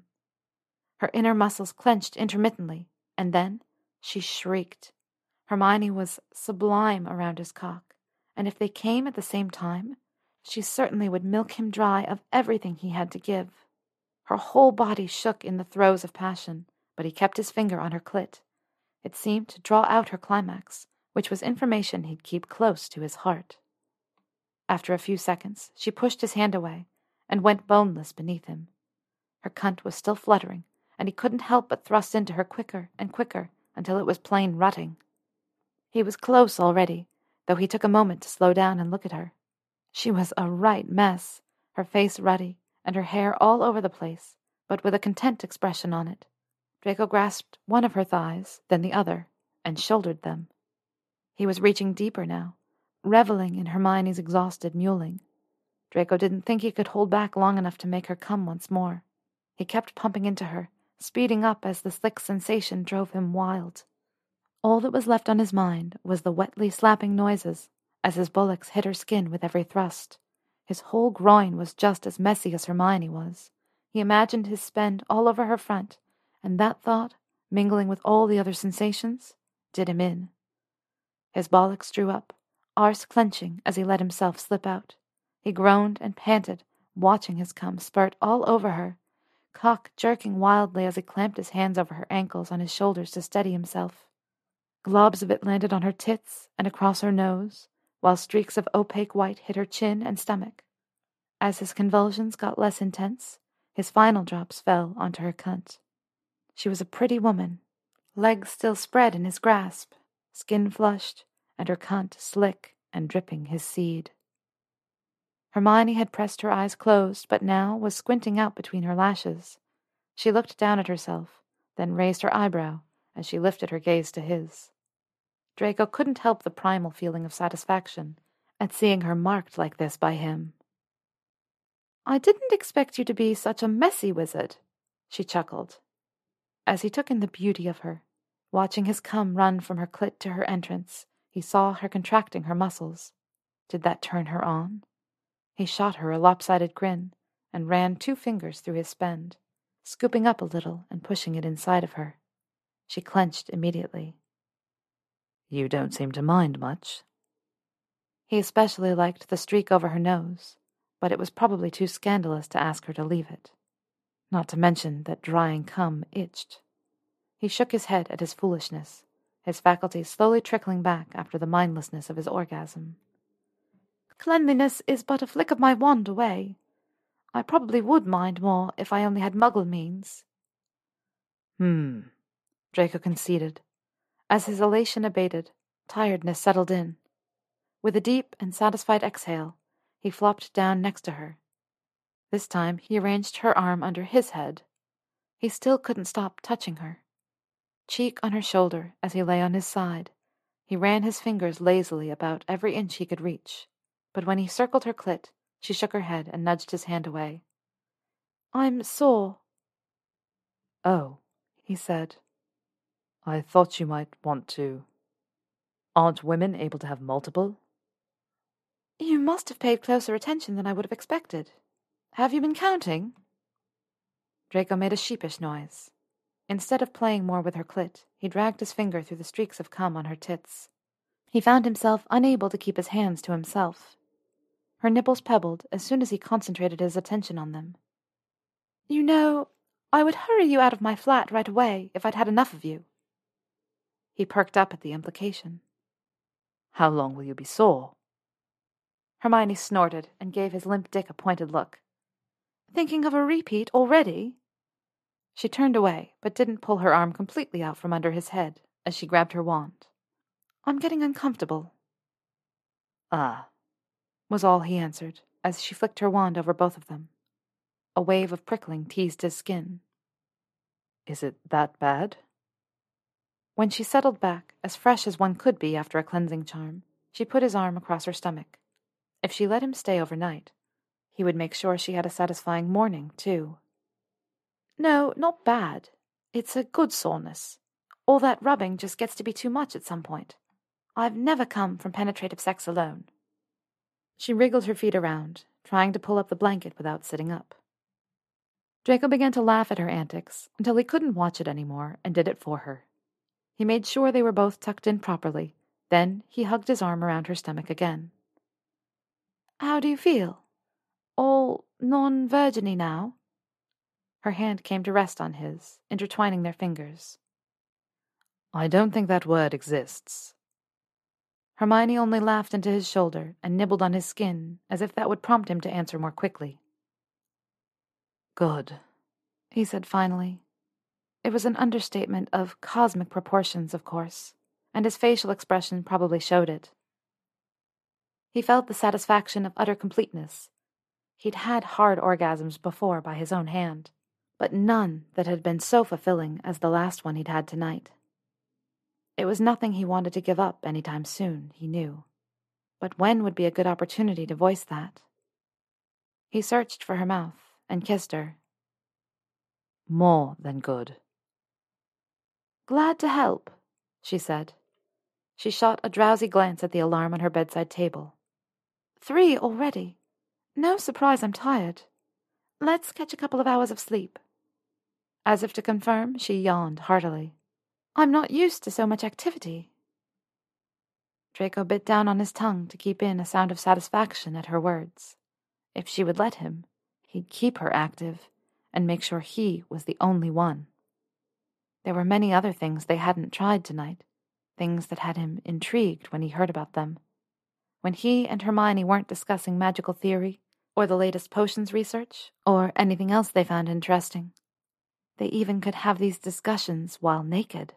Her inner muscles clenched intermittently, and then she shrieked. Hermione was sublime around his cock, and if they came at the same time, she certainly would milk him dry of everything he had to give. Her whole body shook in the throes of passion, but he kept his finger on her clit. It seemed to draw out her climax, which was information he'd keep close to his heart. After a few seconds, she pushed his hand away and went boneless beneath him. Her cunt was still fluttering, and he couldn't help but thrust into her quicker and quicker until it was plain rutting. He was close already, though he took a moment to slow down and look at her. She was a right mess, her face ruddy, and her hair all over the place, but with a content expression on it. Draco grasped one of her thighs, then the other, and shouldered them. He was reaching deeper now, reveling in Hermione's exhausted mewling. Draco didn't think he could hold back long enough to make her come once more. He kept pumping into her, speeding up as the slick sensation drove him wild. All that was left on his mind was the wetly slapping noises as his bullocks hit her skin with every thrust. His whole groin was just as messy as Hermione was. He imagined his spend all over her front, and that thought, mingling with all the other sensations, did him in. His bollocks drew up, arse clenching as he let himself slip out. He groaned and panted, watching his cum spurt all over her, cock jerking wildly as he clamped his hands over her ankles on his shoulders to steady himself. Globs of it landed on her tits and across her nose, while streaks of opaque white hit her chin and stomach. As his convulsions got less intense, his final drops fell onto her cunt. She was a pretty woman, legs still spread in his grasp, skin flushed, and her cunt slick and dripping his seed. Hermione had pressed her eyes closed, but now was squinting out between her lashes. She looked down at herself, then raised her eyebrow as she lifted her gaze to his. Draco couldn't help the primal feeling of satisfaction at seeing her marked like this by him. I didn't expect you to be such a messy wizard, she chuckled. As he took in the beauty of her, watching his cum run from her clit to her entrance, he saw her contracting her muscles. Did that turn her on? He shot her a lopsided grin and ran two fingers through his spend, scooping up a little and pushing it inside of her. She clenched immediately. You don't seem to mind much. He especially liked the streak over her nose, but it was probably too scandalous to ask her to leave it. Not to mention that drying cum itched. He shook his head at his foolishness, his faculties slowly trickling back after the mindlessness of his orgasm. Cleanliness is but a flick of my wand away. I probably would mind more if I only had muggle means. Hmm, Draco conceded. As his elation abated, tiredness settled in. With a deep and satisfied exhale, he flopped down next to her. This time he arranged her arm under his head. He still couldn't stop touching her. Cheek on her shoulder as he lay on his side, he ran his fingers lazily about every inch he could reach. But when he circled her clit, she shook her head and nudged his hand away. I'm sore. Oh, he said. I thought you might want to. Aren't women able to have multiple? You must have paid closer attention than I would have expected. Have you been counting? Draco made a sheepish noise. Instead of playing more with her clit, he dragged his finger through the streaks of cum on her tits. He found himself unable to keep his hands to himself. Her nipples pebbled as soon as he concentrated his attention on them. "You know, I would hurry you out of my flat right away if I'd had enough of you." He perked up at the implication. "How long will you be sore?" Hermione snorted and gave his limp dick a pointed look. "Thinking of a repeat already?" She turned away, but didn't pull her arm completely out from under his head as she grabbed her wand. "I'm getting uncomfortable." "Ah," was all he answered as she flicked her wand over both of them. A wave of prickling teased his skin. "Is it that bad?" When she settled back, as fresh as one could be after a cleansing charm, she put his arm across her stomach. If she let him stay overnight, he would make sure she had a satisfying morning, too. "No, not bad. It's a good soreness. All that rubbing just gets to be too much at some point. I've never come from penetrative sex alone." She wriggled her feet around, trying to pull up the blanket without sitting up. Draco began to laugh at her antics until he couldn't watch it anymore and did it for her. He made sure they were both tucked in properly, then he hugged his arm around her stomach again. "How do you feel? All non-virgin-y now?" Her hand came to rest on his, intertwining their fingers. "I don't think that word exists." Hermione only laughed into his shoulder and nibbled on his skin, as if that would prompt him to answer more quickly. "Good," he said finally. It was an understatement of cosmic proportions, of course, and his facial expression probably showed it. He felt the satisfaction of utter completeness. He'd had hard orgasms before by his own hand, but none that had been so fulfilling as the last one he'd had tonight. It was nothing he wanted to give up any time soon, he knew. But when would be a good opportunity to voice that? He searched for her mouth and kissed her. "More than good." "Glad to help," she said. She shot a drowsy glance at the alarm on her bedside table. "Three already. No surprise I'm tired. Let's catch a couple of hours of sleep." As if to confirm, she yawned heartily. "I'm not used to so much activity." Draco bit down on his tongue to keep in a sound of satisfaction at her words. If she would let him, he'd keep her active and make sure he was the only one. There were many other things they hadn't tried tonight, things that had him intrigued when he heard about them. When he and Hermione weren't discussing magical theory, or the latest potions research, or anything else they found interesting. They even could have these discussions while naked.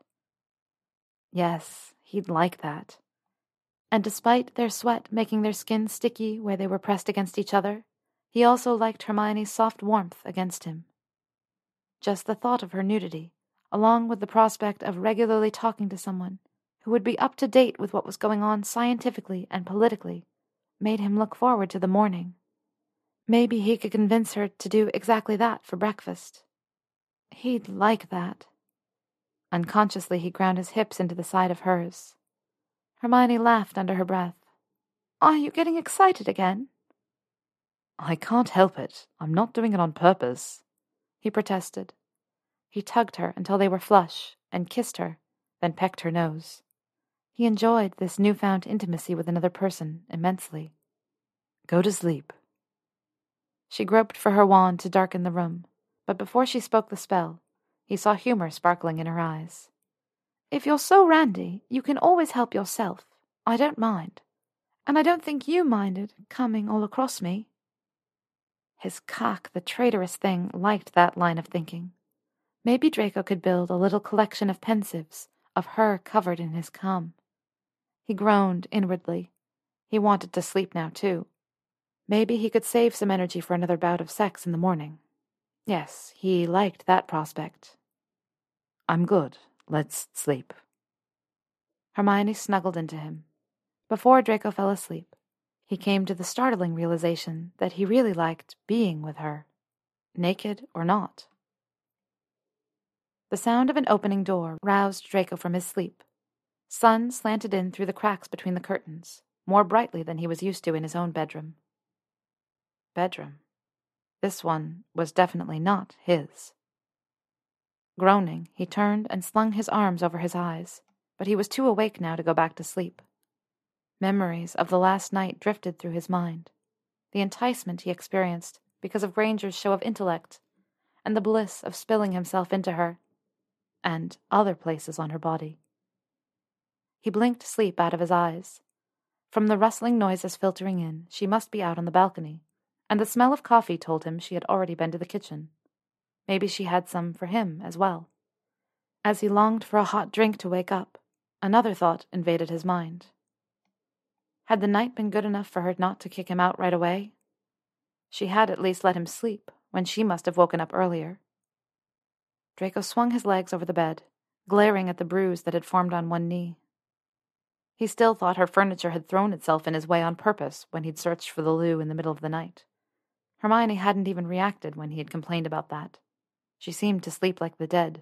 Yes, he'd like that. And despite their sweat making their skin sticky where they were pressed against each other, he also liked Hermione's soft warmth against him. Just the thought of her nudity, along with the prospect of regularly talking to someone who would be up to date with what was going on scientifically and politically, made him look forward to the morning. Maybe he could convince her to do exactly that for breakfast. He'd like that. Unconsciously, he ground his hips into the side of hers. Hermione laughed under her breath. "Are you getting excited again?" "I can't help it. I'm not doing it on purpose," he protested. He tugged her until they were flush and kissed her, then pecked her nose. He enjoyed this newfound intimacy with another person immensely. "Go to sleep." She groped for her wand to darken the room, but before she spoke the spell, he saw humor sparkling in her eyes. "If you're so randy, you can always help yourself. I don't mind. And I don't think you minded coming all across me." His cock, the traitorous thing, liked that line of thinking. Maybe Draco could build a little collection of pensives, of her covered in his cum. He groaned inwardly. He wanted to sleep now, too. Maybe he could save some energy for another bout of sex in the morning. Yes, he liked that prospect. "I'm good. Let's sleep." Hermione snuggled into him. Before Draco fell asleep, he came to the startling realization that he really liked being with her, naked or not. The sound of an opening door roused Draco from his sleep. Sun slanted in through the cracks between the curtains, more brightly than he was used to in his own bedroom. Bedroom. This one was definitely not his. Groaning, he turned and slung his arms over his eyes, but he was too awake now to go back to sleep. Memories of the last night drifted through his mind. The enticement he experienced because of Granger's show of intellect, and the bliss of spilling himself into her, and other places on her body. He blinked sleep out of his eyes. From the rustling noises filtering in, she must be out on the balcony, and the smell of coffee told him she had already been to the kitchen. Maybe she had some for him as well. As he longed for a hot drink to wake up, another thought invaded his mind. Had the night been good enough for her not to kick him out right away? She had at least let him sleep, when she must have woken up earlier. Draco swung his legs over the bed, glaring at the bruise that had formed on one knee. He still thought her furniture had thrown itself in his way on purpose when he'd searched for the loo in the middle of the night. Hermione hadn't even reacted when he had complained about that. She seemed to sleep like the dead.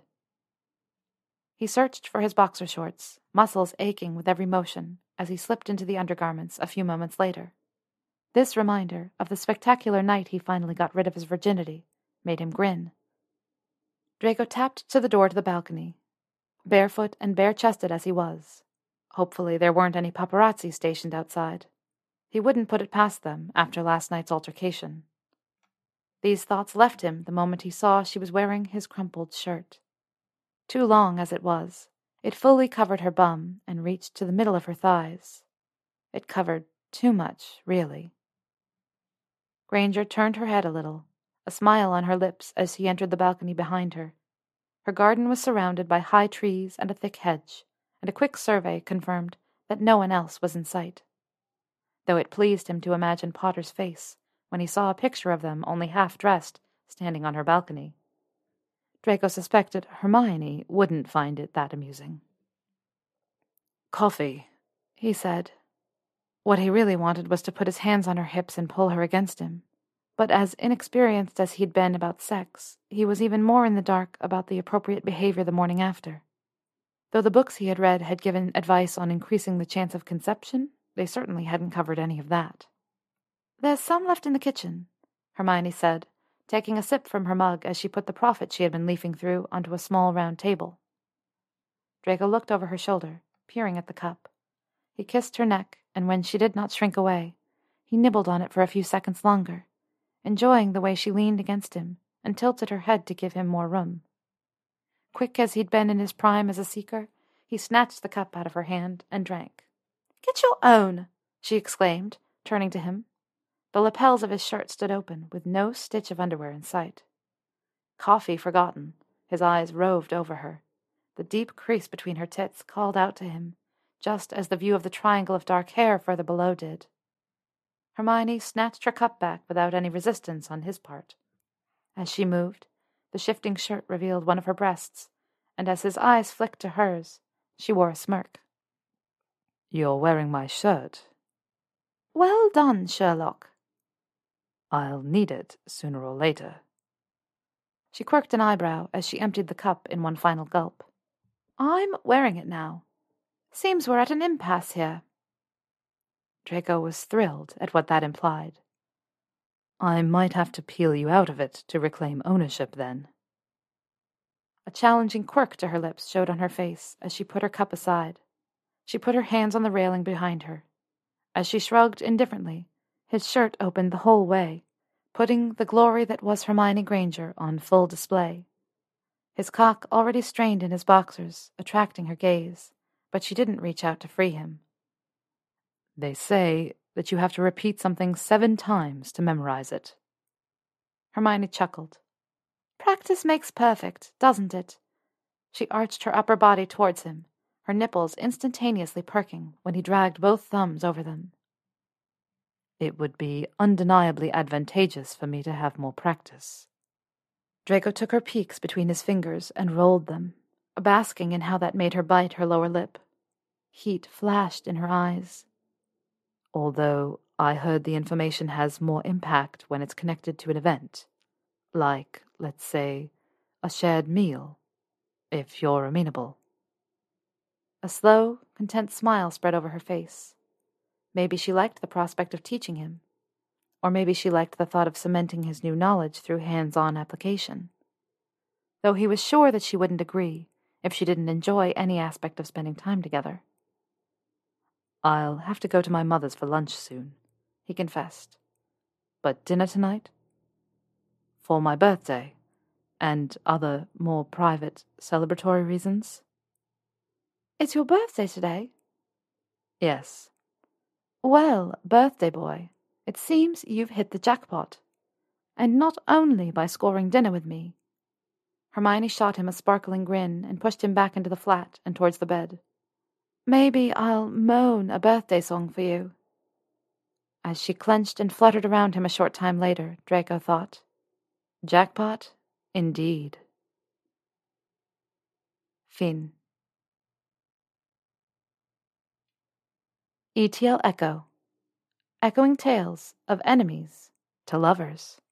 He searched for his boxer shorts, muscles aching with every motion, as he slipped into the undergarments a few moments later. This reminder of the spectacular night he finally got rid of his virginity made him grin. Draco tapped to the door to the balcony, barefoot and bare-chested as he was. Hopefully there weren't any paparazzi stationed outside. He wouldn't put it past them after last night's altercation. These thoughts left him the moment he saw she was wearing his crumpled shirt. Too long as it was, it fully covered her bum and reached to the middle of her thighs. It covered too much, really. Granger turned her head a little, a smile on her lips as he entered the balcony behind her. Her garden was surrounded by high trees and a thick hedge, and a quick survey confirmed that no one else was in sight. Though it pleased him to imagine Potter's face when he saw a picture of them only half-dressed, standing on her balcony. Draco suspected Hermione wouldn't find it that amusing. "Coffee," he said. What he really wanted was to put his hands on her hips and pull her against him. But as inexperienced as he'd been about sex, he was even more in the dark about the appropriate behavior the morning after. Though the books he had read had given advice on increasing the chance of conception, they certainly hadn't covered any of that. "There's some left in the kitchen," Hermione said, taking a sip from her mug as she put the prophet she had been leafing through onto a small round table. Draco looked over her shoulder, peering at the cup. He kissed her neck, and when she did not shrink away, he nibbled on it for a few seconds longer, enjoying the way she leaned against him and tilted her head to give him more room. Quick as he'd been in his prime as a seeker, he snatched the cup out of her hand and drank. "Get your own!" she exclaimed, turning to him. The lapels of his shirt stood open, with no stitch of underwear in sight. Coffee forgotten, his eyes roved over her. The deep crease between her tits called out to him, just as the view of the triangle of dark hair further below did. Hermione snatched her cup back without any resistance on his part. As she moved, the shifting shirt revealed one of her breasts, and as his eyes flicked to hers, she wore a smirk. "You're wearing my shirt." "Well done, Sherlock." "I'll need it sooner or later." She quirked an eyebrow as she emptied the cup in one final gulp. "I'm wearing it now. Seems we're at an impasse here." Draco was thrilled at what that implied. "I might have to peel you out of it to reclaim ownership, then." A challenging quirk to her lips showed on her face as she put her cup aside. She put her hands on the railing behind her. As she shrugged indifferently, his shirt opened the whole way, putting the glory that was Hermione Granger on full display. His cock already strained in his boxers, attracting her gaze, but she didn't reach out to free him. "They say that you have to repeat something seven times to memorize it." Hermione chuckled. "Practice makes perfect, doesn't it?" She arched her upper body towards him, her nipples instantaneously perking when he dragged both thumbs over them. "It would be undeniably advantageous for me to have more practice." Draco took her peaks between his fingers and rolled them, basking in how that made her bite her lower lip. Heat flashed in her eyes. "Although I heard the information has more impact when it's connected to an event, like, let's say, a shared meal, if you're amenable." A slow, content smile spread over her face. Maybe she liked the prospect of teaching him, or maybe she liked the thought of cementing his new knowledge through hands-on application. though he was sure that she wouldn't agree if she didn't enjoy any aspect of spending time together. I'll have to go to my mother's for lunch soon, he confessed. But dinner tonight? For my birthday, and other more private celebratory reasons? It's your birthday today? Yes. Well, birthday boy, it seems you've hit the jackpot. And not only by scoring dinner with me. Hermione shot him a sparkling grin and pushed him back into the flat and towards the bed. Maybe I'll moan a birthday song for you. As she clenched and fluttered around him a short time later, Draco thought, jackpot, indeed. Fin. E T L Echo. Echoing tales of enemies to lovers.